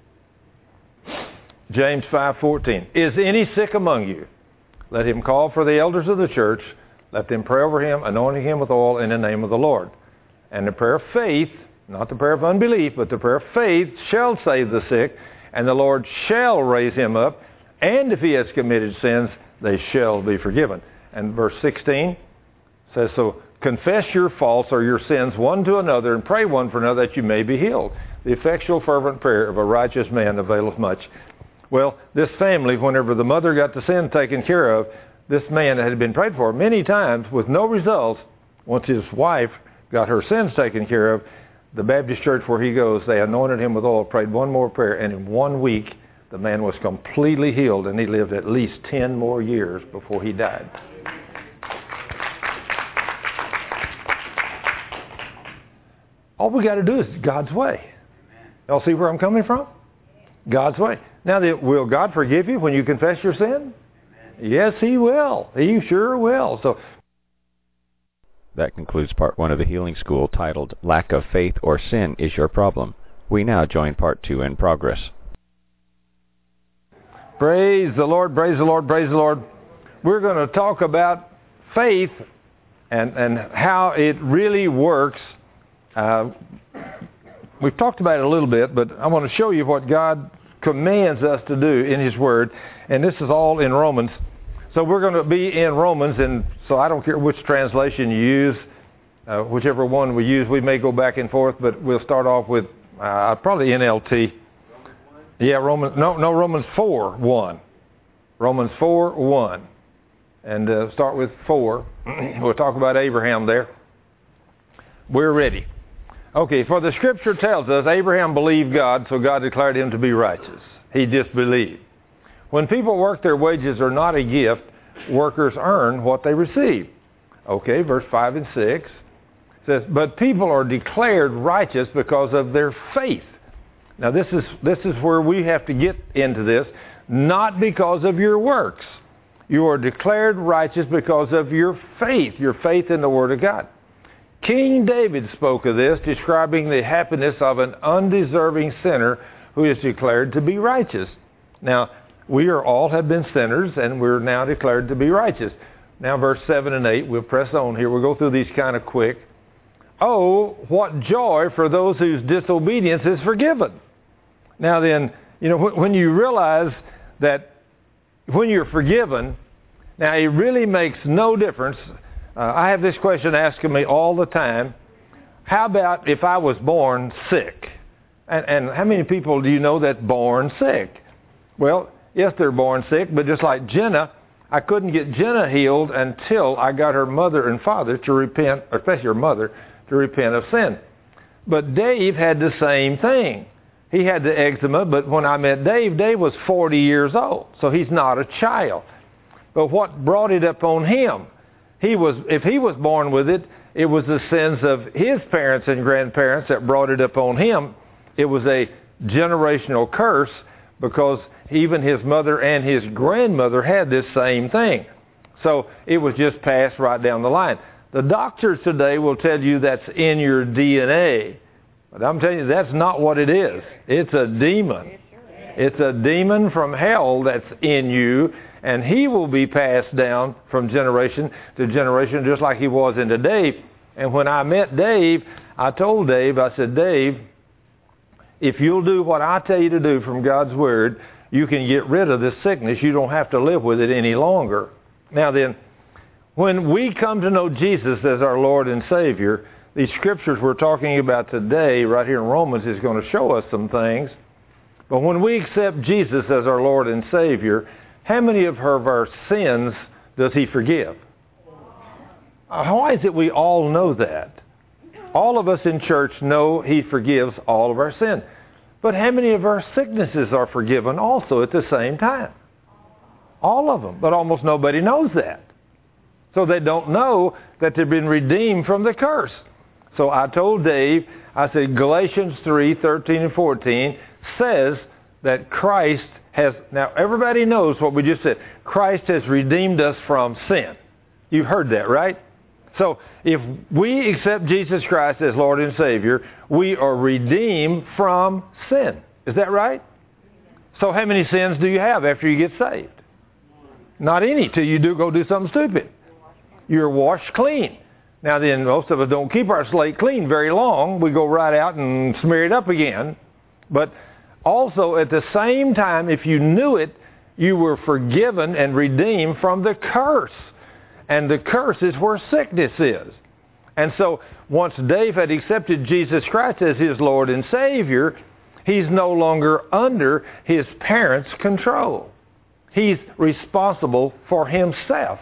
James 5:14. Is any sick among you? Let him call for the elders of the church. Let them pray over him, anointing him with oil in the name of the Lord. And the prayer of faith, not the prayer of unbelief, but the prayer of faith shall save the sick, and the Lord shall raise him up. And if he has committed sins, they shall be forgiven. And verse 16 says, so confess your faults or your sins one to another, and pray one for another that you may be healed. The effectual fervent prayer of a righteous man availeth much. Well, this family, whenever the mother got the sin taken care of, this man had been prayed for many times with no results. Once his wife got her sins taken care of, the Baptist church where he goes, they anointed him with oil, prayed one more prayer, and in 1 week, the man was completely healed, and he lived at least 10 more years before he died. All we got to do is God's way. Y'all see where I'm coming from? God's way. Now, will God forgive you when you confess your sin? Yes, He will. He sure will. So, that concludes part 1 of the Healing School, titled Lack of Faith or Sin is Your Problem. We now join part 2 in progress. Praise the Lord, praise the Lord, praise the Lord. We're going to talk about faith and how it really works. We've talked about it a little bit, but I want to show you what God commands us to do in His Word. And this is all in Romans. So we're going to be in Romans, and so I don't care which translation you use, whichever one we use. We may go back and forth, but we'll start off with probably NLT. Yeah, Romans 4:1. Romans 4:1. And start with 4. We'll talk about Abraham there. We're ready. Okay, for the Scripture tells us Abraham believed God, so God declared him to be righteous. He just believed. When people work, their wages are not a gift. Workers earn what they receive. Okay, verse 5 and 6 says, but people are declared righteous because of their faith. Now this is where we have to get into this, not because of your works. You are declared righteous because of your faith in the Word of God. King David spoke of this, describing the happiness of an undeserving sinner who is declared to be righteous. Now, we all have been sinners, and we're now declared to be righteous. Now, verse 7 and 8, we'll press on here. We'll go through these kind of quick. Oh, what joy for those whose disobedience is forgiven. Now then, when you realize that when you're forgiven, now it really makes no difference. I have this question asked of me all the time. How about if I was born sick? And how many people do you know that's born sick? Well, yes, they're born sick, but just like Jenna, I couldn't get Jenna healed until I got her mother and father to repent, or especially her mother, to repent of sin. But Dave had the same thing. He had the eczema, but when I met Dave, Dave was 40 years old, so he's not a child. But what brought it upon him? If he was born with it, it was the sins of his parents and grandparents that brought it upon him. It was a generational curse because even his mother and his grandmother had this same thing. So it was just passed right down the line. The doctors today will tell you that's in your DNA. But I'm telling you, that's not what it is. It's a demon. It's a demon from hell that's in you, and he will be passed down from generation to generation just like he was into Dave. And when I met Dave, I told Dave, I said, Dave, if you'll do what I tell you to do from God's Word, you can get rid of this sickness. You don't have to live with it any longer. Now then, when we come to know Jesus as our Lord and Savior, these scriptures we're talking about today, right here in Romans, is going to show us some things. But when we accept Jesus as our Lord and Savior, how many of our sins does He forgive? Why is it we all know that? All of us in church know He forgives all of our sin. But how many of our sicknesses are forgiven also at the same time? All of them. But almost nobody knows that. So they don't know that they've been redeemed from the curse. So I told Dave, I said, Galatians 3:13 and 14 says that Christ has, now everybody knows what we just said. Christ has redeemed us from sin. You've heard that, right? So if we accept Jesus Christ as Lord and Savior, we are redeemed from sin. Is that right? So how many sins do you have after you get saved? Not any till you go do something stupid. You're washed clean. Now then, most of us don't keep our slate clean very long. We go right out and smear it up again. But also at the same time, if you knew it, you were forgiven and redeemed from the curse. And the curse is where sickness is. And so once Dave had accepted Jesus Christ as his Lord and Savior, he's no longer under his parents' control. He's responsible for himself.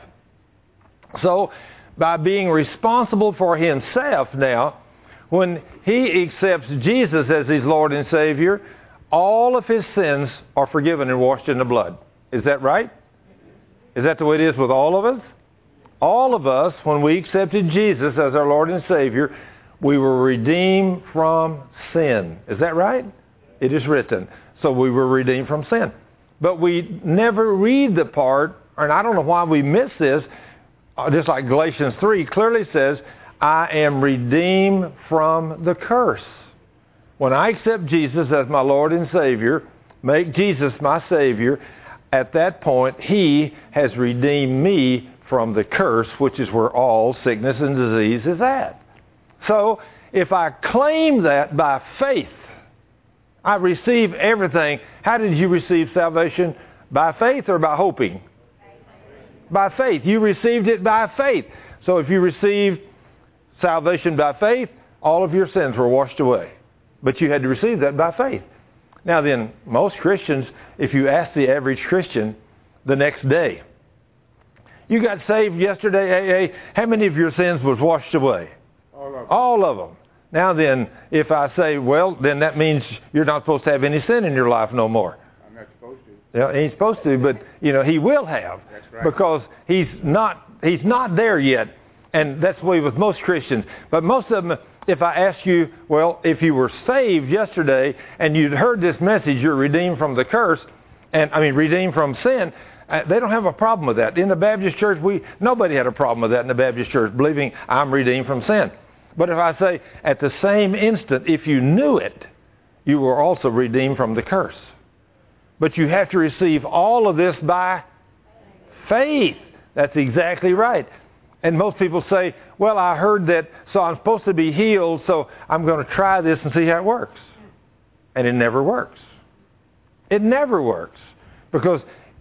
So by being responsible for himself now, when he accepts Jesus as his Lord and Savior, all of his sins are forgiven and washed in the blood. Is that right? Is that the way it is with all of us? All of us, when we accepted Jesus as our Lord and Savior, we were redeemed from sin. Is that right? It is written. So we were redeemed from sin. But we never read the part, and I don't know why we miss this, just like Galatians 3 clearly says, I am redeemed from the curse. When I accept Jesus as my Lord and Savior, make Jesus my Savior, at that point, he has redeemed me from the curse, which is where all sickness and disease is at. So, if I claim that by faith, I receive everything. How did you receive salvation? By faith or by hoping? By faith. You received it by faith. So if you received salvation by faith, all of your sins were washed away. But you had to receive that by faith. Now then, most Christians, if you ask the average Christian the next day, you got saved yesterday, AA, how many of your sins was washed away? All of them. All of them. Now then, if I say, well, then that means you're not supposed to have any sin in your life no more. I'm not supposed to. Yeah, he ain't supposed to, but, he will have. That's right. Because he's not there yet. And that's the way with most Christians. But most of them, if I ask you, well, if you were saved yesterday and you'd heard this message, you're redeemed from the curse, redeemed from sin, they don't have a problem with that. In the Baptist church, nobody had a problem with that in the Baptist church, believing I'm redeemed from sin. But if I say, at the same instant, if you knew it, you were also redeemed from the curse. But you have to receive all of this by faith. That's exactly right. And most people say, well, I heard that, so I'm supposed to be healed, so I'm going to try this and see how it works. And it never works. It never works. Because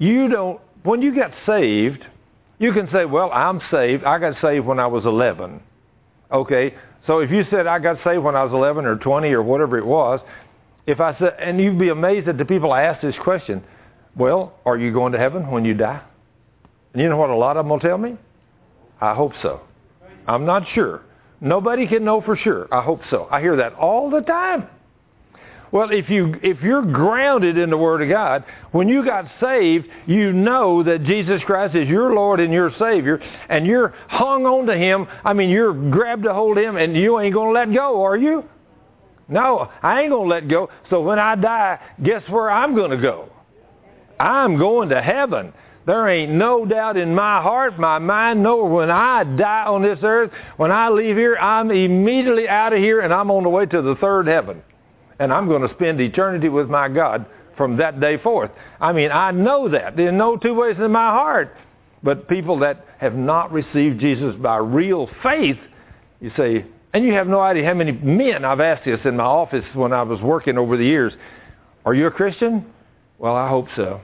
when you get saved, you can say, well, I'm saved. I got saved when I was 11. Okay, so if you said I got saved when I was 11 or 20 or whatever it was, if I said, and you'd be amazed at the people I ask this question, well, are you going to heaven when you die? And you know what a lot of them will tell me? I hope so. I'm not sure. Nobody can know for sure. I hope so. I hear that all the time. Well, if you're grounded in the Word of God, when you got saved, you know that Jesus Christ is your Lord and your Savior, and you're hung on to Him. You're grabbed a hold of Him, and you ain't going to let go, are you? No, I ain't going to let go. So when I die, guess where I'm going to go? I'm going to heaven. There ain't no doubt in my heart, my mind, nor when I die on this earth, when I leave here, I'm immediately out of here, and I'm on the way to the third heaven. And I'm going to spend eternity with my God from that day forth. I know that. There's no two ways in my heart. But people that have not received Jesus by real faith, you say, and you have no idea how many men I've asked this in my office when I was working over the years. Are you a Christian? Well, I hope so.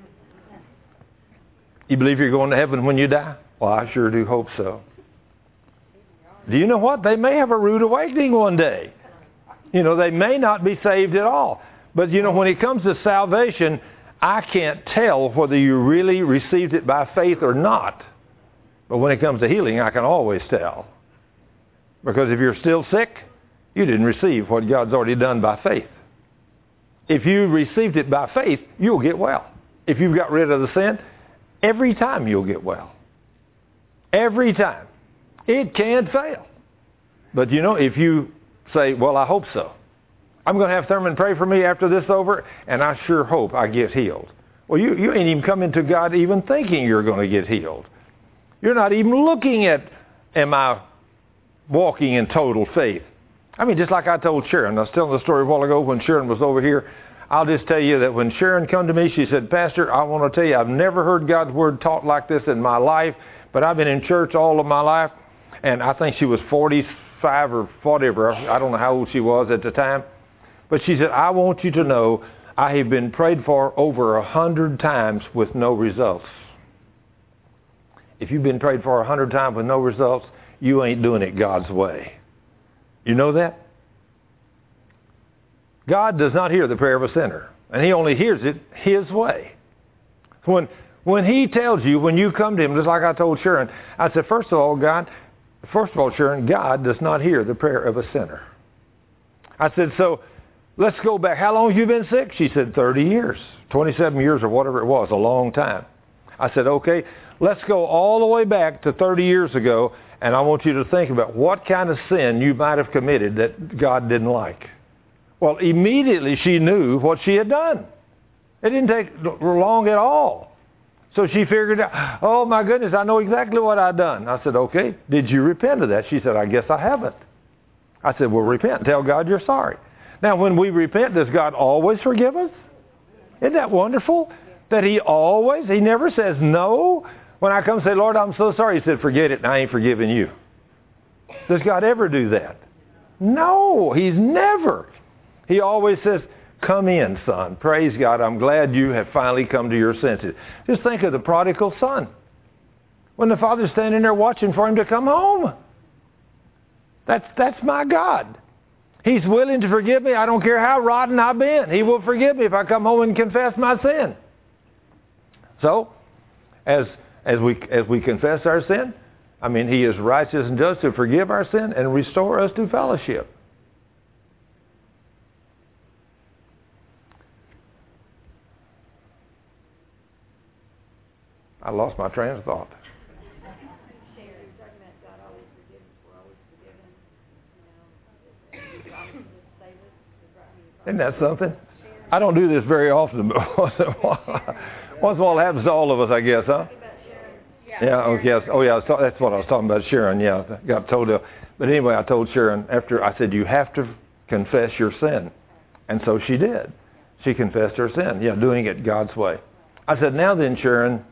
You believe you're going to heaven when you die? Well, I sure do hope so. Do you know what? They may have a rude awakening one day. They may not be saved at all. But, when it comes to salvation, I can't tell whether you really received it by faith or not. But when it comes to healing, I can always tell. Because if you're still sick, you didn't receive what God's already done by faith. If you received it by faith, you'll get well. If you've got rid of the sin, every time you'll get well. Every time. It can't fail. But, if you say, well, I hope so. I'm going to have Thurman pray for me after this over, and I sure hope I get healed. Well, you ain't even coming to God even thinking you're going to get healed. You're not even looking at am I walking in total faith? I mean, just like I told Sharon. I was telling the story a while ago when Sharon was over here. I'll just tell you that when Sharon come to me, she said, Pastor, I want to tell you, I've never heard God's Word taught like this in my life, but I've been in church all of my life. And I think she was 45 or whatever. I don't know how old she was at the time. But she said, I want you to know I have been prayed for over 100 times with no results. If you've been prayed for 100 times with no results, you ain't doing it God's way. You know that? God does not hear the prayer of a sinner, and He only hears it His way. When He tells you, when you come to Him, just like I told Sharon, I said, first of all, Sharon, God does not hear the prayer of a sinner. I said, so let's go back. How long have you been sick? She said, 30 years, 27 years or whatever it was, a long time. I said, okay, let's go all the way back to 30 years ago, and I want you to think about what kind of sin you might have committed that God didn't like. Well, immediately she knew what she had done. It didn't take long at all. So she figured out, oh my goodness, I know exactly what I've done. I said, okay, did you repent of that? She said, I guess I haven't. I said, well, repent. Tell God you're sorry. Now, when we repent, does God always forgive us? Isn't that wonderful? That He never says no. When I come and say, Lord, I'm so sorry, He said, forget it, and I ain't forgiving you. Does God ever do that? No, He's never. He always says, come in, son. Praise God. I'm glad you have finally come to your senses. Just think of the prodigal son. When the father's standing there watching for him to come home. That's my God. He's willing to forgive me. I don't care how rotten I've been. He will forgive me if I come home and confess my sin. So, as we confess our sin, I mean, He is righteous and just to forgive our sin and restore us to fellowship. I lost my train of thought. Isn't that something? I don't do this very often, but once in a while it happens to all of us, I guess, huh? Yeah, okay. Yes. Oh, yeah, that's what I was talking about, Sharon. Yeah, got told to. But anyway, I told Sharon after, I said, you have to confess your sin. And so she did. She confessed her sin. Yeah, doing it God's way. I said, now then, Sharon,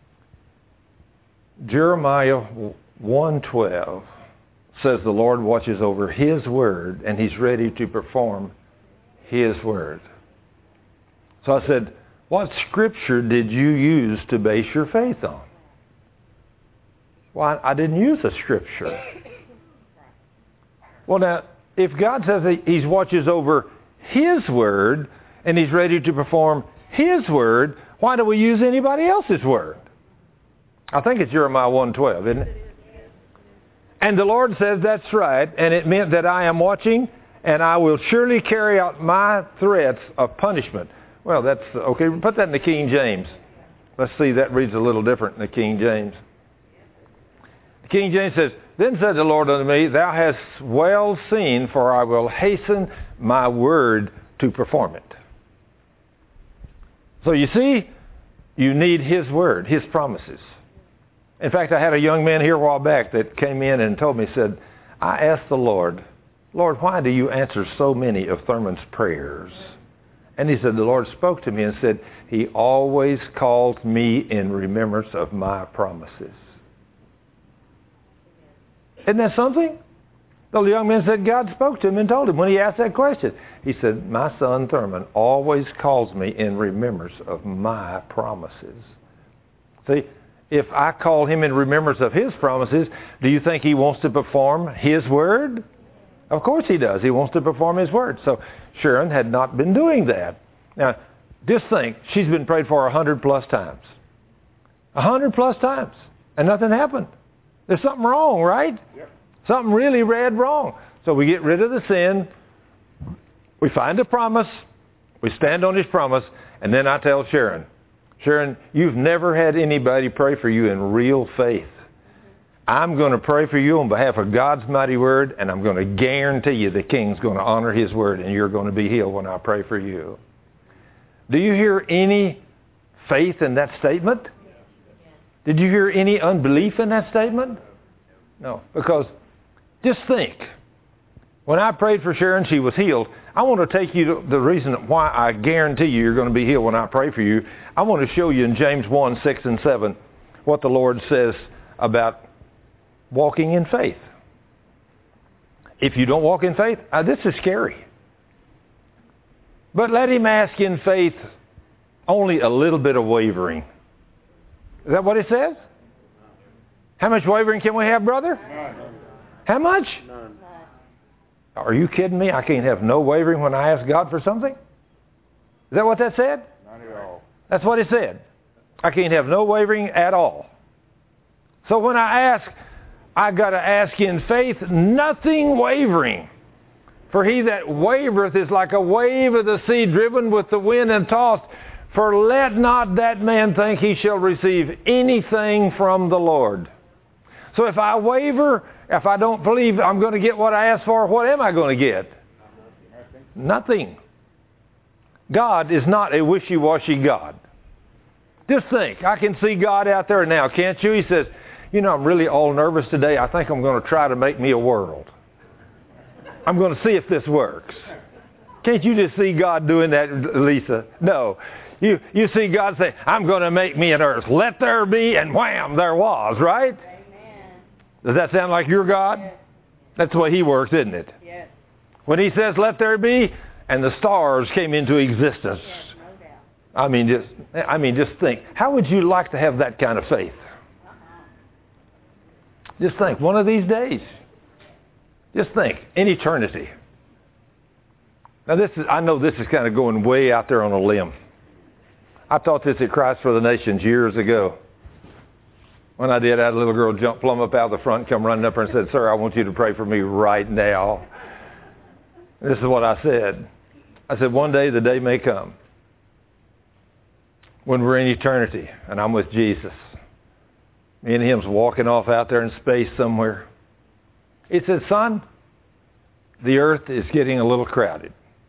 Jeremiah 1:12 says the Lord watches over His word and He's ready to perform His word. So I said, what scripture did you use to base your faith on? Well, I didn't use a scripture. Well, now, if God says He watches over His word and He's ready to perform His word, why do we use anybody else's word? I think it's Jeremiah 1:12, isn't it? And the Lord says, that's right, and it meant that I am watching, and I will surely carry out my threats of punishment. Well, that's, okay, put that in the King James. Let's see, that reads a little different in the King James. The King James says, then said the Lord unto me, thou hast well seen, for I will hasten my word to perform it. So you see, you need His word, His promises. In fact, I had a young man here a while back that came in and told me, said, I asked the Lord, why do you answer so many of Thurman's prayers? And he said, the Lord spoke to me and said, He always calls me in remembrance of my promises. Isn't that something? The young man said God spoke to him and told him when he asked that question. He said, my son Thurman always calls me in remembrance of my promises. See, if I call him in remembrance of His promises, do you think He wants to perform His word? Of course He does. He wants to perform His word. So Sharon had not been doing that. Now, just think, she's been prayed for 100 plus times. 100 plus times. And nothing happened. There's something wrong, right? Yep. Something really red wrong. So we get rid of the sin. We find a promise. We stand on His promise. And then I tell Sharon, you've never had anybody pray for you in real faith. I'm going to pray for you on behalf of God's mighty word, and I'm going to guarantee you the King's going to honor His word, and you're going to be healed when I pray for you. Do you hear any faith in that statement? Did you hear any unbelief in that statement? No. Because just think. When I prayed for Sharon, she was healed. I want to take you to the reason why I guarantee you you're going to be healed when I pray for you. I want to show you in James 1, 6 and 7 what the Lord says about walking in faith. If you don't walk in faith, this is scary. But let him ask in faith only a little bit of wavering. Is that what it says? How much wavering can we have, brother? None. How much? None. Are you kidding me? I can't have no wavering when I ask God for something? Is that what that said? Not at all. That's what it said. I can't have no wavering at all. So when I ask, I got to ask in faith, nothing wavering. For he that wavereth is like a wave of the sea driven with the wind and tossed. For let not that man think he shall receive anything from the Lord. So if I waver, if I don't believe I'm going to get what I ask for, what am I going to get? Nothing. God is not a wishy-washy God. Just think, I can see God out there now, can't you? He says, you know, I'm really all nervous today. I think I'm going to try to make me a world. I'm going to see if this works. Can't you just see God doing that, Lisa? No. You see God say, I'm going to make me an earth. Let there be, and wham, there was, right? Amen. Does that sound like your God? Yes. That's the way he works, isn't it? Yes. When he says, let there be, and the stars came into existence. Yes, no doubt. I mean, just think. How would you like to have that kind of faith? Just think, one of these days. Just think, in eternity. Now I know this is kind of going way out there on a limb. I taught this at Christ for the Nations years ago. When I did, I had a little girl jump plumb up out of the front, come running up and said, sir, I want you to pray for me right now. This is what I said. I said, one day the day may come when we're in eternity and I'm with Jesus. Me and him's walking off out there in space somewhere. He said, son, the earth is getting a little crowded.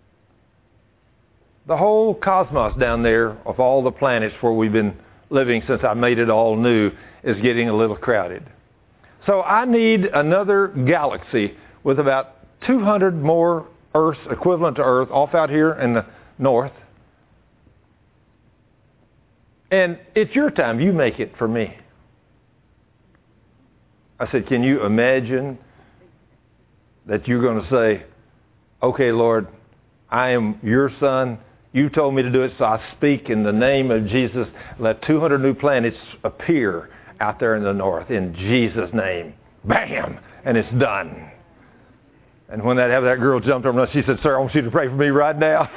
The whole cosmos down there of all the planets where we've been living since I made it all new is getting a little crowded. So I need another galaxy with about 200 more Earths equivalent to Earth off out here in the north. And it's your time. You make it for me. I said, can you imagine that you're going to say, okay, Lord, I am your son. You told me to do it, so I speak in the name of Jesus. Let 200 new planets appear out there in the north in Jesus' name. Bam! And it's done. And when that girl jumped over, she said, sir, I want you to pray for me right now.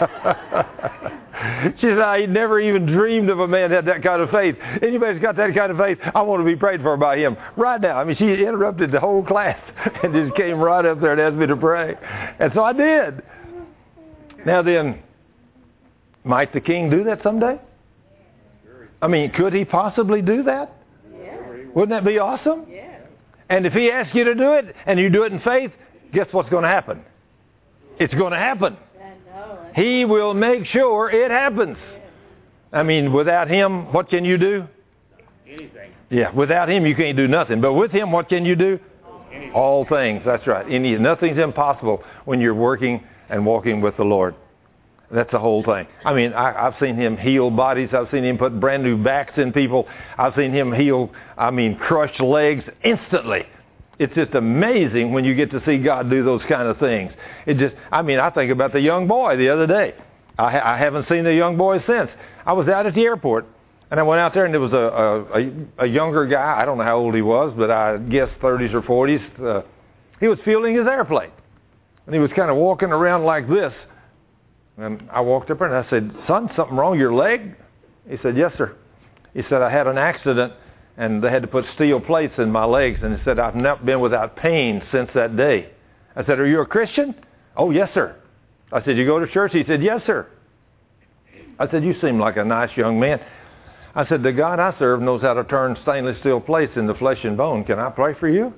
She said, I never even dreamed of a man that had that kind of faith. Anybody's got that kind of faith, I want to be prayed for by him right now. I mean, she interrupted the whole class and just came right up there and asked me to pray. And so I did. Now then, might the king do that someday? I mean, could he possibly do that? Yeah. Wouldn't that be awesome? Yeah. And if he asks you to do it and you do it in faith, guess what's going to happen? It's going to happen. He will make sure it happens. I mean, without him, what can you do? Anything. Yeah, without him, you can't do nothing. But with him, what can you do? Anything. All things. That's right. Nothing's impossible when you're working and walking with the Lord. That's the whole thing. I mean, I've seen him heal bodies. I've seen him put brand new backs in people. I've seen him heal, crushed legs instantly. It's just amazing when you get to see God do those kind of things. I think about the young boy the other day. I haven't seen the young boy since. I was out at the airport, and I went out there, and there was a younger guy. I don't know how old he was, but I guess 30s or 40s. He was fueling his airplane, and he was kind of walking around like this. And I walked up there, and I said, son, something wrong with your leg? He said, yes, sir. He said, I had an accident, and they had to put steel plates in my legs. And he said, I've not been without pain since that day. I said, are you a Christian? Oh, yes, sir. I said, you go to church? He said, yes, sir. I said, you seem like a nice young man. I said, the God I serve knows how to turn stainless steel plates into flesh and bone. Can I pray for you?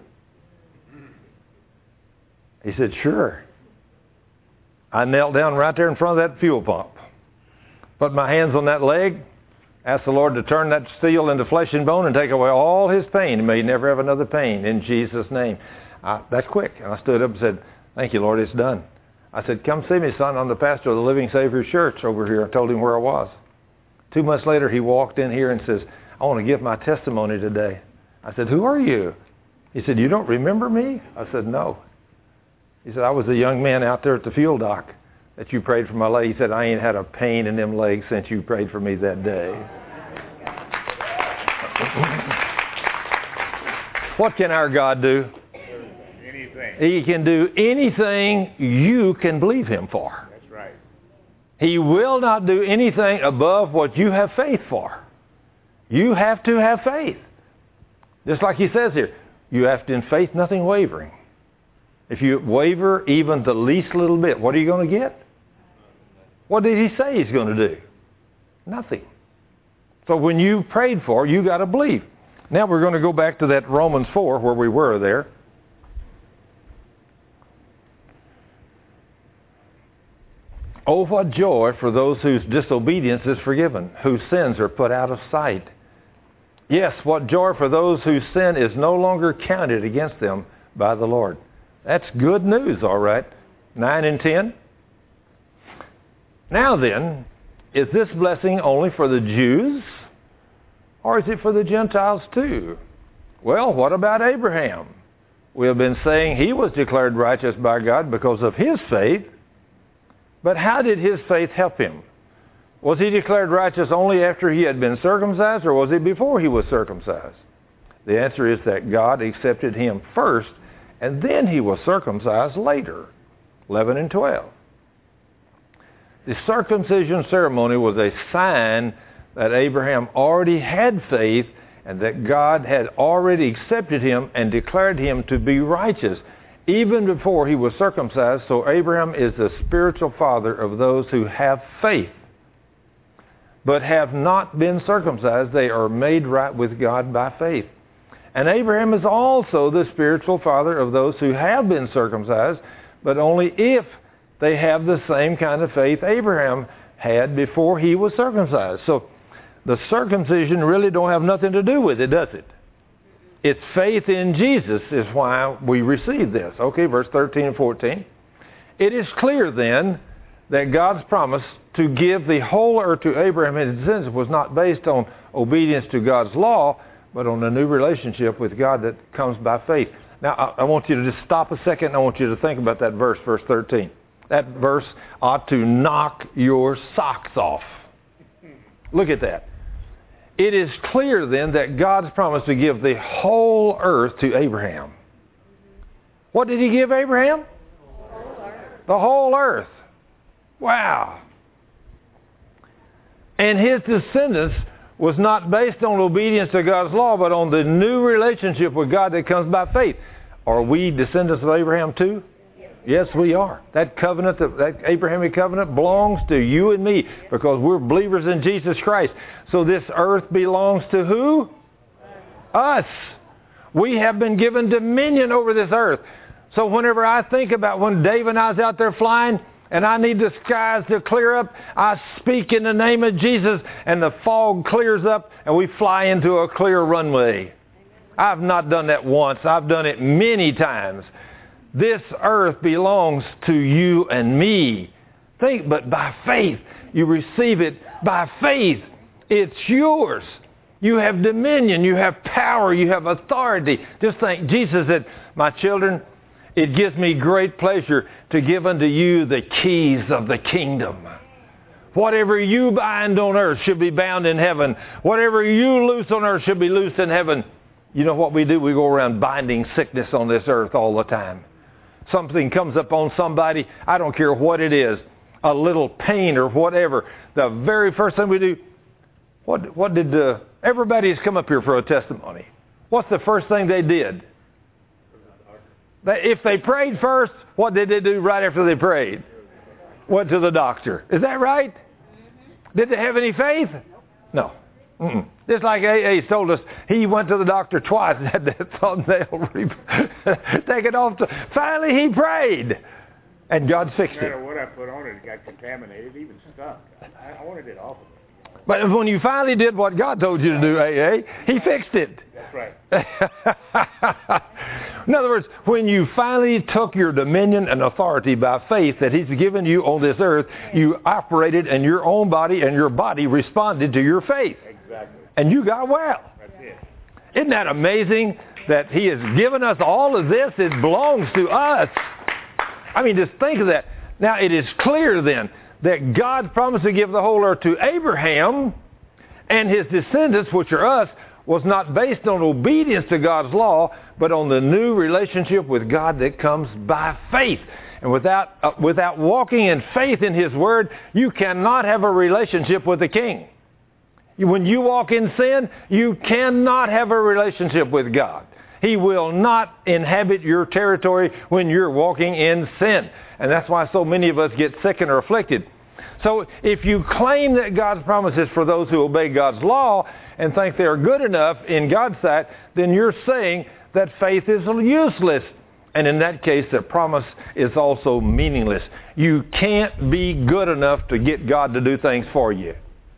He said, sure. I knelt down right there in front of that fuel pump, put my hands on that leg, Ask the Lord to turn that steel into flesh and bone and take away all his pain. And may he never have another pain in Jesus' name. That's quick. And I stood up and said, thank you, Lord, it's done. I said, come see me, son. I'm the pastor of the Living Savior Church over here. I told him where I was. 2 months later, he walked in here and says, I want to give my testimony today. I said, who are you? He said, you don't remember me? I said, no. He said, I was a young man out there at the fuel dock that you prayed for my leg. He said, I ain't had a pain in them legs since you prayed for me that day. What can our God do? Anything. He can do anything you can believe him for. That's right. He will not do anything above what you have faith for. You have to have faith. Just like he says here, you have to, in faith, nothing wavering. If you waver even the least little bit, what are you going to get? What did he say he's going to do? Nothing. So when you prayed for, you got to believe. Now we're going to go back to that Romans 4 where we were there. Oh, what joy for those whose disobedience is forgiven, whose sins are put out of sight. Yes, what joy for those whose sin is no longer counted against them by the Lord. That's good news, all right. 9 and 10. Now then, is this blessing only for the Jews, or is it for the Gentiles too? Well, what about Abraham? We have been saying he was declared righteous by God because of his faith. But how did his faith help him? Was he declared righteous only after he had been circumcised, or was it before he was circumcised? The answer is that God accepted him first, and then he was circumcised later. 11 and 12. The circumcision ceremony was a sign that Abraham already had faith and that God had already accepted him and declared him to be righteous even before he was circumcised. So Abraham is the spiritual father of those who have faith but have not been circumcised. They are made right with God by faith. And Abraham is also the spiritual father of those who have been circumcised, but only if they have the same kind of faith Abraham had before he was circumcised. So the circumcision really don't have nothing to do with it, does it? It's faith in Jesus is why we receive this. Okay, verse 13 and 14. It is clear then that God's promise to give the whole earth to Abraham and his descendants was not based on obedience to God's law, but on a new relationship with God that comes by faith. Now, I want you to just stop a second. I want you to think about that verse, verse 13. That verse ought to knock your socks off. Look at that. It is clear then that God's promise to give the whole earth to Abraham. What did he give Abraham? The whole earth. Wow. And his descendants was not based on obedience to God's law, but on the new relationship with God that comes by faith. Are we descendants of Abraham too? Yes, we are. That covenant, that Abrahamic covenant belongs to you and me because we're believers in Jesus Christ. So this earth belongs to who? Us. We have been given dominion over this earth. So whenever I think about when Dave and I was out there flying and I need the skies to clear up, I speak in the name of Jesus and the fog clears up and we fly into a clear runway. I've not done that once. I've done it many times. This earth belongs to you and me. But by faith, you receive it by faith. It's yours. You have dominion. You have power. You have authority. Just think, Jesus said, my children, it gives me great pleasure to give unto you the keys of the kingdom. Whatever you bind on earth should be bound in heaven. Whatever you loose on earth should be loosed in heaven. You know what we do? We go around binding sickness on this earth all the time. Something comes up on somebody, I don't care what it is, a little pain or whatever. The very first thing we do, what did everybody's come up here for a testimony. What's the first thing they did? If they prayed first, what did they do right after they prayed? Went to the doctor. Is that right? Did they have any faith? No. Just like A.A. told us, he went to the doctor twice and had that thumbnail taken off. Finally, he prayed, and God fixed it. No matter what I put on it, it got contaminated, even stuck. I wanted it off of it. But when you finally did what God told you to do, AA, He fixed it. That's right. In other words, when you finally took your dominion and authority by faith that He's given you on this earth, you operated in your own body, and your body responded to your faith. Exactly. And you got well. That's it. Isn't that amazing that He has given us all of this? It belongs to us. I mean, just think of that. Now, it is clear then that God promised to give the whole earth to Abraham and his descendants, which are us, was not based on obedience to God's law, but on the new relationship with God that comes by faith. And without walking in faith in His Word, you cannot have a relationship with the King. When you walk in sin, you cannot have a relationship with God. He will not inhabit your territory when you're walking in sin. And that's why so many of us get sick and are afflicted. So if you claim that God's promises for those who obey God's law and think they are good enough in God's sight, then you're saying that faith is useless. And in that case, the promise is also meaningless. You can't be good enough to get God to do things for you.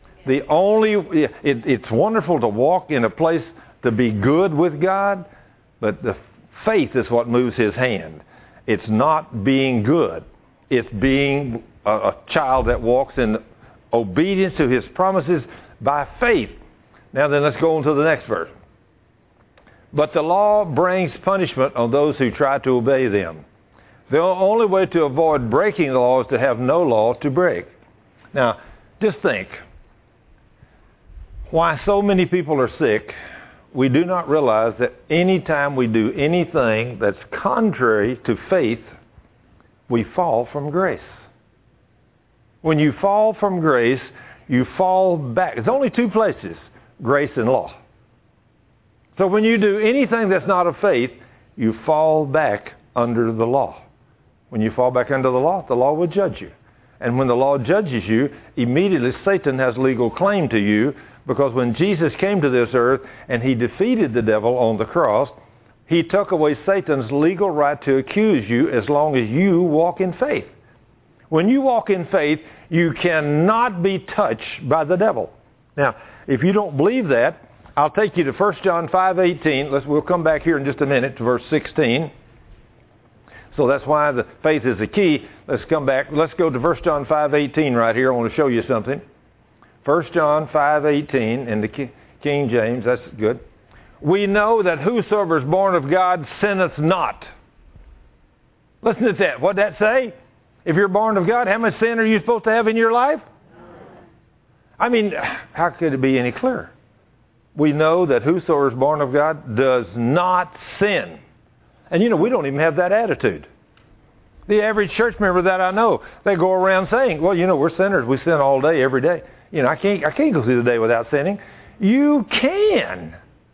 It's wonderful to walk in a place to be good with God, but the faith is what moves His hand. It's not being good. It's being a child that walks in obedience to His promises by faith. Now then, let's go on to the next verse. But the law brings punishment on those who try to obey them. The only way to avoid breaking the law is to have no law to break. Now, just think. Why so many people are sick, we do not realize that any time we do anything that's contrary to faith, we fall from grace. When you fall from grace, you fall back. There's only two places, grace and law. So when you do anything that's not of faith, you fall back under the law. When you fall back under the law will judge you. And when the law judges you, immediately Satan has legal claim to you, because when Jesus came to this earth and He defeated the devil on the cross, He took away Satan's legal right to accuse you as long as you walk in faith. When you walk in faith, you cannot be touched by the devil. Now, if you don't believe that, I'll take you to 1 John 5:18. We'll come back here in just a minute to verse 16. So that's why the faith is the key. Let's come back. Let's go to 1 John 5:18 right here. I want to show you something. 1 John 5:18 in the King James. That's good. We know that whosoever is born of God sinneth not. Listen to that. What'd that say? If you're born of God, how much sin are you supposed to have in your life? I mean, how could it be any clearer? We know that whosoever is born of God does not sin. And you know, we don't even have that attitude. The average church member that I know, they go around saying, well, you know, we're sinners. We sin all day, every day. You know, I can't go through the day without sinning. You can.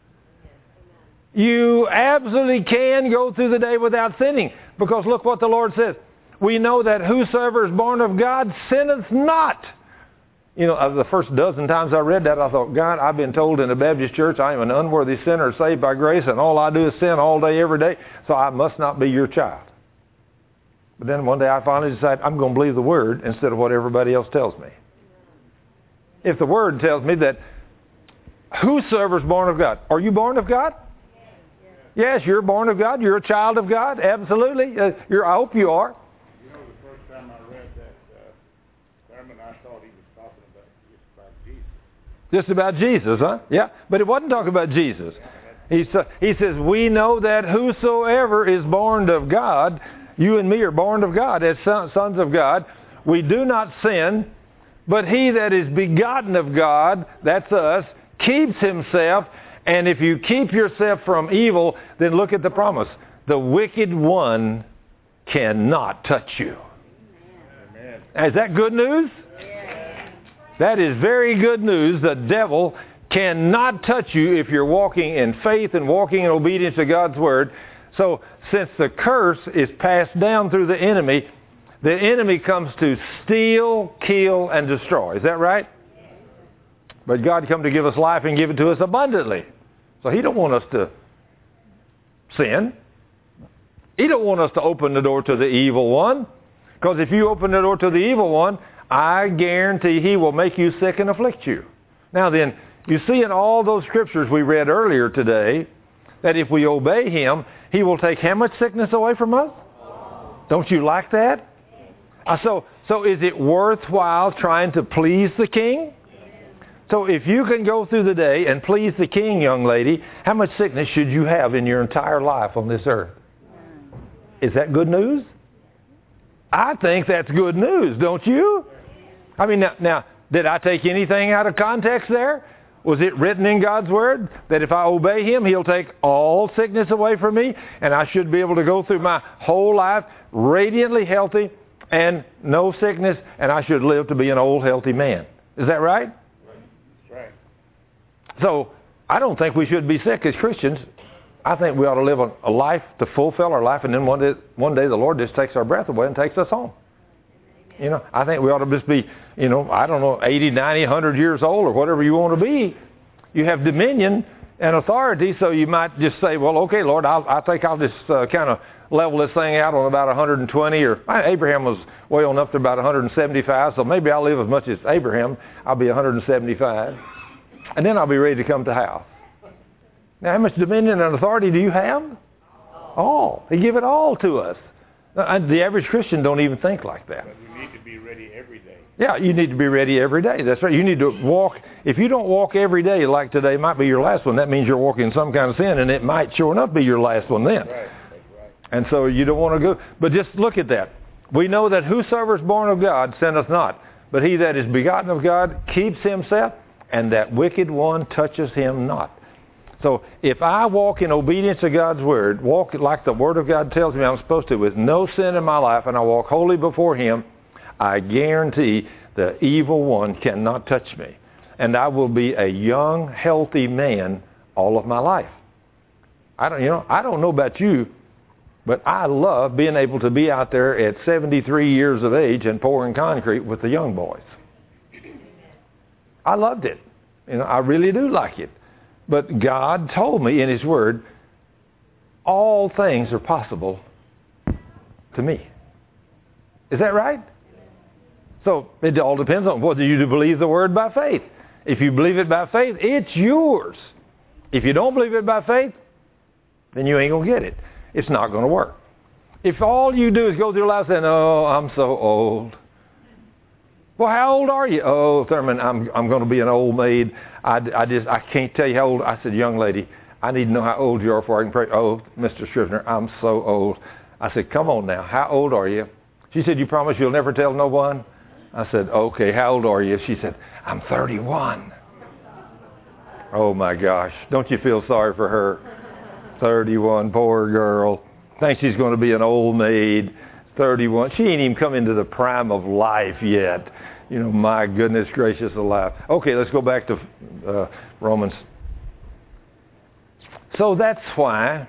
You absolutely can go through the day without sinning. Because look what the Lord says. We know that whosoever is born of God sinneth not. You know, the first dozen times I read that, I thought, God, I've been told in the Baptist church I am an unworthy sinner saved by grace, and all I do is sin all day, every day, so I must not be your child. But then one day I finally decided I'm going to believe the Word instead of what everybody else tells me. If the Word tells me that whosoever is born of God, are you born of God? Yes, you're born of God. You're a child of God. Absolutely. I hope you are. You know, the first time I read that sermon, I thought he was talking about Jesus. Just about Jesus, huh? Yeah. But it wasn't talking about Jesus. He says, we know that whosoever is born of God, you and me are born of God as sons of God. We do not sin, but he that is begotten of God, that's us, keeps himself. And if you keep yourself from evil, then look at the promise. The wicked one cannot touch you. Amen. Is that good news? Yeah. That is very good news. The devil cannot touch you if you're walking in faith and walking in obedience to God's Word. So since the curse is passed down through the enemy comes to steal, kill, and destroy. Is that right? But God come to give us life and give it to us abundantly. So He don't want us to sin. He don't want us to open the door to the evil one. Because if you open the door to the evil one, I guarantee he will make you sick and afflict you. Now then, you see in all those scriptures we read earlier today that if we obey Him, He will take how much sickness away from us? Don't you like that? So is it worthwhile trying to please the King? So if you can go through the day and please the King, young lady, how much sickness should you have in your entire life on this earth? Is that good news? I think that's good news, don't you? I mean, now, did I take anything out of context there? Was it written in God's Word that if I obey Him, He'll take all sickness away from me, and I should be able to go through my whole life radiantly healthy and no sickness, and I should live to be an old, healthy man? Is that right? That's right. So, I don't think we should be sick as Christians. I think we ought to live a life to fulfill our life, and then one day the Lord just takes our breath away and takes us home. You know, I think we ought to just be, you know, I don't know, 80, 90, 100 years old or whatever you want to be. You have dominion and authority, so you might just say, well, okay, Lord, I think I'll just kind of level this thing out on about 120, or Abraham was way on up to about 175, so maybe I'll live as much as Abraham. I'll be 175, and then I'll be ready to come to house. Now, how much dominion and authority do you have? All. He give it all to us. The average Christian don't even think like that. But we need to be ready every day. Yeah, you need to be ready every day. That's right. You need to walk. If you don't walk every day, like today might be your last one, that means you're walking in some kind of sin, and it might sure enough be your last one then. Right. That's right. And so you don't want to go. But just look at that. We know that whosoever is born of God sinneth not, but he that is begotten of God keeps himself, and that wicked one touches him not. So if I walk in obedience to God's Word, walk like the Word of God tells me I'm supposed to, with no sin in my life, and I walk holy before Him, I guarantee the evil one cannot touch me. And I will be a young, healthy man all of my life. I don't know about you, but I love being able to be out there at 73 years of age and pouring concrete with the young boys. I loved it. I really do like it. But God told me in His Word, all things are possible to me. Is that right? So it all depends on whether you believe the Word by faith. If you believe it by faith, it's yours. If you don't believe it by faith, then you ain't going to get it. It's not going to work. If all you do is go through life saying, oh, I'm so old. Well, how old are you? Oh, Thurman, I'm going to be an old maid. I can't tell you how old. I said, young lady, I need to know how old you are before I can pray. Oh, Mr. Scrivener, I'm so old. I said, come on now. How old are you? She said, you promise you'll never tell no one? I said, okay, how old are you? She said, I'm 31. Oh, my gosh. Don't you feel sorry for her? 31, poor girl. Thinks she's going to be an old maid. 31. She ain't even come into the prime of life yet. My goodness gracious alive. Okay, let's go back to Romans. So that's why.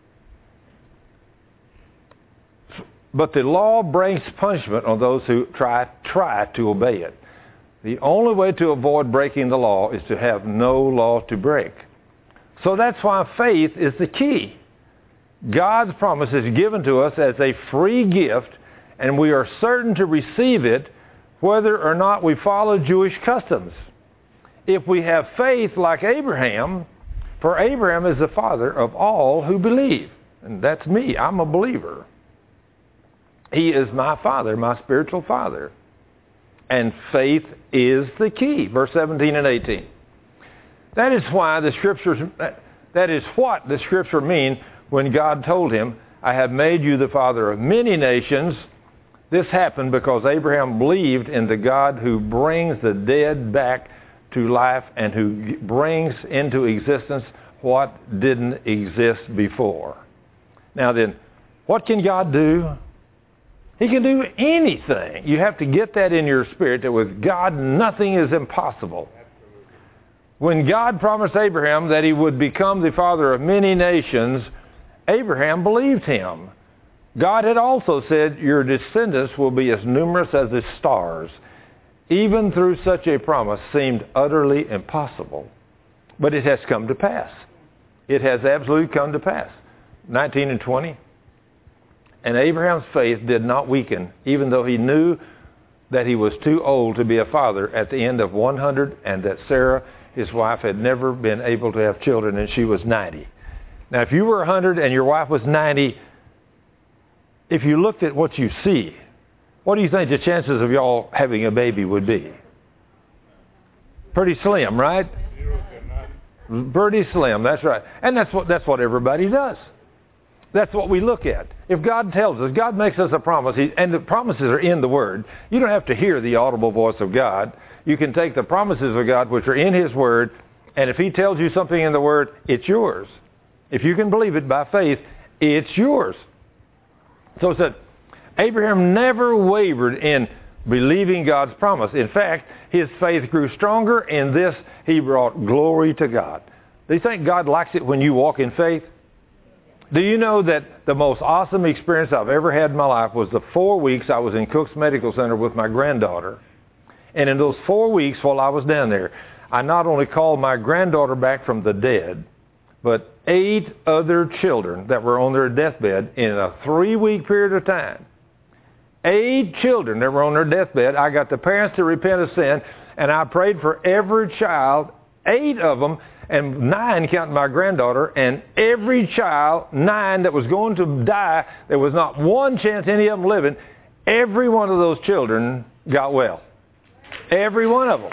But the law brings punishment on those who try to obey it. The only way to avoid breaking the law is to have no law to break. So that's why faith is the key. God's promise is given to us as a free gift, and we are certain to receive it whether or not we follow Jewish customs. If we have faith like Abraham, for Abraham is the father of all who believe. And that's me. I'm a believer. He is my father, my spiritual father. And faith is the key. Verse 17 and 18. That is what the Scripture means when God told him, I have made you the father of many nations. This happened because Abraham believed in the God who brings the dead back to life and who brings into existence what didn't exist before. Now then, what can God do? He can do anything. You have to get that in your spirit, that with God nothing is impossible. When God promised Abraham that he would become the father of many nations, Abraham believed him. God had also said, your descendants will be as numerous as the stars. Even through such a promise seemed utterly impossible. But it has come to pass. It has absolutely come to pass. 19 and 20. And Abraham's faith did not weaken, even though he knew that he was too old to be a father at the end of 100, and that Sarah, his wife, had never been able to have children, and she was 90. Now, if you were 100 and your wife was 90, if you looked at what you see, what do you think the chances of y'all having a baby would be? Pretty slim, right? Pretty slim, that's right. And that's what everybody does. That's what we look at. If God tells us, God makes us a promise, and the promises are in the Word. You don't have to hear the audible voice of God. You can take the promises of God, which are in His Word, and if He tells you something in the Word, it's yours. If you can believe it by faith, it's yours. So it said, Abraham never wavered in believing God's promise. In fact, his faith grew stronger. In this, he brought glory to God. Do you think God likes it when you walk in faith? Do you know that the most awesome experience I've ever had in my life was the 4 weeks I was in Cook's Medical Center with my granddaughter. And in those 4 weeks while I was down there, I not only called my granddaughter back from the dead, but 8 other children that were on their deathbed in a 3-week period of time. 8 children that were on their deathbed. I got the parents to repent of sin, and I prayed for every child, 8 of them, and 9 counting my granddaughter, and every child, 9 that was going to die, there was not one chance any of them living. Every one of those children got well. Every one of them.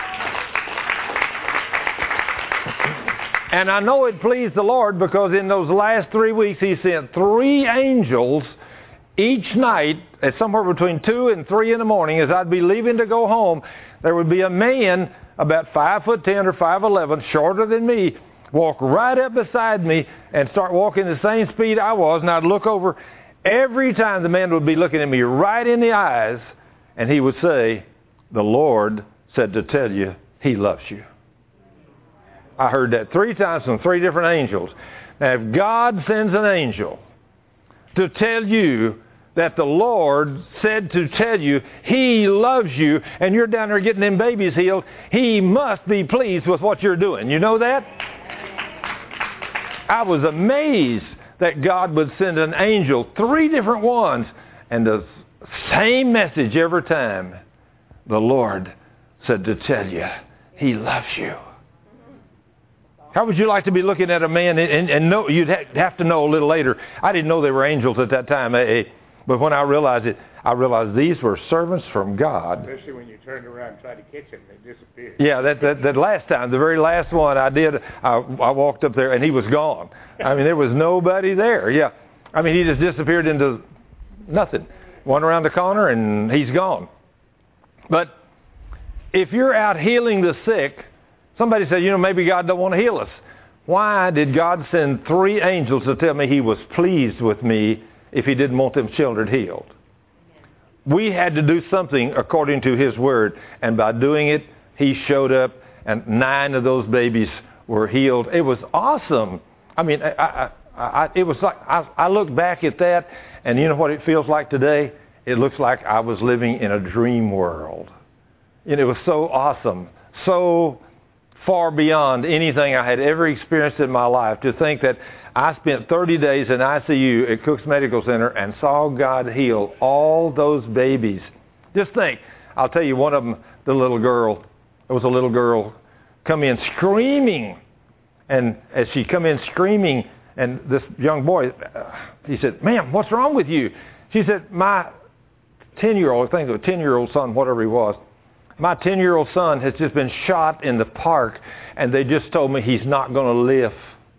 And I know it pleased the Lord, because in those last 3 weeks He sent 3 angels each night at somewhere between 2 and 3 in the morning. As I'd be leaving to go home, there would be a man about 5'10" or 5'11", shorter than me, walk right up beside me and start walking the same speed I was, and I'd look over. Every time the man would be looking at me right in the eyes, and he would say, "The Lord said to tell you He loves you." I heard that 3 times from 3 different angels. Now, if God sends an angel to tell you that the Lord said to tell you He loves you, and you're down there getting them babies healed, He must be pleased with what you're doing. You know that? I was amazed that God would send an angel, 3 different ones, and the same message every time. The Lord said to tell you He loves you. How would you like to be looking at a man and know? You'd have to know a little later. I didn't know they were angels at that time. But when I realized it, I realized these were servants from God. Especially when you turned around and tried to catch them, they disappeared. Yeah, that last time, the very last one I did, I walked up there and he was gone. I mean, there was nobody there. Yeah. I mean, he just disappeared into nothing. Went around the corner and he's gone. But if you're out healing the sick, somebody said, maybe God don't want to heal us. Why did God send 3 angels to tell me He was pleased with me if He didn't want them children healed? We had to do something according to His Word. And by doing it, He showed up, and 9 of those babies were healed. It was awesome. I mean, it was like, I look back at that, and you know what it feels like today? It looks like I was living in a dream world. And it was so awesome. So far beyond anything I had ever experienced in my life, to think that I spent 30 days in ICU at Cook's Medical Center and saw God heal all those babies. Just think, I'll tell you one of them, the little girl, there was a little girl come in screaming. And as she come in screaming, and this young boy, he said, "Ma'am, what's wrong with you?" She said, "My 10-year-old, I think it was a 10-year-old son, whatever he was, my 10-year-old son has just been shot in the park, and they just told me he's not going to live."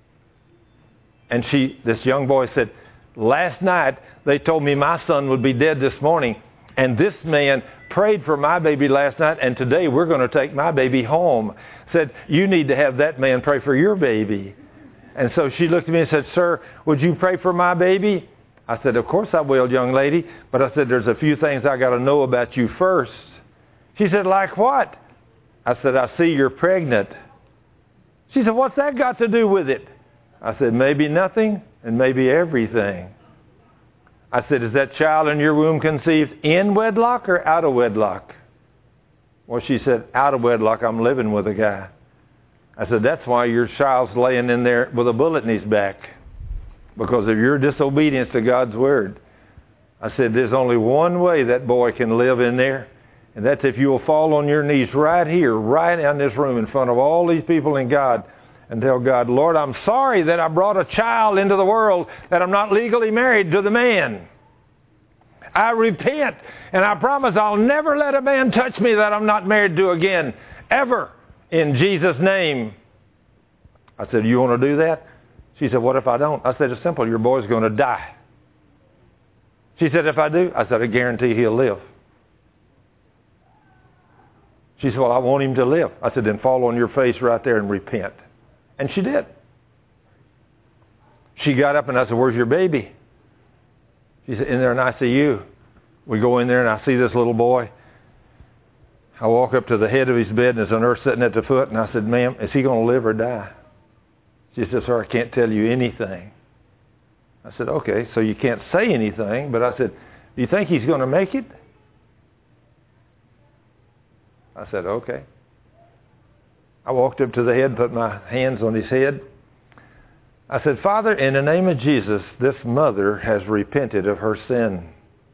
And this young boy said, "Last night they told me my son would be dead this morning, and this man prayed for my baby last night, and today we're going to take my baby home." Said, "You need to have that man pray for your baby." And so she looked at me and said, "Sir, would you pray for my baby?" I said, "Of course I will, young lady, but I said, there's a few things I got to know about you first." She said, "Like what?" I said, "I see you're pregnant." She said, "What's that got to do with it?" I said, "Maybe nothing and maybe everything." I said, "Is that child in your womb conceived in wedlock or out of wedlock?" Well, she said, "Out of wedlock. I'm living with a guy." I said, "That's why your child's laying in there with a bullet in his back, because of your disobedience to God's Word." I said, "There's only one way that boy can live in there, And that's if you'll fall on your knees right here, right in this room in front of all these people in God and tell God, Lord, I'm sorry that I brought a child into the world that I'm not legally married to the man. I repent, and I promise I'll never let a man touch me that I'm not married to again, ever, in Jesus' name. I said, you want to do that? She said, what if I don't? I said, it's simple. Your boy's going to die. She said, if I do? I said, I guarantee he'll live. She said, well, I want him to live. I said, then fall on your face right there and repent. And she did. She got up and I said, where's your baby? She said, in there in ICU. We go in there and I see this little boy. I walk up to the head of his bed and there's a nurse sitting at the foot. And I said, ma'am, is he going to live or die? She said, sir, I can't tell you anything. I said, okay, so you can't say anything. But I said, do you think he's going to make it? I said, okay. I walked up to the head, put my hands on his head. I said, Father, in the name of Jesus, this mother has repented of her sin.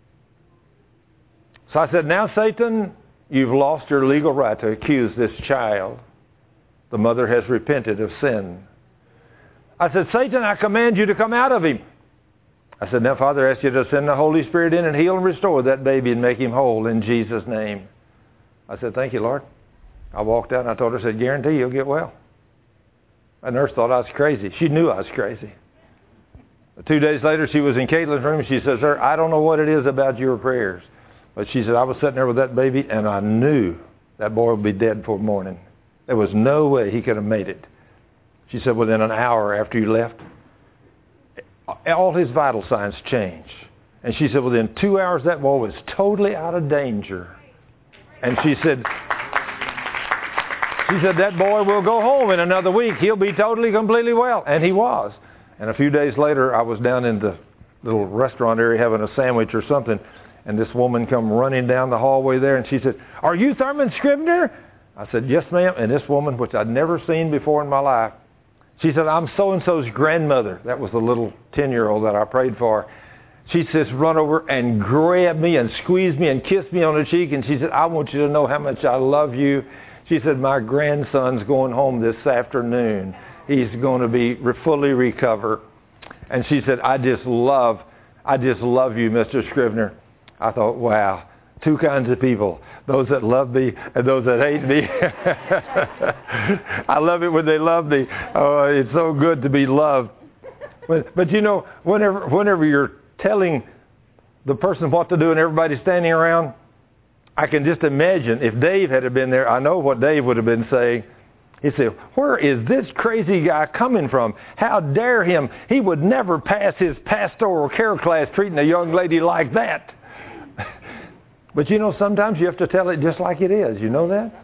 So I said, now, Satan, you've lost your legal right to accuse this child. The mother has repented of sin. I said, Satan, I command you to come out of him. I said, now, Father, I ask you to send the Holy Spirit in and heal and restore that baby and make him whole in Jesus' name. I said, thank you, Lord. I walked out and I told her, I said, guarantee you'll get well. A nurse thought I was crazy. She knew I was crazy. 2 days later, she was in Caitlin's room. She says, sir, I don't know what it is about your prayers. But she said, I was sitting there with that baby and I knew that boy would be dead before morning. There was no way he could have made it. She said, within an hour after you left, all his vital signs changed. And she said, within 2 hours, that boy was totally out of danger. And she said, that boy will go home in another week. He'll be totally, completely well. And he was. And a few days later, I was down in the little restaurant area having a sandwich or something. And this woman come running down the hallway there. And she said, are you Thurman Scribner? I said, yes, ma'am. And this woman, which I'd never seen before in my life, she said, I'm so-and-so's grandmother. That was the little 10-year-old that I prayed for. She says, run over and grab me and squeeze me and kiss me on the cheek. And she said, I want you to know how much I love you. She said, my grandson's going home this afternoon. He's going to be fully recovered. And she said, I just love you, Mr. Scribner. I thought, wow, two kinds of people, those that love me and those that hate me. I love it when they love me. Oh, it's so good to be loved. But you know, whenever you're telling the person what to do and everybody's standing around, I can just imagine if Dave had been there, I know what Dave would have been saying. He'd say, where is this crazy guy coming from? How dare him? He would never pass his pastoral care class treating a young lady like that. But you know, sometimes you have to tell it just like it is. You know that?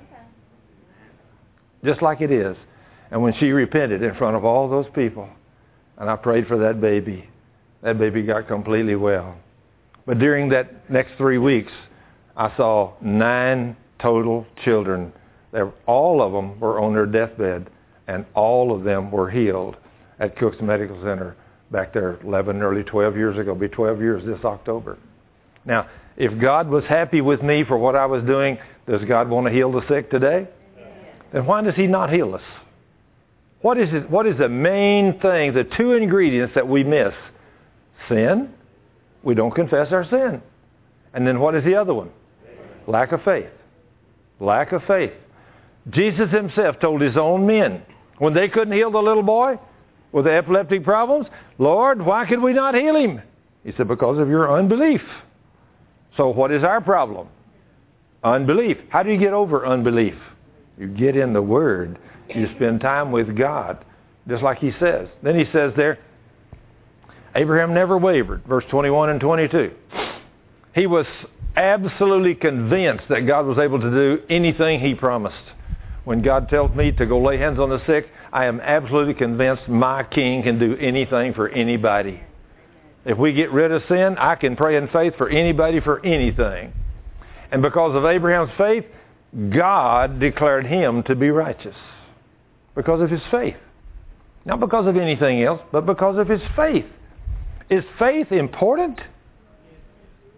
Just like it is. And when she repented in front of all those people, and I prayed for that baby got completely well. But during that next 3 weeks, I saw 9 total children. All of them were on their deathbed, and all of them were healed at Cook's Medical Center back there 11, early 12 years ago. It'll be 12 years this October. Now, if God was happy with me for what I was doing, does God want to heal the sick today? Then why does he not heal us? What is the main thing, the 2 ingredients that we miss? Sin. We don't confess our sin. And then what is the other one? Lack of faith. Lack of faith. Jesus himself told his own men, when they couldn't heal the little boy with the epileptic problems, Lord, why could we not heal him? He said, because of your unbelief. So what is our problem? Unbelief. How do you get over unbelief? You get in the Word. You spend time with God, just like he says. Then he says there, Abraham never wavered, verse 21 and 22. He was absolutely convinced that God was able to do anything he promised. When God tells me to go lay hands on the sick, I am absolutely convinced my King can do anything for anybody. If we get rid of sin, I can pray in faith for anybody for anything. And because of Abraham's faith, God declared him to be righteous. Because of his faith. Not because of anything else, but because of his faith. Is faith important?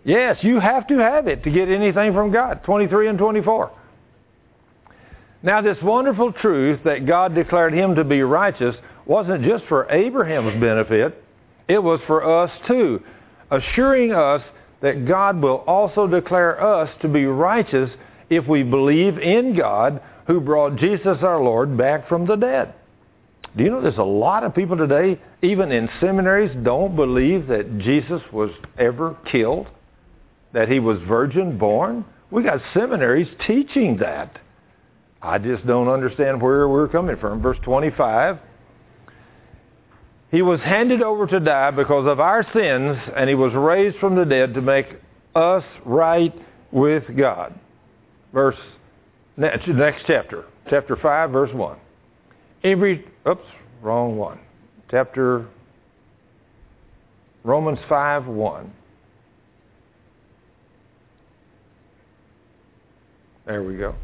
Yes, you have to have it to get anything from God. 23 and 24. Now this wonderful truth that God declared him to be righteous wasn't just for Abraham's benefit. It was for us too, assuring us that God will also declare us to be righteous if we believe in God who brought Jesus our Lord back from the dead. Do you know there's a lot of people today, even in seminaries, don't believe that Jesus was ever killed, that he was virgin born? We got seminaries teaching that. I just don't understand where we're coming from. Verse 25, he was handed over to die because of our sins, and he was raised from the dead to make us right with God. Next chapter. Chapter 5, verse 1. Romans 5, 1. There we go.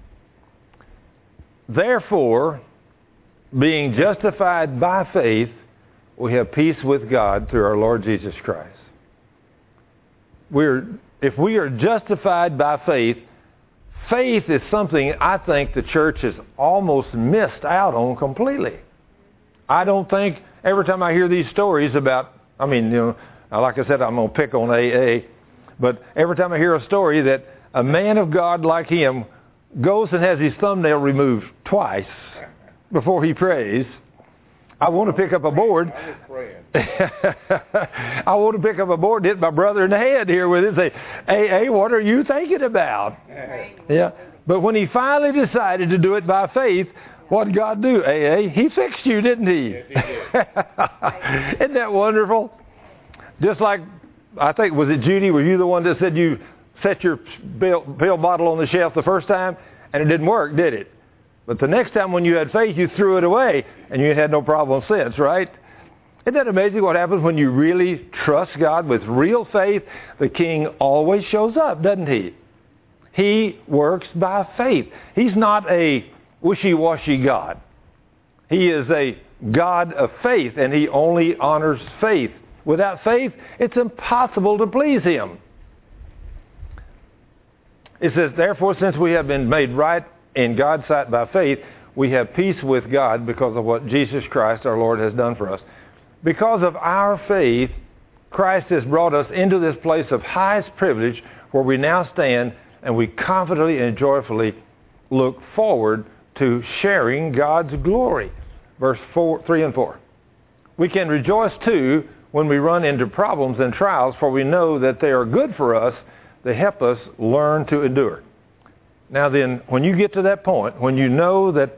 Therefore, being justified by faith, we have peace with God through our Lord Jesus Christ. If we are justified by faith, faith is something I think the church has almost missed out on completely. I don't think, every time I hear these stories about, like I said, I'm going to pick on AA, but every time I hear a story that a man of God like him goes and has his thumbnail removed twice before he prays, I want to pick up a board. I want to pick up a board and hit my brother in the head here with it and say, AA, what are you thinking about? Yeah. But when he finally decided to do it by faith, what did God do, AA? He fixed you, didn't he? Yes, he did. Isn't that wonderful? Just like, I think, was it Judy? Were you the one that said you set your pill bottle on the shelf the first time and it didn't work, did it? But the next time when you had faith, you threw it away, and you had no problem since, right? Isn't that amazing what happens when you really trust God with real faith? The King always shows up, doesn't he? He works by faith. He's not a wishy-washy God. He is a God of faith, and he only honors faith. Without faith, it's impossible to please him. It says, therefore, since we have been made right in God's sight by faith, we have peace with God because of what Jesus Christ our Lord has done for us. Because of our faith, Christ has brought us into this place of highest privilege where we now stand and we confidently and joyfully look forward to sharing God's glory. Verse 3 and 4. We can rejoice too when we run into problems and trials, for we know that they are good for us. They help us learn to endure. Now then, when you get to that point, when you know that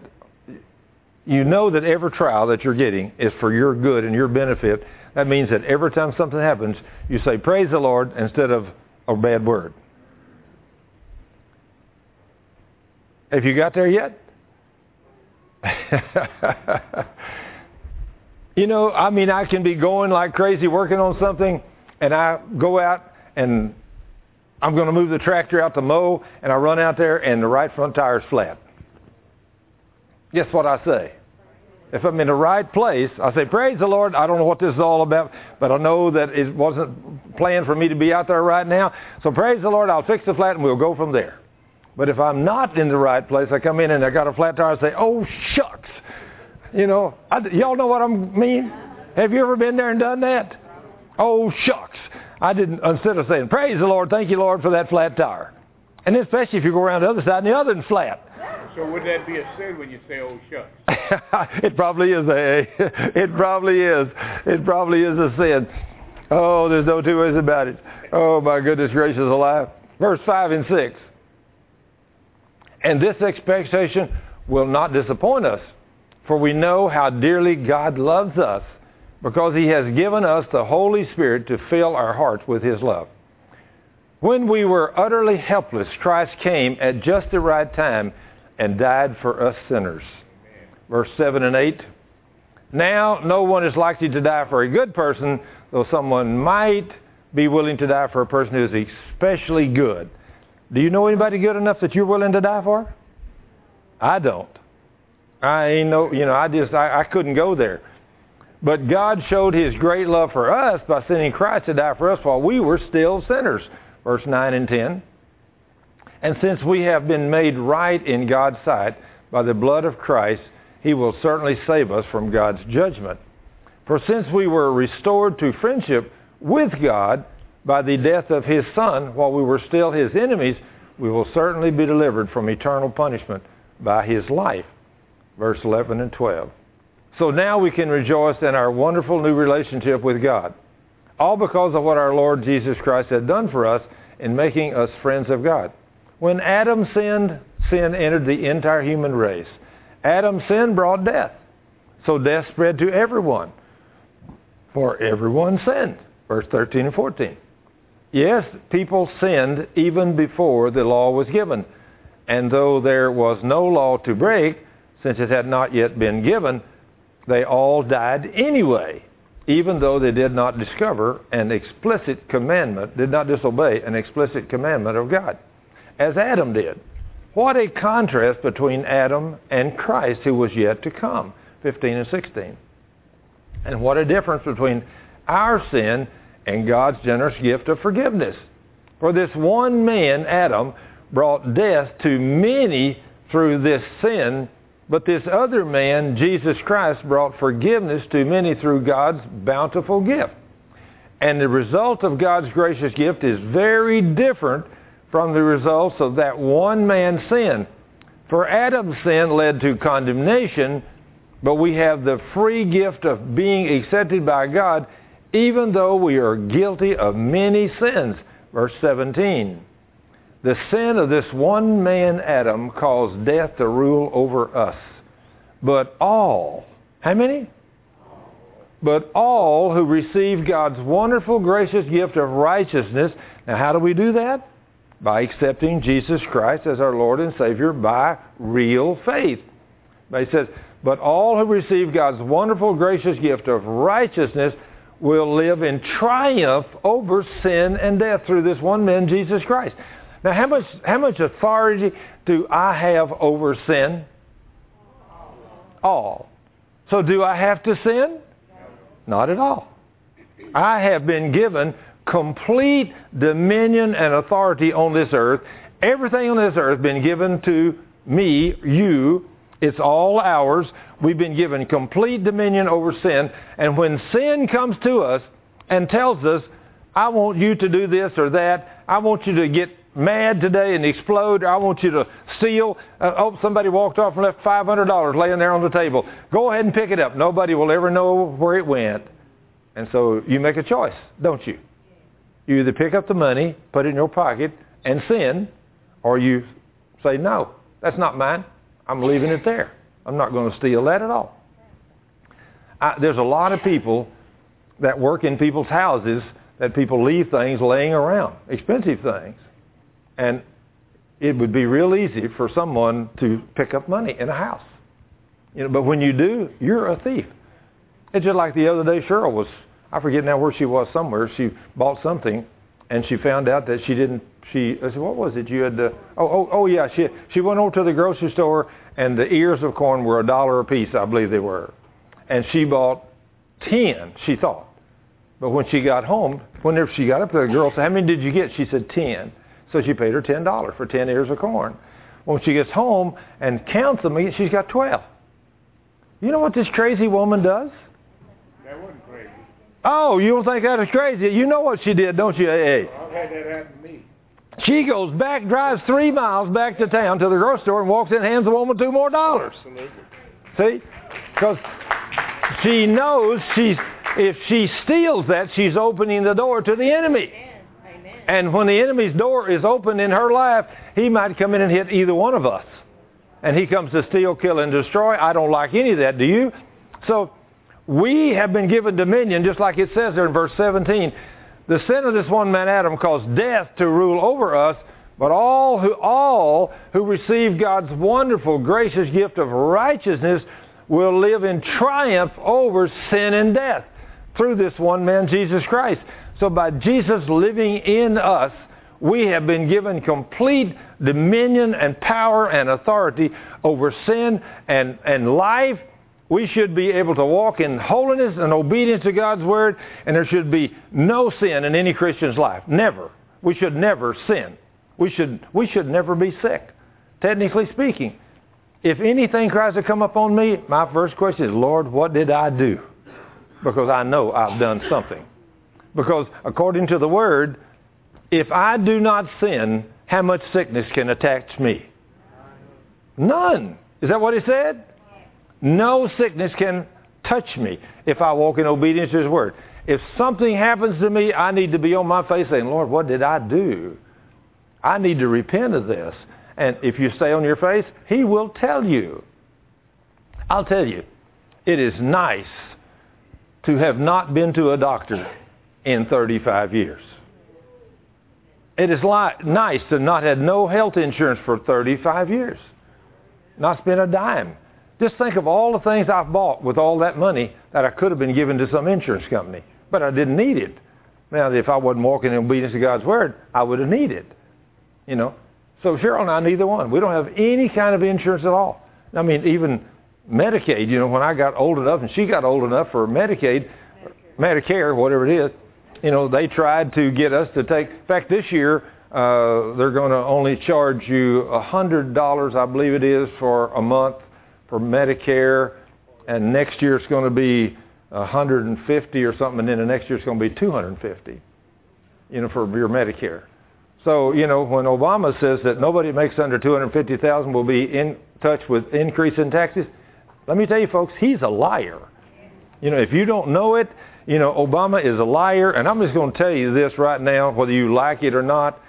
every trial that you're getting is for your good and your benefit, that means that every time something happens, you say, praise the Lord, instead of a bad word. Have you got there yet? I can be going like crazy working on something, and I go out and I'm going to move the tractor out to mow, and I run out there, and the right front tire is flat. Guess what I say? If I'm in the right place, I say, praise the Lord. I don't know what this is all about, but I know that it wasn't planned for me to be out there right now. So praise the Lord, I'll fix the flat, and we'll go from there. But if I'm not in the right place, I come in and I got a flat tire, I say, oh, shucks. Y'all know what I mean? Have you ever been there and done that? Oh, shucks. I didn't, instead of saying, praise the Lord, thank you, Lord, for that flat tire. And especially if you go around the other side and the other one's flat. So would that be a sin when you say, oh, shucks? It probably is, It probably is. It probably is a sin. Oh, there's no two ways about it. Oh, my goodness gracious alive. Verse 5 and 6. And this expectation will not disappoint us, for we know how dearly God loves us, because he has given us the Holy Spirit to fill our hearts with his love. When we were utterly helpless, Christ came at just the right time and died for us sinners. Verse 7 and 8. Now, no one is likely to die for a good person, though someone might be willing to die for a person who is especially good. Do you know anybody good enough that you're willing to die for? I don't. I couldn't go there. But God showed his great love for us by sending Christ to die for us while we were still sinners. Verse 9 and 10. And since we have been made right in God's sight by the blood of Christ, he will certainly save us from God's judgment. For since we were restored to friendship with God by the death of his Son, while we were still his enemies, we will certainly be delivered from eternal punishment by his life. Verse 11 and 12. So now we can rejoice in our wonderful new relationship with God, all because of what our Lord Jesus Christ had done for us in making us friends of God. When Adam sinned, sin entered the entire human race. Adam's sin brought death. So death spread to everyone. For everyone sinned. Verse 13 and 14. Yes, people sinned even before the law was given. And though there was no law to break, since it had not yet been given, they all died anyway, even though they did not disobey an explicit commandment of God, as Adam did. What a contrast between Adam and Christ, who was yet to come. 15 and 16. And what a difference between our sin and God's generous gift of forgiveness. For this one man, Adam, brought death to many through this sin, but this other man, Jesus Christ, brought forgiveness to many through God's bountiful gift. And the result of God's gracious gift is very different from the results of that one man's sin. For Adam's sin led to condemnation, but we have the free gift of being accepted by God, even though we are guilty of many sins. Verse 17. The sin of this one man, Adam, caused death to rule over us. But all, how many? But all who receive God's wonderful, gracious gift of righteousness. Now, how do we do that? By accepting Jesus Christ as our Lord and Savior by real faith. But he says, but all who receive God's wonderful, gracious gift of righteousness will live in triumph over sin and death through this one man, Jesus Christ. Now, how much authority do I have over sin? All. So do I have to sin? Not at all. I have been given complete dominion and authority on this earth. Everything on this earth has been given to me, you. It's all ours. We've been given complete dominion over sin. And when sin comes to us and tells us, I want you to do this or that, I want you to get mad today and explode, I want you to steal, somebody walked off and left $500 laying there on the table. Go ahead and pick it up. Nobody will ever know where it went. And so you make a choice, don't you? You either pick up the money, put it in your pocket, and sin, or you say, no, that's not mine. I'm leaving it there. I'm not going to steal that at all. There's a lot of people that work in people's houses that people leave things laying around, expensive things. And it would be real easy for someone to pick up money in a house. But when you do, you're a thief. It's just like the other day Cheryl was, I forget now where she was somewhere. She bought something and she found out that I said, what was it you had to, she went over to the grocery store and the ears of corn were $1 a piece, I believe they were. And she bought 10, she thought. But when she got home, whenever she got up there, the girl said, how many did you get? She said 10. So she paid her $10 for 10 ears of corn. When she gets home and counts them, she's got 12. You know what this crazy woman does? That wasn't crazy. Oh, you don't think that is crazy? You know what she did, don't you? Hey. I've had that happen to me. She goes back, drives 3 miles back to town to the grocery store and walks in and hands the woman $2 more. Absolutely. See? Because she knows if she steals that, she's opening the door to the enemy. Amen. And when the enemy's door is open in her life, he might come in and hit either one of us. And he comes to steal, kill, and destroy. I don't like any of that, do you? So we have been given dominion, just like it says there in verse 17. The sin of this one man, Adam, caused death to rule over us, but all who receive God's wonderful, gracious gift of righteousness will live in triumph over sin and death through this one man, Jesus Christ. So by Jesus living in us, we have been given complete dominion and power and authority over sin and life. We should be able to walk in holiness and obedience to God's Word, and there should be no sin in any Christian's life. Never. We should never sin. We should never be sick, technically speaking. If anything tries to come upon me, my first question is, Lord, what did I do? Because I know I've done something. Because according to the Word, if I do not sin, how much sickness can attach me? None. Is that what He said? No sickness can touch me if I walk in obedience to His Word. If something happens to me, I need to be on my face saying, Lord, what did I do? I need to repent of this. And if you stay on your face, He will tell you. I'll tell you, it is nice to have not been to a doctor in 35 years. It is nice to not have no health insurance for 35 years. Not spend a dime. Just think of all the things I've bought with all that money that I could have been given to some insurance company, but I didn't need it. Now, if I wasn't walking in obedience to God's Word, I would have needed it. You know. So Cheryl and I, neither one. We don't have any kind of insurance at all. I mean, even Medicaid, you know, when I got old enough and she got old enough for Medicaid, Medicare, whatever it is, you know, they tried to get us to take, in fact, this year, they're going to only charge you $100, I believe it is, for a month for Medicare, and next year it's going to be $150 or something, and then the next year it's going to be $250, you know, for your Medicare. So, you know, when Obama says that nobody makes under $250,000 will be in touch with increase in taxes, let me tell you, folks, he's a liar. You know, if you don't know it, you know, Obama is a liar, and I'm just going to tell you this right now, whether you like it or not.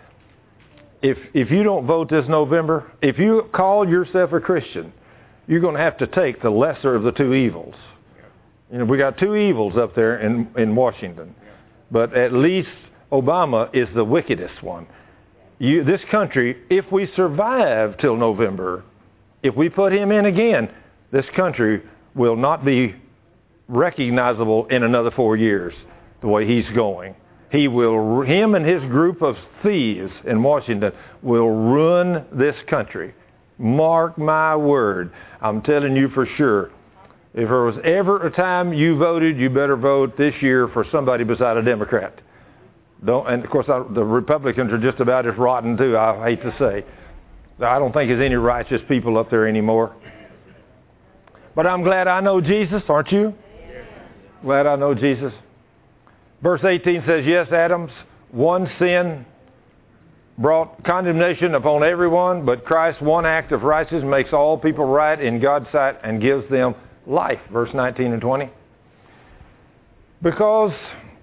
If you don't vote this November, if you call yourself a Christian, you're going to have to take the lesser of the two evils. You know, we got two evils up there in Washington, but at least Obama is the wickedest one. This country, if we survive till November, if we put him in again, this country will not be recognizable in another 4 years the way he's going. Him and his group of thieves in Washington will ruin this country. Mark my word. I'm telling you for sure. If there was ever a time you voted, you better vote this year for somebody beside a Democrat. And of course, the Republicans are just about as rotten too, I hate to say. I don't think there's any righteous people up there anymore. But I'm glad I know Jesus, aren't you? Glad I know Jesus. Verse 18 says, yes, Adam's one sin brought condemnation upon everyone, but Christ's one act of righteousness makes all people right in God's sight and gives them life. Verse 19 and 20. Because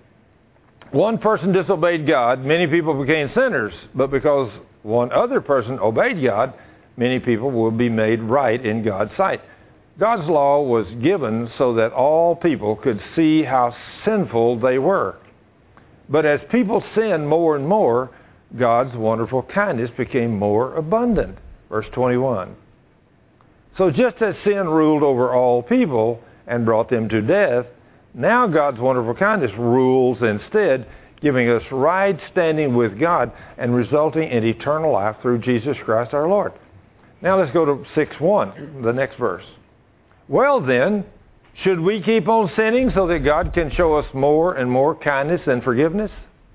one person disobeyed God, many people became sinners, but because one other person obeyed God, many people will be made right in God's sight. God's law was given so that all people could see how sinful they were. But as people sinned more and more, God's wonderful kindness became more abundant. Verse 21. So just as sin ruled over all people and brought them to death, now God's wonderful kindness rules instead, giving us right standing with God and resulting in eternal life through Jesus Christ our Lord. Now let's go to 6:1, the next verse. Well then, should we keep on sinning so that God can show us more and more kindness and forgiveness?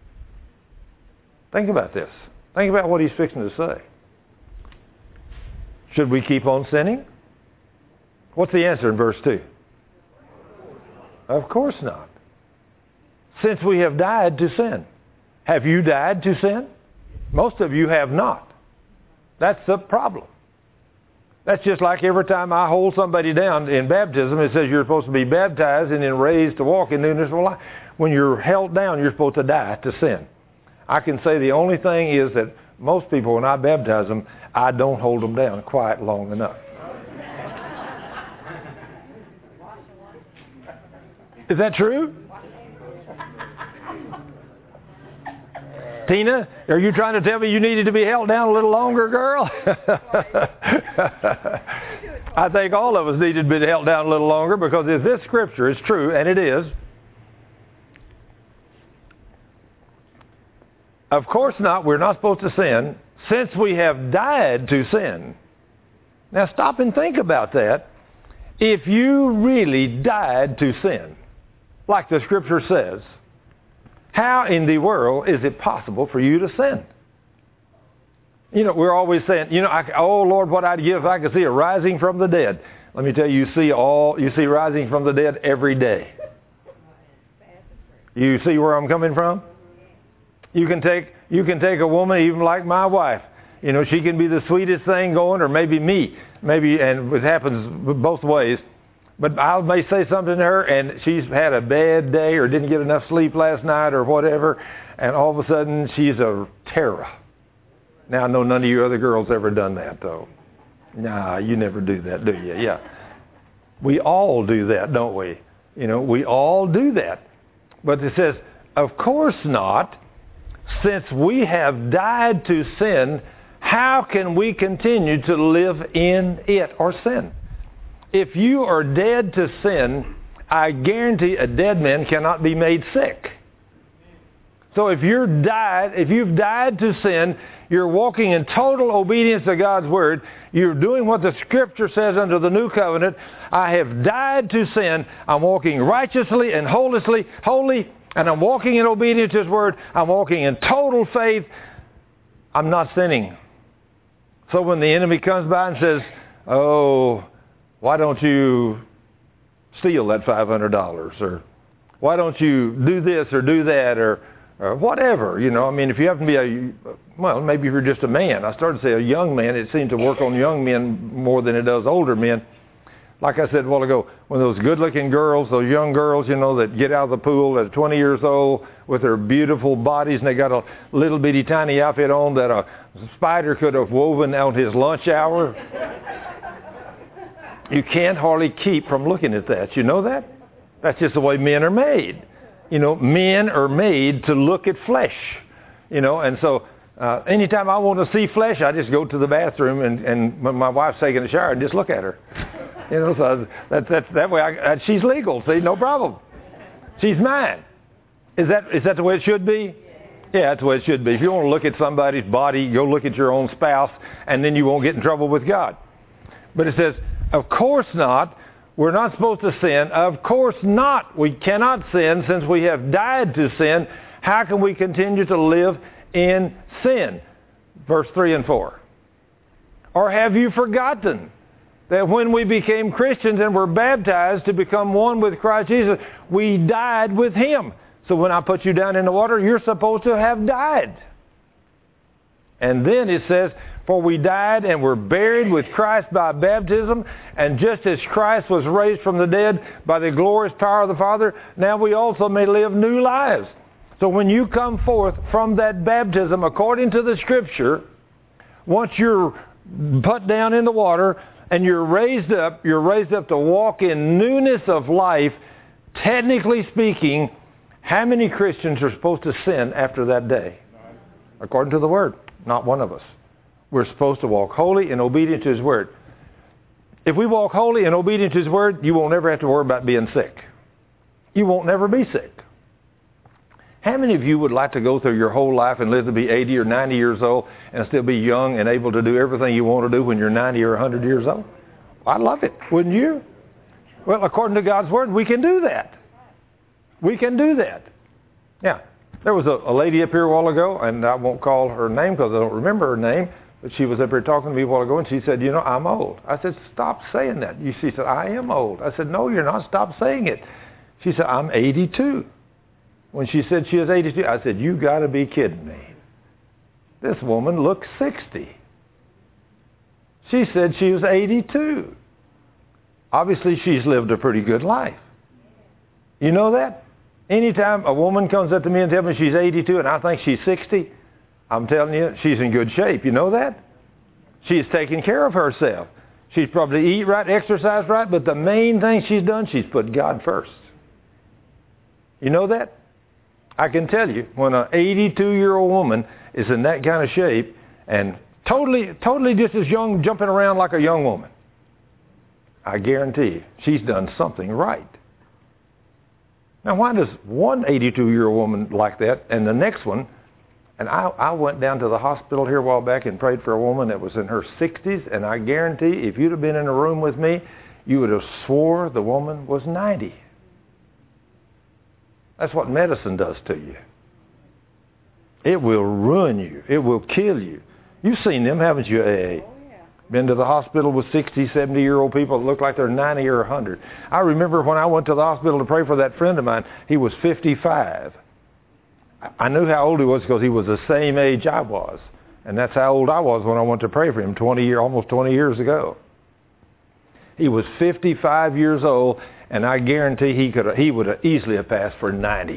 Think about this. Think about what he's fixing to say. Should we keep on sinning? What's the answer in verse 2? Of course not. Since we have died to sin. Have you died to sin? Most of you have not. That's the problem. That's just like every time I hold somebody down in baptism, it says you're supposed to be baptized and then raised to walk in newness of life. When you're held down, you're supposed to die to sin. I can say the only thing is that most people, when I baptize them, I don't hold them down quite long enough. Is that true? Tina, are you trying to tell me you needed to be held down a little longer, girl? I think all of us needed to be held down a little longer, because if this scripture is true, and it is, of course not, we're not supposed to sin, since we have died to sin. Now stop and think about that. if you really died to sin, like the Scripture says, how in the world is it possible for you to sin? You know, we're always saying, you know, oh Lord, what I'd give if I could see a rising from the dead. Let me tell you, you see rising from the dead every day. You see where I'm coming from? You can take a woman, even like my wife. You know, she can be the sweetest thing going, or maybe me. Maybe, and it happens both ways. But I may say something to her, and she's had a bad day or didn't get enough sleep last night or whatever, and all of a sudden she's a terror. Now, I know none of you other girls ever done that, though. Nah, you never do that, do you? Yeah. We all do that, don't we? You know, we all do that. But it says, of course not. Since we have died to sin, how can we continue to live in it or sin? If you are dead to sin, I guarantee a dead man cannot be made sick. So if you've died to sin, you're walking in total obedience to God's Word. You're doing what the Scripture says under the New Covenant. I have died to sin. I'm walking righteously and holy, and I'm walking in obedience to His Word. I'm walking in total faith. I'm not sinning. So when the enemy comes by and says, oh, why don't you steal that $500? Or why don't you do this or do that? Or whatever, you know. I mean, if you happen to be maybe if you're just a man. I started to say a young man. It seems to work on young men more than it does older men. Like I said a while ago, when those good-looking girls, those young girls, you know, that get out of the pool at 20 years old with their beautiful bodies, and they got a little bitty tiny outfit on that a spider could have woven out his lunch hour. You can't hardly keep from looking at that. You know that? That's just the way men are made. You know, men are made to look at flesh. You know, and so anytime I want to see flesh, I just go to the bathroom and when my wife's taking a shower and just look at her. You know, so that's that way. She's legal. See, no problem. She's mine. Is that the way it should be? Yeah, that's the way it should be. If you want to look at somebody's body, go look at your own spouse, and then you won't get in trouble with God. But it says, of course not. We're not supposed to sin. Of course not. We cannot sin since we have died to sin. How can we continue to live in sin? Verse 3 and 4. Or have you forgotten that when we became Christians and were baptized to become one with Christ Jesus, we died with Him? So when I put you down in the water, you're supposed to have died. And then it says, for we died and were buried with Christ by baptism, and just as Christ was raised from the dead by the glorious power of the Father, now we also may live new lives. So when you come forth from that baptism, according to the Scripture, once you're put down in the water and you're raised up to walk in newness of life. Technically speaking, how many Christians are supposed to sin after that day? According to the Word, not one of us. We're supposed to walk holy and obedient to His Word. If we walk holy and obedient to His Word, you won't ever have to worry about being sick. You won't never be sick. How many of you would like to go through your whole life and live to be 80 or 90 years old and still be young and able to do everything you want to do when you're 90 or 100 years old? I'd love it, wouldn't you? Well, according to God's Word, we can do that. We can do that. Yeah. There was a lady up here a while ago, and I won't call her name because I don't remember her name, but she was up here talking to me a while ago, and she said, you know, I'm old. I said, stop saying that. She said, I am old. I said, no, you're not. Stop saying it. She said, I'm 82. When she said she was 82, I said, you got to be kidding me. This woman looks 60. She said she was 82. Obviously, she's lived a pretty good life. You know that? Anytime a woman comes up to me and tells me she's 82 and I think she's 60, I'm telling you, she's in good shape. You know that? She's taking care of herself. She's probably eat right, exercise right, but the main thing she's done, she's put God first. You know that? I can tell you, when an 82-year-old woman is in that kind of shape and totally just as young, jumping around like a young woman, I guarantee you, she's done something right. Now, why does one 82-year-old woman like that and the next one, and I went down to the hospital here a while back and prayed for a woman that was in her 60s, and I guarantee if you'd have been in a room with me, you would have swore the woman was 90. That's what medicine does to you. It will ruin you. It will kill you. You've seen them, haven't you, AA? Been to the hospital with 60, 70-year-old people that look like they're 90 or 100. I remember when I went to the hospital to pray for that friend of mine, he was 55. I knew how old he was because he was the same age I was. And that's how old I was when I went to pray for him almost 20 years ago. He was 55 years old, and I guarantee he would have easily have passed for 90.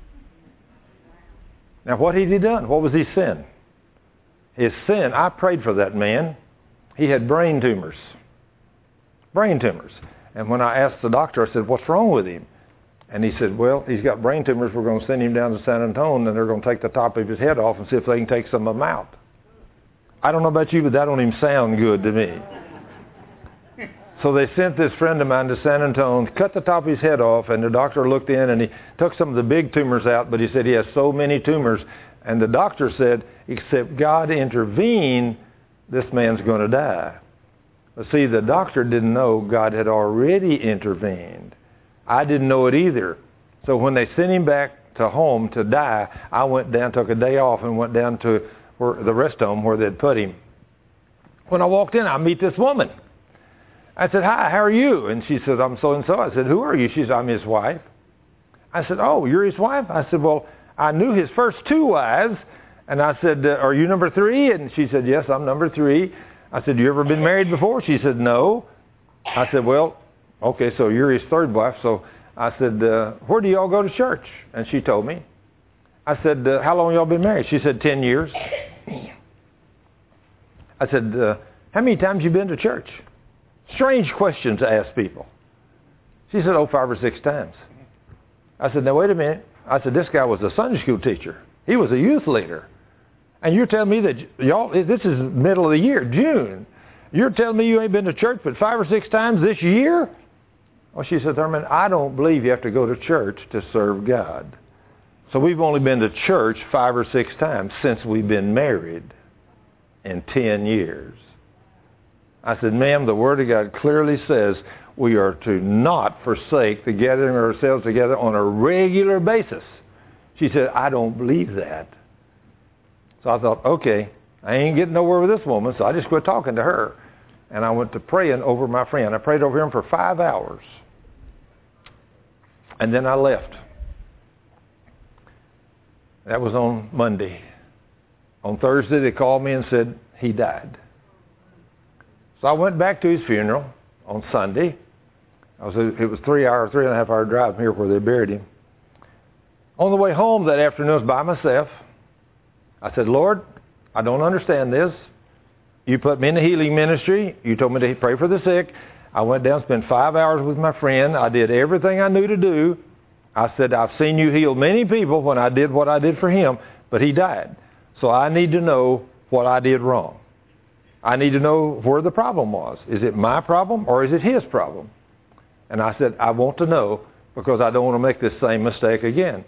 Now, what had he done? What was his sin? His sin, I prayed for that man. He had brain tumors. Brain tumors. And when I asked the doctor, I said, what's wrong with him? And he said, well, he's got brain tumors. We're going to send him down to San Antonio, and they're going to take the top of his head off and see if they can take some of them out. I don't know about you, but that don't even sound good to me. So they sent this friend of mine to San Antonio, cut the top of his head off, and the doctor looked in and he took some of the big tumors out, but he said he has so many tumors. And the doctor said, except God intervene, this man's going to die. But see, the doctor didn't know God had already intervened. I didn't know it either. So when they sent him back to home to die, I went down, took a day off, and went down to the rest home where they'd put him. When I walked in, I meet this woman. I said, hi, how are you? And she said, I'm so-and-so. I said, who are you? She said, I'm his wife. I said, oh, you're his wife? I said, well, I knew his first two wives. And I said, are you number 3? And she said, yes, I'm number 3. I said, you ever been married before? She said, no. I said, well, okay, so you're his third wife. So I said, where do y'all go to church? And she told me. I said, how long y'all been married? She said, 10 years. I said, how many times you been to church? Strange question to ask people. She said, 5 or 6 times. I said, now wait a minute. I said, this guy was a Sunday school teacher. He was a youth leader. And you're telling me that y'all, this is middle of the year, June. You're telling me you ain't been to church but 5 or 6 times this year? Well, she said, Thurman, I don't believe you have to go to church to serve God. So we've only been to church 5 or 6 times since we've been married in 10 years. I said, ma'am, the Word of God clearly says we are to not forsake the gathering of ourselves together on a regular basis. She said, I don't believe that. So I thought, okay, I ain't getting nowhere with this woman, so I just quit talking to her. And I went to praying over my friend. I prayed over him for 5 hours. And then I left. That was on Monday. On Thursday, they called me and said he died. So I went back to his funeral on Sunday. It was 3.5 hour drive from here where they buried him. On the way home that afternoon, I was by myself. I said, Lord, I don't understand this. You put me in the healing ministry. You told me to pray for the sick. I went down, spent 5 hours with my friend. I did everything I knew to do. I said, I've seen you heal many people when I did what I did for him, but he died. So I need to know what I did wrong. I need to know where the problem was. Is it my problem or is it his problem? And I said, I want to know because I don't want to make this same mistake again.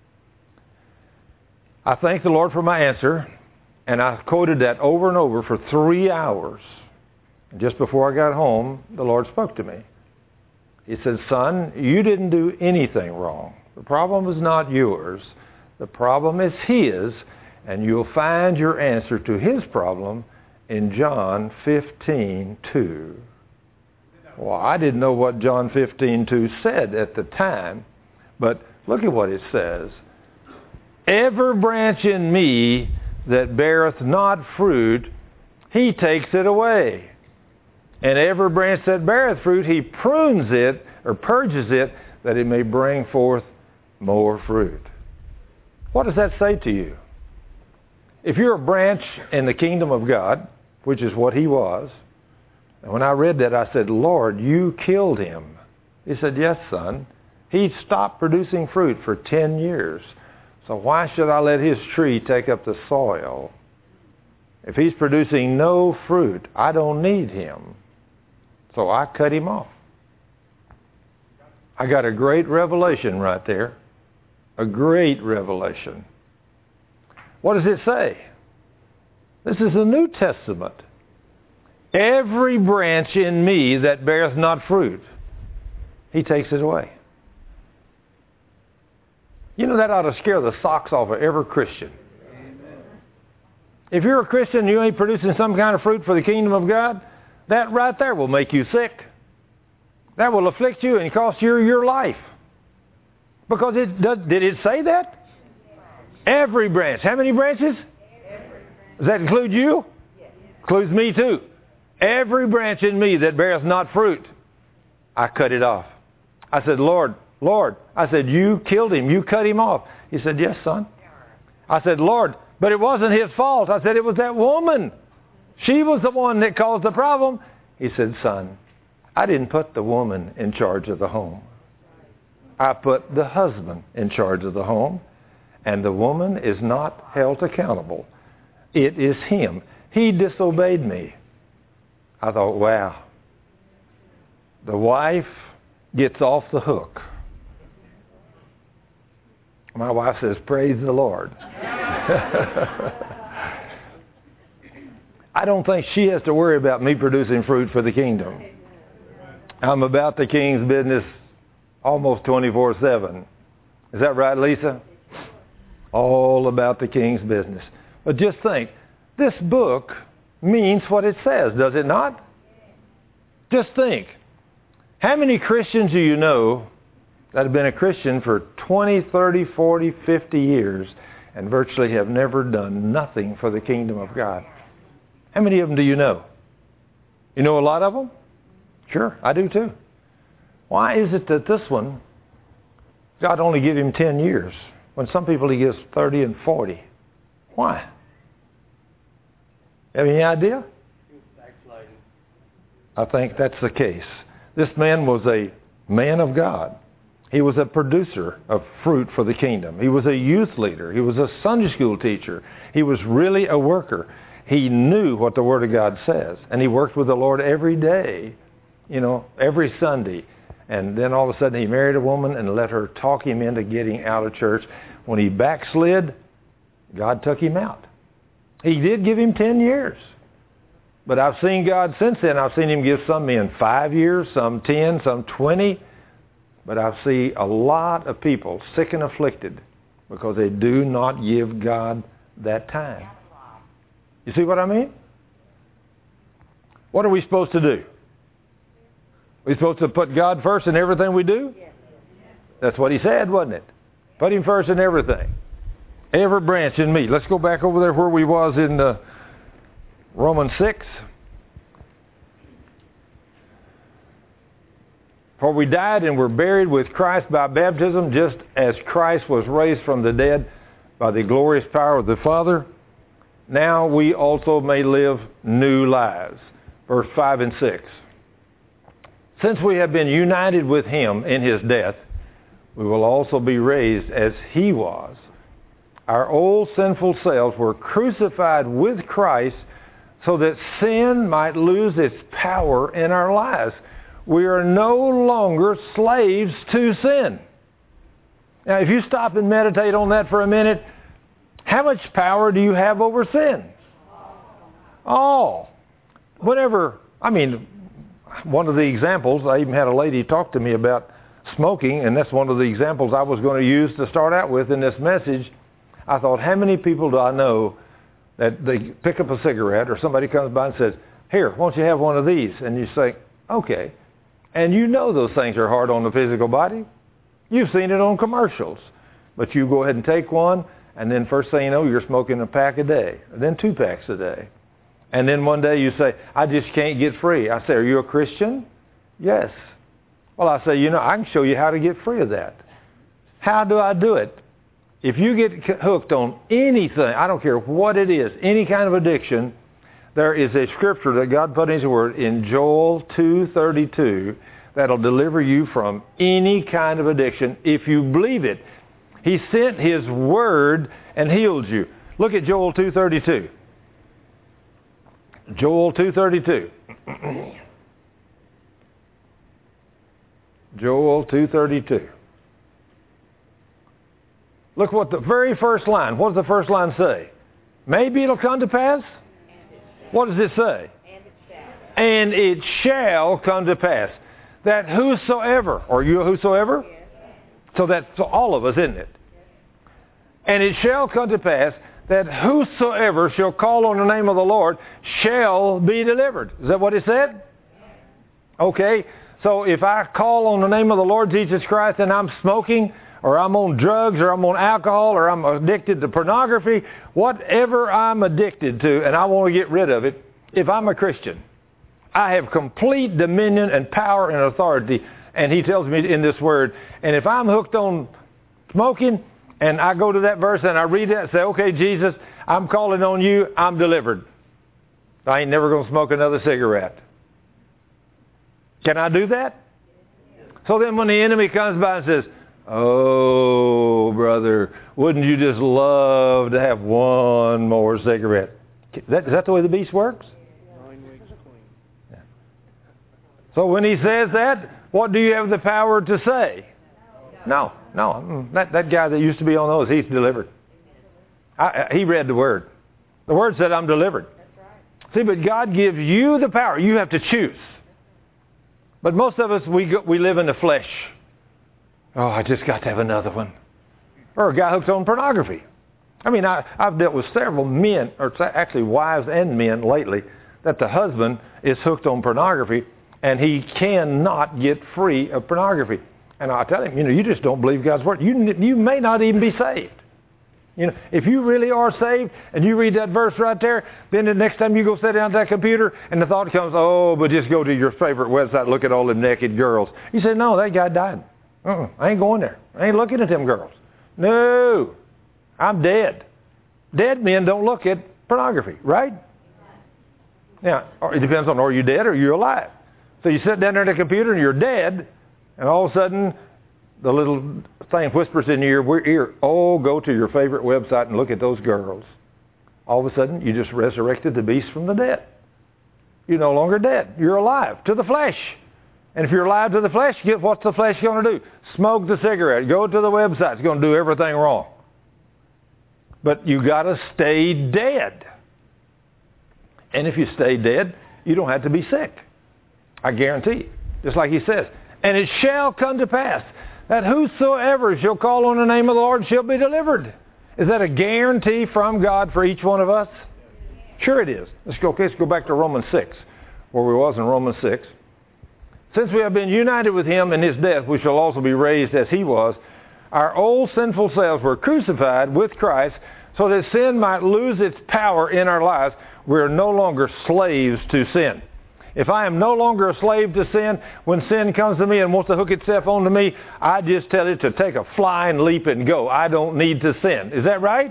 I thanked the Lord for my answer, and I quoted that over and over for 3 hours. And just before I got home, the Lord spoke to me. He said, son, you didn't do anything wrong. The problem is not yours. The problem is his, and you'll find your answer to his problem in John 15:2. Well, I didn't know what John 15:2 said at the time, but look at what it says. Every branch in me that beareth not fruit, he takes it away. And every branch that beareth fruit, he prunes it or purges it that it may bring forth more fruit. What does that say to you? If you're a branch in the kingdom of God, which is what he was, and when I read that, I said, Lord, you killed him. He said, yes, son. He stopped producing fruit for 10 years. So why should I let his tree take up the soil? If he's producing no fruit, I don't need him. So I cut him off. I got a great revelation right there. A great revelation. What does it say? This is the New Testament. Every branch in me that beareth not fruit, He takes it away. You know, that ought to scare the socks off of every Christian. If you're a Christian and you ain't producing some kind of fruit for the kingdom of God, that right there will make you sick. That will afflict you and cost you your life. Because did it say that? Every branch. How many branches? Does that include you? Includes me too. Every branch in me that beareth not fruit, I cut it off. I said, Lord, I said, you killed him. You cut him off. He said, yes, son. I said, Lord, but it wasn't his fault. I said, it was that woman. She was the one that caused the problem. He said, son, I didn't put the woman in charge of the home. I put the husband in charge of the home. And the woman is not held accountable. It is him. He disobeyed me. I thought, wow. The wife gets off the hook. My wife says, praise the Lord. I don't think she has to worry about me producing fruit for the kingdom. I'm about the king's business almost 24/7. Is that right, Lisa? All about the king's business. But just think, this book means what it says, does it not? Just think. How many Christians do you know that have been a Christian for 20, 30, 40, 50 years and virtually have never done nothing for the kingdom of God? How many of them do you know? You know a lot of them? Sure, I do too. Why is it that this one, God only gave him 10 years, when some people he gives 30 and 40? Why? Have any idea? I think that's the case. This man was a man of God. He was a producer of fruit for the kingdom. He was a youth leader. He was a Sunday school teacher. He was really a worker. He knew what the Word of God says. And he worked with the Lord every day, every Sunday. And then all of a sudden he married a woman and let her talk him into getting out of church. When he backslid, God took him out. He did give him 10 years. But I've seen God since then. I've seen him give some men 5 years, some 10, some 20. But I see a lot of people sick and afflicted because they do not give God that time. You see what I mean? What are we supposed to do? We're supposed to put God first in everything we do? That's what he said, wasn't it? Put him first in everything. Every branch in me. Let's go back over there where we was in Romans 6. For we died and were buried with Christ by baptism, just as Christ was raised from the dead by the glorious power of the Father. Now we also may live new lives. Verse 5 and 6. Since we have been united with him in his death, we will also be raised as he was. Our old sinful selves were crucified with Christ so that sin might lose its power in our lives. We are no longer slaves to sin. Now, if you stop and meditate on that for a minute, how much power do you have over sin? All. One of the examples, I even had a lady talk to me about smoking, and that's one of the examples I was going to use to start out with in this message. I thought, how many people do I know that they pick up a cigarette or somebody comes by and says, here, won't you have one of these? And you say, okay. And you know those things are hard on the physical body. You've seen it on commercials. But you go ahead and take one, and then first thing you know, you're smoking a pack a day, and then 2 packs a day. And then one day you say, I just can't get free. I say, are you a Christian? Yes. Well, I say, I can show you how to get free of that. How do I do it? If you get hooked on anything, I don't care what it is, any kind of addiction, there is a scripture that God put in his word in Joel 2:32 that'll deliver you from any kind of addiction if you believe it. He sent his word and healed you. Look at Joel 2:32. Joel 2:32. Joel 2:32. Look what the very first line, what does the first line say? Maybe it'll come to pass? What does it say? And it shall come to pass that whosoever, are you a whosoever? So that's all of us, isn't it? And it shall come to pass that whosoever shall call on the name of the Lord shall be delivered. Is that what it said? Okay, so if I call on the name of the Lord Jesus Christ and I'm smoking, or I'm on drugs, or I'm on alcohol, or I'm addicted to pornography, whatever I'm addicted to and I want to get rid of it, if I'm a Christian, I have complete dominion and power and authority. And he tells me in this word, and if I'm hooked on smoking, and I go to that verse and I read that and say, okay, Jesus, I'm calling on you, I'm delivered. I ain't never going to smoke another cigarette. Can I do that? So then when the enemy comes by and says, oh, brother, wouldn't you just love to have one more cigarette? Is that the way the beast works? 9 weeks clean. Yeah. So when he says that, what do you have the power to say? No. That guy that used to be on those, he's delivered. He read the Word. The Word said, I'm delivered. See, but God gives you the power. You have to choose. But most of us, we live in the flesh. Oh, I just got to have another one. Or a guy hooked on pornography. I mean, I've dealt with several men, or actually wives and men lately, that the husband is hooked on pornography and he cannot get free of pornography. And I tell him, you just don't believe God's Word. You may not even be saved. If you really are saved and you read that verse right there, then the next time you go sit down at that computer and the thought comes, oh, but just go to your favorite website and look at all them naked girls. You say, no, that guy died. I ain't going there. I ain't looking at them girls. No, I'm dead. Dead men don't look at pornography, right? Now, it depends on are you dead or you're alive. So you sit down there at the computer and you're dead, and all of a sudden the little thing whispers in your ear, oh, go to your favorite website and look at those girls. All of a sudden you just resurrected the beast from the dead. You're no longer dead. You're alive to the flesh. And if you're alive to the flesh, what's the flesh going to do? Smoke the cigarette. Go to the website. It's going to do everything wrong. But you got to stay dead. And if you stay dead, you don't have to be sick. I guarantee you. Just like he says. And it shall come to pass that whosoever shall call on the name of the Lord shall be delivered. Is that a guarantee from God for each one of us? Sure it is. Let's go back to Romans 6, where we was in Romans 6. Since we have been united with him in his death, we shall also be raised as he was. Our old sinful selves were crucified with Christ so that sin might lose its power in our lives. We are no longer slaves to sin. If I am no longer a slave to sin, when sin comes to me and wants to hook itself onto me, I just tell it to take a flying leap and go. I don't need to sin. Is that right?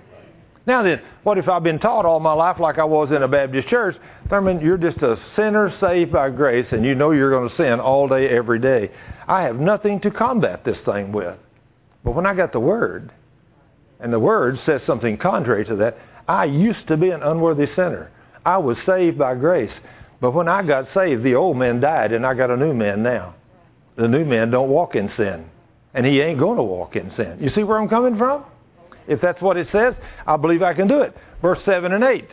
Now then, what if I've been taught all my life like I was in a Baptist church, Thurman, you're just a sinner saved by grace and you know you're going to sin all day, every day. I have nothing to combat this thing with. But when I got the Word, and the Word says something contrary to that, I used to be an unworthy sinner. I was saved by grace. But when I got saved, the old man died and I got a new man now. The new man don't walk in sin. And he ain't going to walk in sin. You see where I'm coming from? If that's what it says, I believe I can do it. Verse 7 and 8.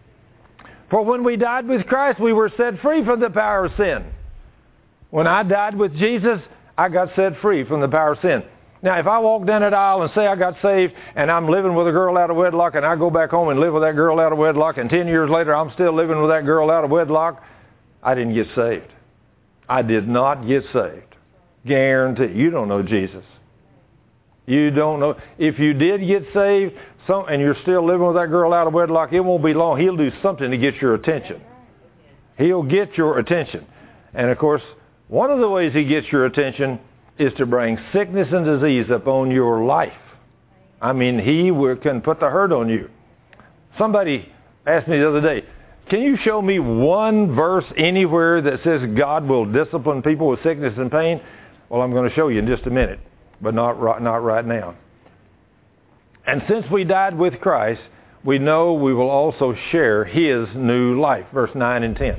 For when we died with Christ, we were set free from the power of sin. When I died with Jesus, I got set free from the power of sin. Now, if I walk down that aisle and say I got saved and I'm living with a girl out of wedlock and I go back home and live with that girl out of wedlock and 10 years later I'm still living with that girl out of wedlock, I didn't get saved. I did not get saved. Guarantee. You don't know Jesus. You don't know. If you did get saved and you're still living with that girl out of wedlock, it won't be long. He'll do something to get your attention. He'll get your attention. And of course, one of the ways he gets your attention is to bring sickness and disease upon your life. I mean, he can put the hurt on you. Somebody asked me the other day, can you show me one verse anywhere that says God will discipline people with sickness and pain? Well, I'm going to show you in just a minute, but not right now. And since we died with Christ, we know we will also share his new life. Verse 9 and 10.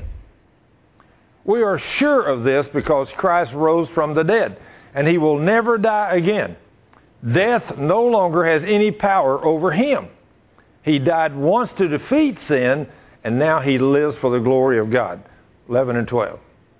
We are sure of this because Christ rose from the dead, and he will never die again. Death no longer has any power over him. He died once to defeat sin, and now he lives for the glory of God. 11 and 12.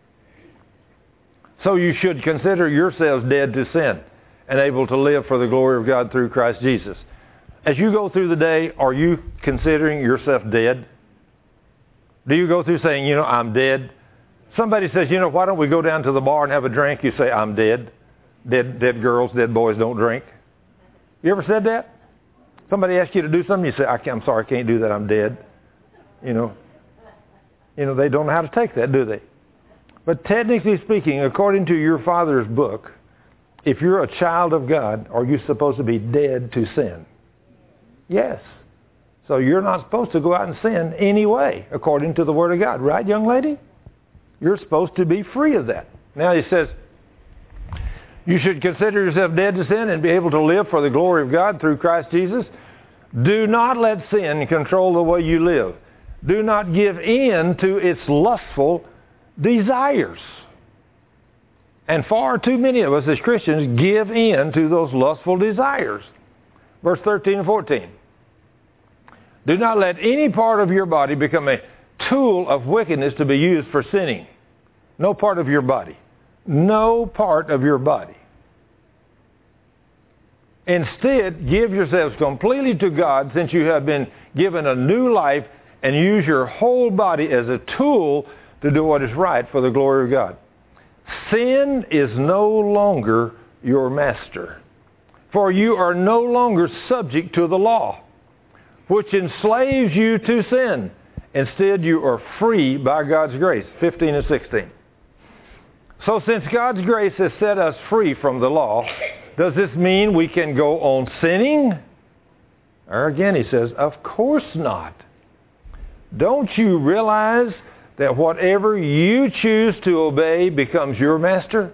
So you should consider yourselves dead to sin and able to live for the glory of God through Christ Jesus. As you go through the day, are you considering yourself dead? Do you go through saying, I'm dead? Somebody says, why don't we go down to the bar and have a drink? You say, I'm dead. Dead girls, dead boys don't drink. You ever said that? Somebody asks you to do something, you say, I'm sorry, I can't do that, I'm dead. They don't know how to take that, do they? But technically speaking, according to your Father's book, if you're a child of God, are you supposed to be dead to sin? Yes. So you're not supposed to go out and sin anyway, according to the Word of God. Right, young lady? You're supposed to be free of that. Now he says, you should consider yourself dead to sin and be able to live for the glory of God through Christ Jesus. Do not let sin control the way you live. Do not give in to its lustful desires. And far too many of us as Christians give in to those lustful desires. Verse 13 and 14. Do not let any part of your body become a tool of wickedness to be used for sinning. No part of your body. No part of your body. Instead, give yourselves completely to God, since you have been given a new life, and use your whole body as a tool to do what is right for the glory of God. Sin is no longer your master, for you are no longer subject to the law, which enslaves you to sin. Instead, you are free by God's grace. 15 and 16. So since God's grace has set us free from the law, does this mean we can go on sinning? Or again, he says, of course not. Don't you realize that whatever you choose to obey becomes your master?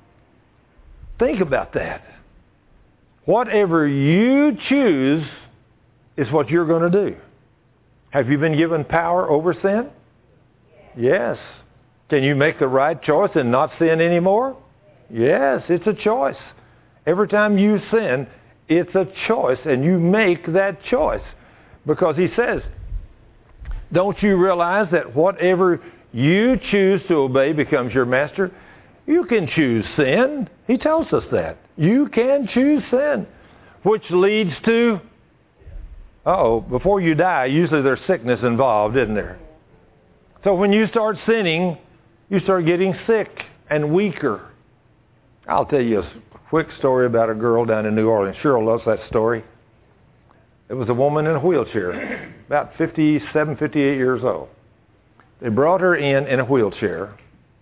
Think about that. Whatever you choose is what you're going to do. Have you been given power over sin? Yes. Can you make the right choice and not sin anymore? Yes, it's a choice. Every time you sin, it's a choice, and you make that choice. Because he says, don't you realize that whatever you choose to obey becomes your master? You can choose sin. He tells us that. You can choose sin, which leads to, before you die, usually there's sickness involved, isn't there? So when you start sinning, you start getting sick and weaker. I'll tell you a quick story about a girl down in New Orleans. Cheryl loves that story. It was a woman in a wheelchair, about 57, 58 years old. They brought her in a wheelchair.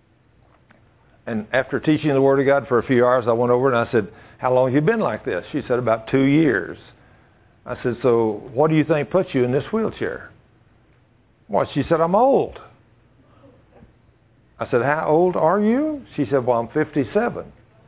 And after teaching the Word of God for a few hours, I went over and I said, how long have you been like this? She said, about 2 years. I said, so what do you think puts you in this wheelchair? Well, she said, I'm old. I said, how old are you? She said, well, I'm 57.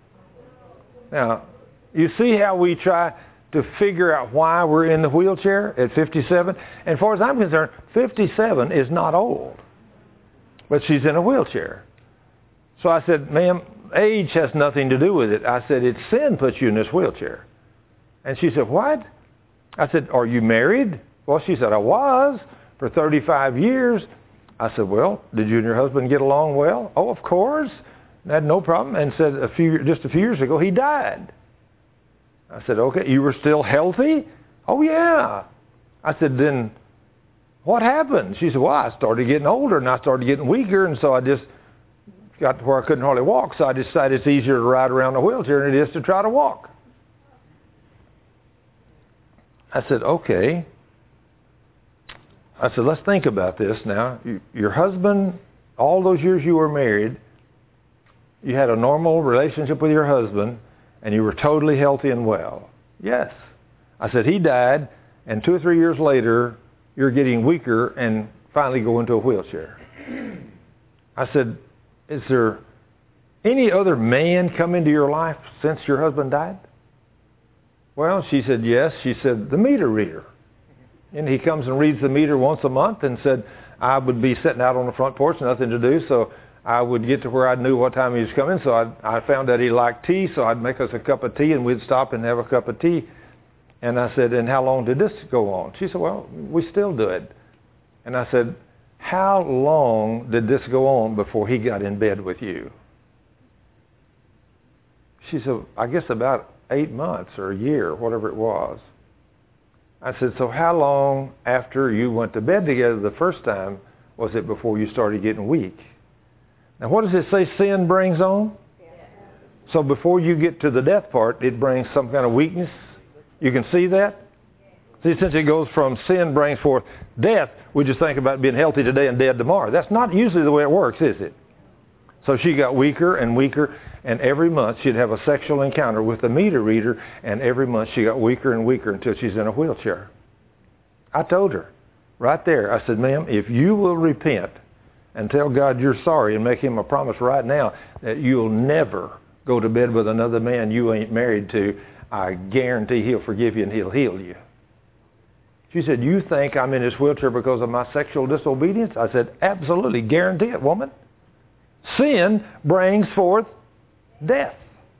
Now, you see how we try to figure out why we're in the wheelchair at 57? And as far as I'm concerned, 57 is not old. But she's in a wheelchair. So I said, ma'am, age has nothing to do with it. I said, it's sin puts you in this wheelchair. And she said, what? I said, are you married? Well, she said, I was for 35 years. I said, well, did you and your husband get along well? Oh, of course. I had no problem. And said just a few years ago, he died. I said, okay, you were still healthy? Oh, yeah. I said, then what happened? She said, well, I started getting older and I started getting weaker, and so I just got to where I couldn't hardly walk, so I decided it's easier to ride around a wheelchair than it is to try to walk. I said, okay. I said, let's think about this now. Your husband, all those years you were married, you had a normal relationship with your husband, and you were totally healthy and well. Yes. I said, he died, and 2 or 3 years later, you're getting weaker and finally go into a wheelchair. I said, is there any other man come into your life since your husband died? Well, she said, yes. She said, the meter reader. And he comes and reads the meter once a month, and said, I would be sitting out on the front porch, nothing to do, so I would get to where I knew what time he was coming. So I found that he liked tea, so I'd make us a cup of tea, and we'd stop and have a cup of tea. And I said, and how long did this go on? She said, well, we still do it. And I said, how long did this go on before he got in bed with you? She said, I guess about 8 months or a year, whatever it was. I said, so how long after you went to bed together the first time was it before you started getting weak? Now what does it say sin brings on? So before you get to the death part, it brings some kind of weakness. You can see that? See, since it goes from sin brings forth death, we just think about being healthy today and dead tomorrow. That's not usually the way it works, is it? So she got weaker and weaker, and every month she'd have a sexual encounter with a meter reader, and every month she got weaker and weaker until she's in a wheelchair. I told her right there, I said, ma'am, if you will repent and tell God you're sorry and make him a promise right now that you'll never go to bed with another man you ain't married to, I guarantee he'll forgive you and he'll heal you. She said, you think I'm in this wheelchair because of my sexual disobedience? I said, absolutely, guarantee it, woman. Sin brings forth death.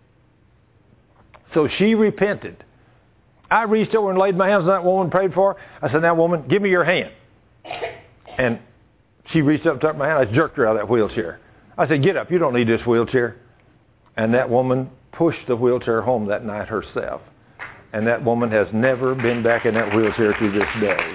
So she repented. I reached over and laid my hands on that woman and prayed for her. I said, now woman, give me your hand. And she reached up and took my hand. I jerked her out of that wheelchair. I said, get up, you don't need this wheelchair. And that woman pushed the wheelchair home that night herself. And that woman has never been back in that wheelchair to this day.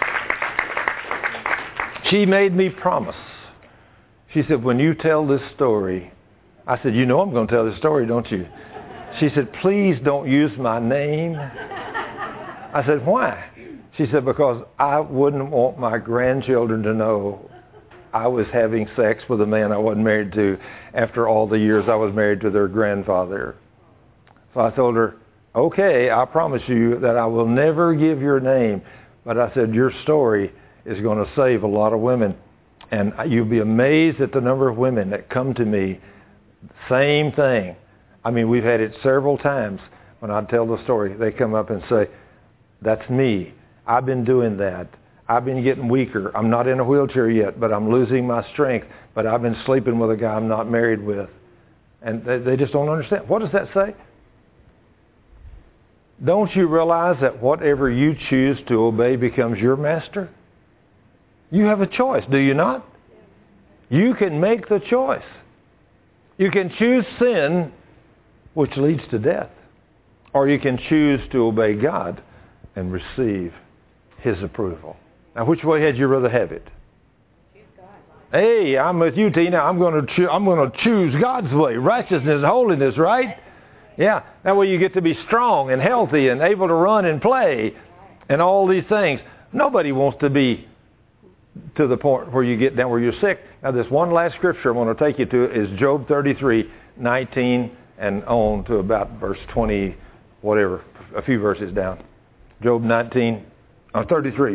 She made me promise. She said, when you tell this story, I said, you know I'm going to tell this story, don't you? She said, please don't use my name. I said, why? She said, because I wouldn't want my grandchildren to know I was having sex with a man I wasn't married to after all the years I was married to their grandfather. So I told her, okay, I promise you that I will never give your name. But I said, your story is going to save a lot of women. And you'll be amazed at the number of women that come to me, same thing. I mean, we've had it several times when I tell the story. They come up and say, that's me. I've been doing that. I've been getting weaker. I'm not in a wheelchair yet, but I'm losing my strength. But I've been sleeping with a guy I'm not married with. And they just don't understand. What does that say? Don't you realize that whatever you choose to obey becomes your master? You have a choice, do you not? You can make the choice. You can choose sin, which leads to death. Or you can choose to obey God and receive his approval. Now, which way had you rather have it? Hey, I'm with you, Tina. I'm going to choose God's way. Righteousness and holiness, right? Yeah. That way you get to be strong and healthy and able to run and play and all these things. Nobody wants to be to the point where you get down where you're sick. Now, this one last scripture I want to take you to is Job 33:19 and on to about verse 20, whatever, a few verses down. Job 33.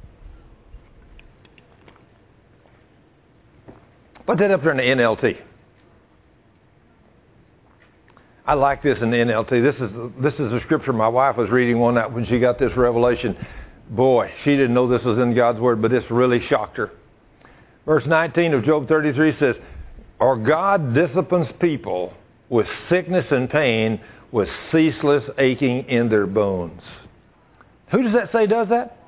Put that up there in the NLT. I like this in the NLT. This is a scripture my wife was reading one night when she got this revelation. Boy, she didn't know this was in God's Word, but this really shocked her. Verse 19 of Job 33 says, or God disciplines people with sickness and pain, with ceaseless aching in their bones. Who does that say does that?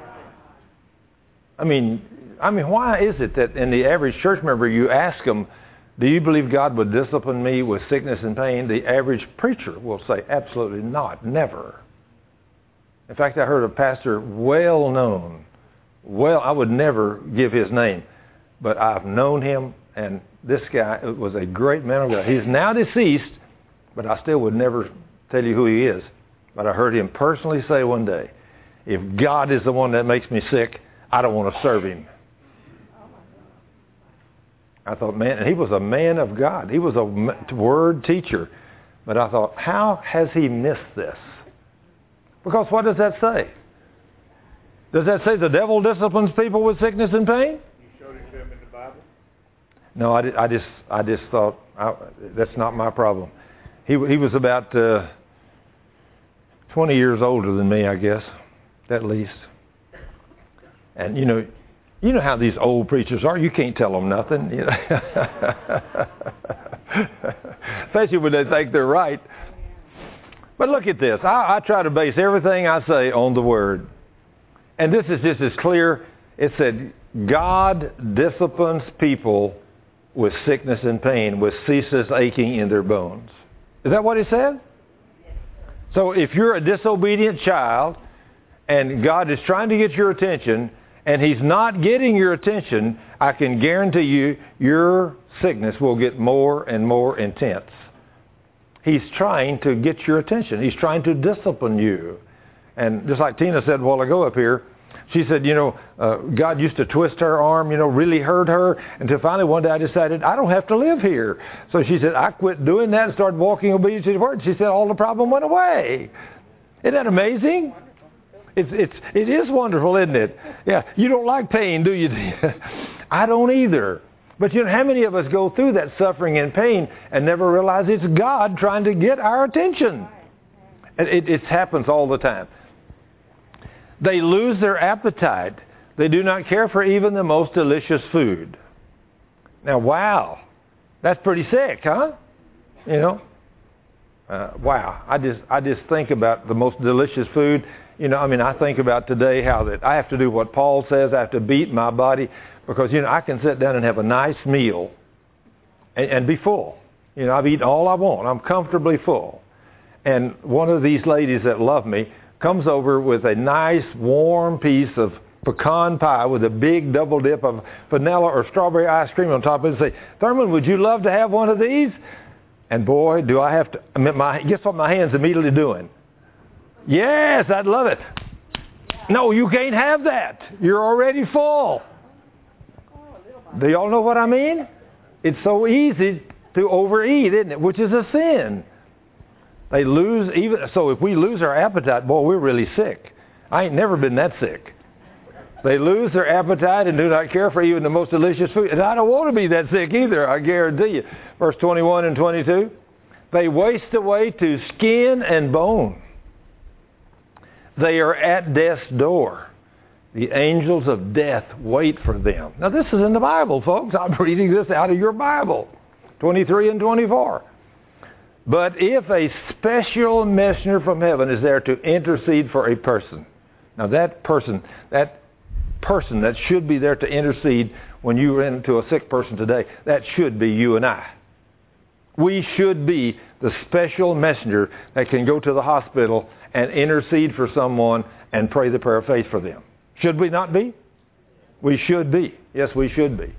I mean, why is it that in the average church member you ask them, do you believe God would discipline me with sickness and pain? The average preacher will say, absolutely not, never. In fact, I heard a pastor well known, I would never give his name, but I've known him, and this guy was a great man of God. He's now deceased, but I still would never tell you who he is. But I heard him personally say one day, if God is the one that makes me sick, I don't want to serve him. I thought, man, and he was a man of God. He was a word teacher. But I thought, how has he missed this? Because what does that say? Does that say the devil disciplines people with sickness and pain? You showed it to him in the Bible? No, I just thought, that's not my problem. He was about 20 years older than me, I guess, at least. And you know how these old preachers are. You can't tell them nothing. You know? Especially when they think they're right. But look at this. I try to base everything I say on the Word. And this is just as clear It said, God disciplines people with sickness and pain, with ceaseless aching in their bones. Is that what it said? So if you're a disobedient child and God is trying to get your attention and He's not getting your attention, I can guarantee you your sickness will get more and more intense. He's trying to get your attention. He's trying to discipline you. And just like Tina said a while ago up here, she said, God used to twist her arm, really hurt her, until finally one day I decided I don't have to live here. So she said, I quit doing that and started walking obedient to the Word. She said, all the problem went away. Isn't that amazing? It is wonderful, isn't it? Yeah, you don't like pain, do you? I don't either. But how many of us go through that suffering and pain and never realize it's God trying to get our attention? It happens all the time. They lose their appetite. They do not care for even the most delicious food. Now, wow, that's pretty sick, huh? Wow. I just think about the most delicious food. I think about today how that I have to do what Paul says. I have to beat my body because, I can sit down and have a nice meal and be full. I've eaten all I want. I'm comfortably full. And one of these ladies that love me comes over with a nice warm piece of pecan pie with a big double dip of vanilla or strawberry ice cream on top of it and say, Thurman, would you love to have one of these? And boy, do I have to, guess what my hand's immediately doing? Yes, I'd love it. No, you can't have that. You're already full. Do y'all know what I mean? It's so easy to overeat, isn't it? Which is a sin. So if we lose our appetite, boy, we're really sick. I ain't never been that sick. They lose their appetite and do not care for even the most delicious food. And I don't want to be that sick either, I guarantee you. Verse 21 and 22. They waste away to skin and bone. They are at death's door. The angels of death wait for them. Now this is in the Bible, folks. I'm reading this out of your Bible. 23 and 24. But if a special messenger from heaven is there to intercede for a person. Now that person that should be there to intercede when you run into a sick person today, that should be you and I. We should be the special messenger that can go to the hospital and intercede for someone and pray the prayer of faith for them. Should we not be? We should be. Yes, we should be.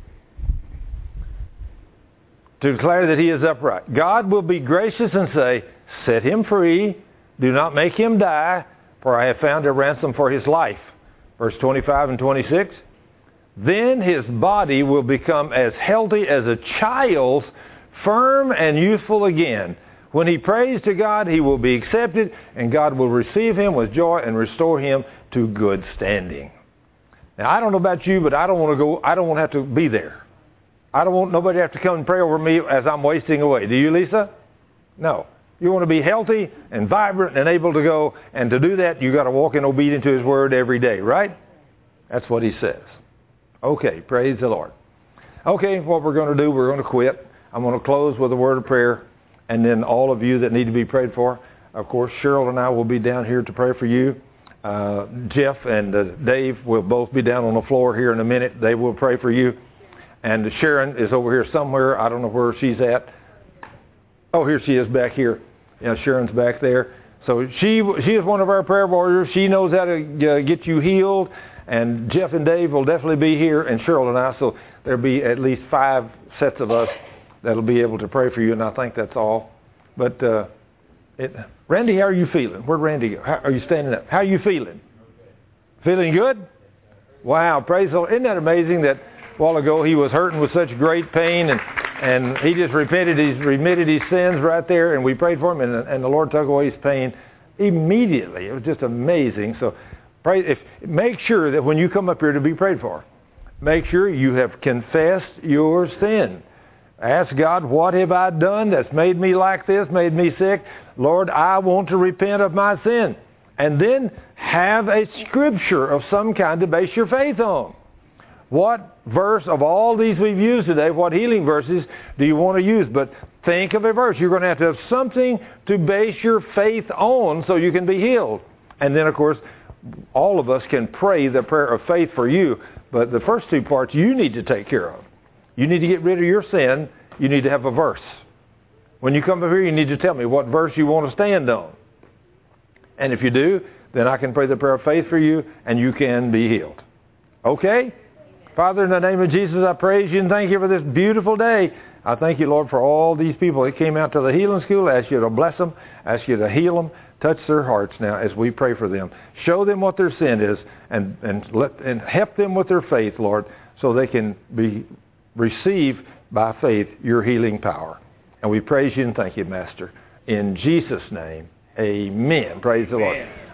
To declare that he is upright. God will be gracious and say, set him free, do not make him die, for I have found a ransom for his life. Verse 25 and 26. Then his body will become as healthy as a child's, firm and youthful again. When he prays to God, he will be accepted, and God will receive him with joy and restore him to good standing. Now, I don't know about you, but I don't want to have to be there. I don't want nobody to have to come and pray over me as I'm wasting away. Do you, Lisa? No. You want to be healthy and vibrant and able to go, and to do that, you got to walk in obedience to his word every day, right? That's what he says. Okay, praise the Lord. Okay, what we're going to do, we're going to quit. I'm going to close with a word of prayer, and then all of you that need to be prayed for. Of course, Cheryl and I will be down here to pray for you. Jeff and Dave will both be down on the floor here in a minute. They will pray for you. And Sharon is over here somewhere. I don't know where she's at. Oh, here she is back here. Yeah, Sharon's back there. So she is one of our prayer warriors. She knows how to get you healed. And Jeff and Dave will definitely be here, and Cheryl and I. So there'll be at least 5 sets of us that'll be able to pray for you, and I think that's all. But Randy, how are you feeling? Where'd Randy go? Are you standing up? How are you feeling? Feeling good? Wow, praise the Lord. Isn't that amazing that a while ago he was hurting with such great pain, and he just remitted his sins right there, and we prayed for him, and the Lord took away his pain immediately. It was just amazing. So make sure that when you come up here to be prayed for, make sure you have confessed your sin. Ask God, what have I done that's made me like this, made me sick? Lord, I want to repent of my sin. And then have a scripture of some kind to base your faith on. What verse of all these we've used today, what healing verses do you want to use? But think of a verse. You're going to have something to base your faith on so you can be healed. And then, of course, all of us can pray the prayer of faith for you. But the first two parts you need to take care of. You need to get rid of your sin. You need to have a verse. When you come over here, you need to tell me what verse you want to stand on. And if you do, then I can pray the prayer of faith for you, and you can be healed. Okay? Father, in the name of Jesus, I praise you and thank you for this beautiful day. I thank you, Lord, for all these people that came out to the healing school. I ask you to bless them. I ask you to heal them. Touch their hearts now as we pray for them. Show them what their sin is and help them with their faith, Lord, so they can receive by faith your healing power. And we praise you and thank you, Master. In Jesus' name, amen. Praise the Lord.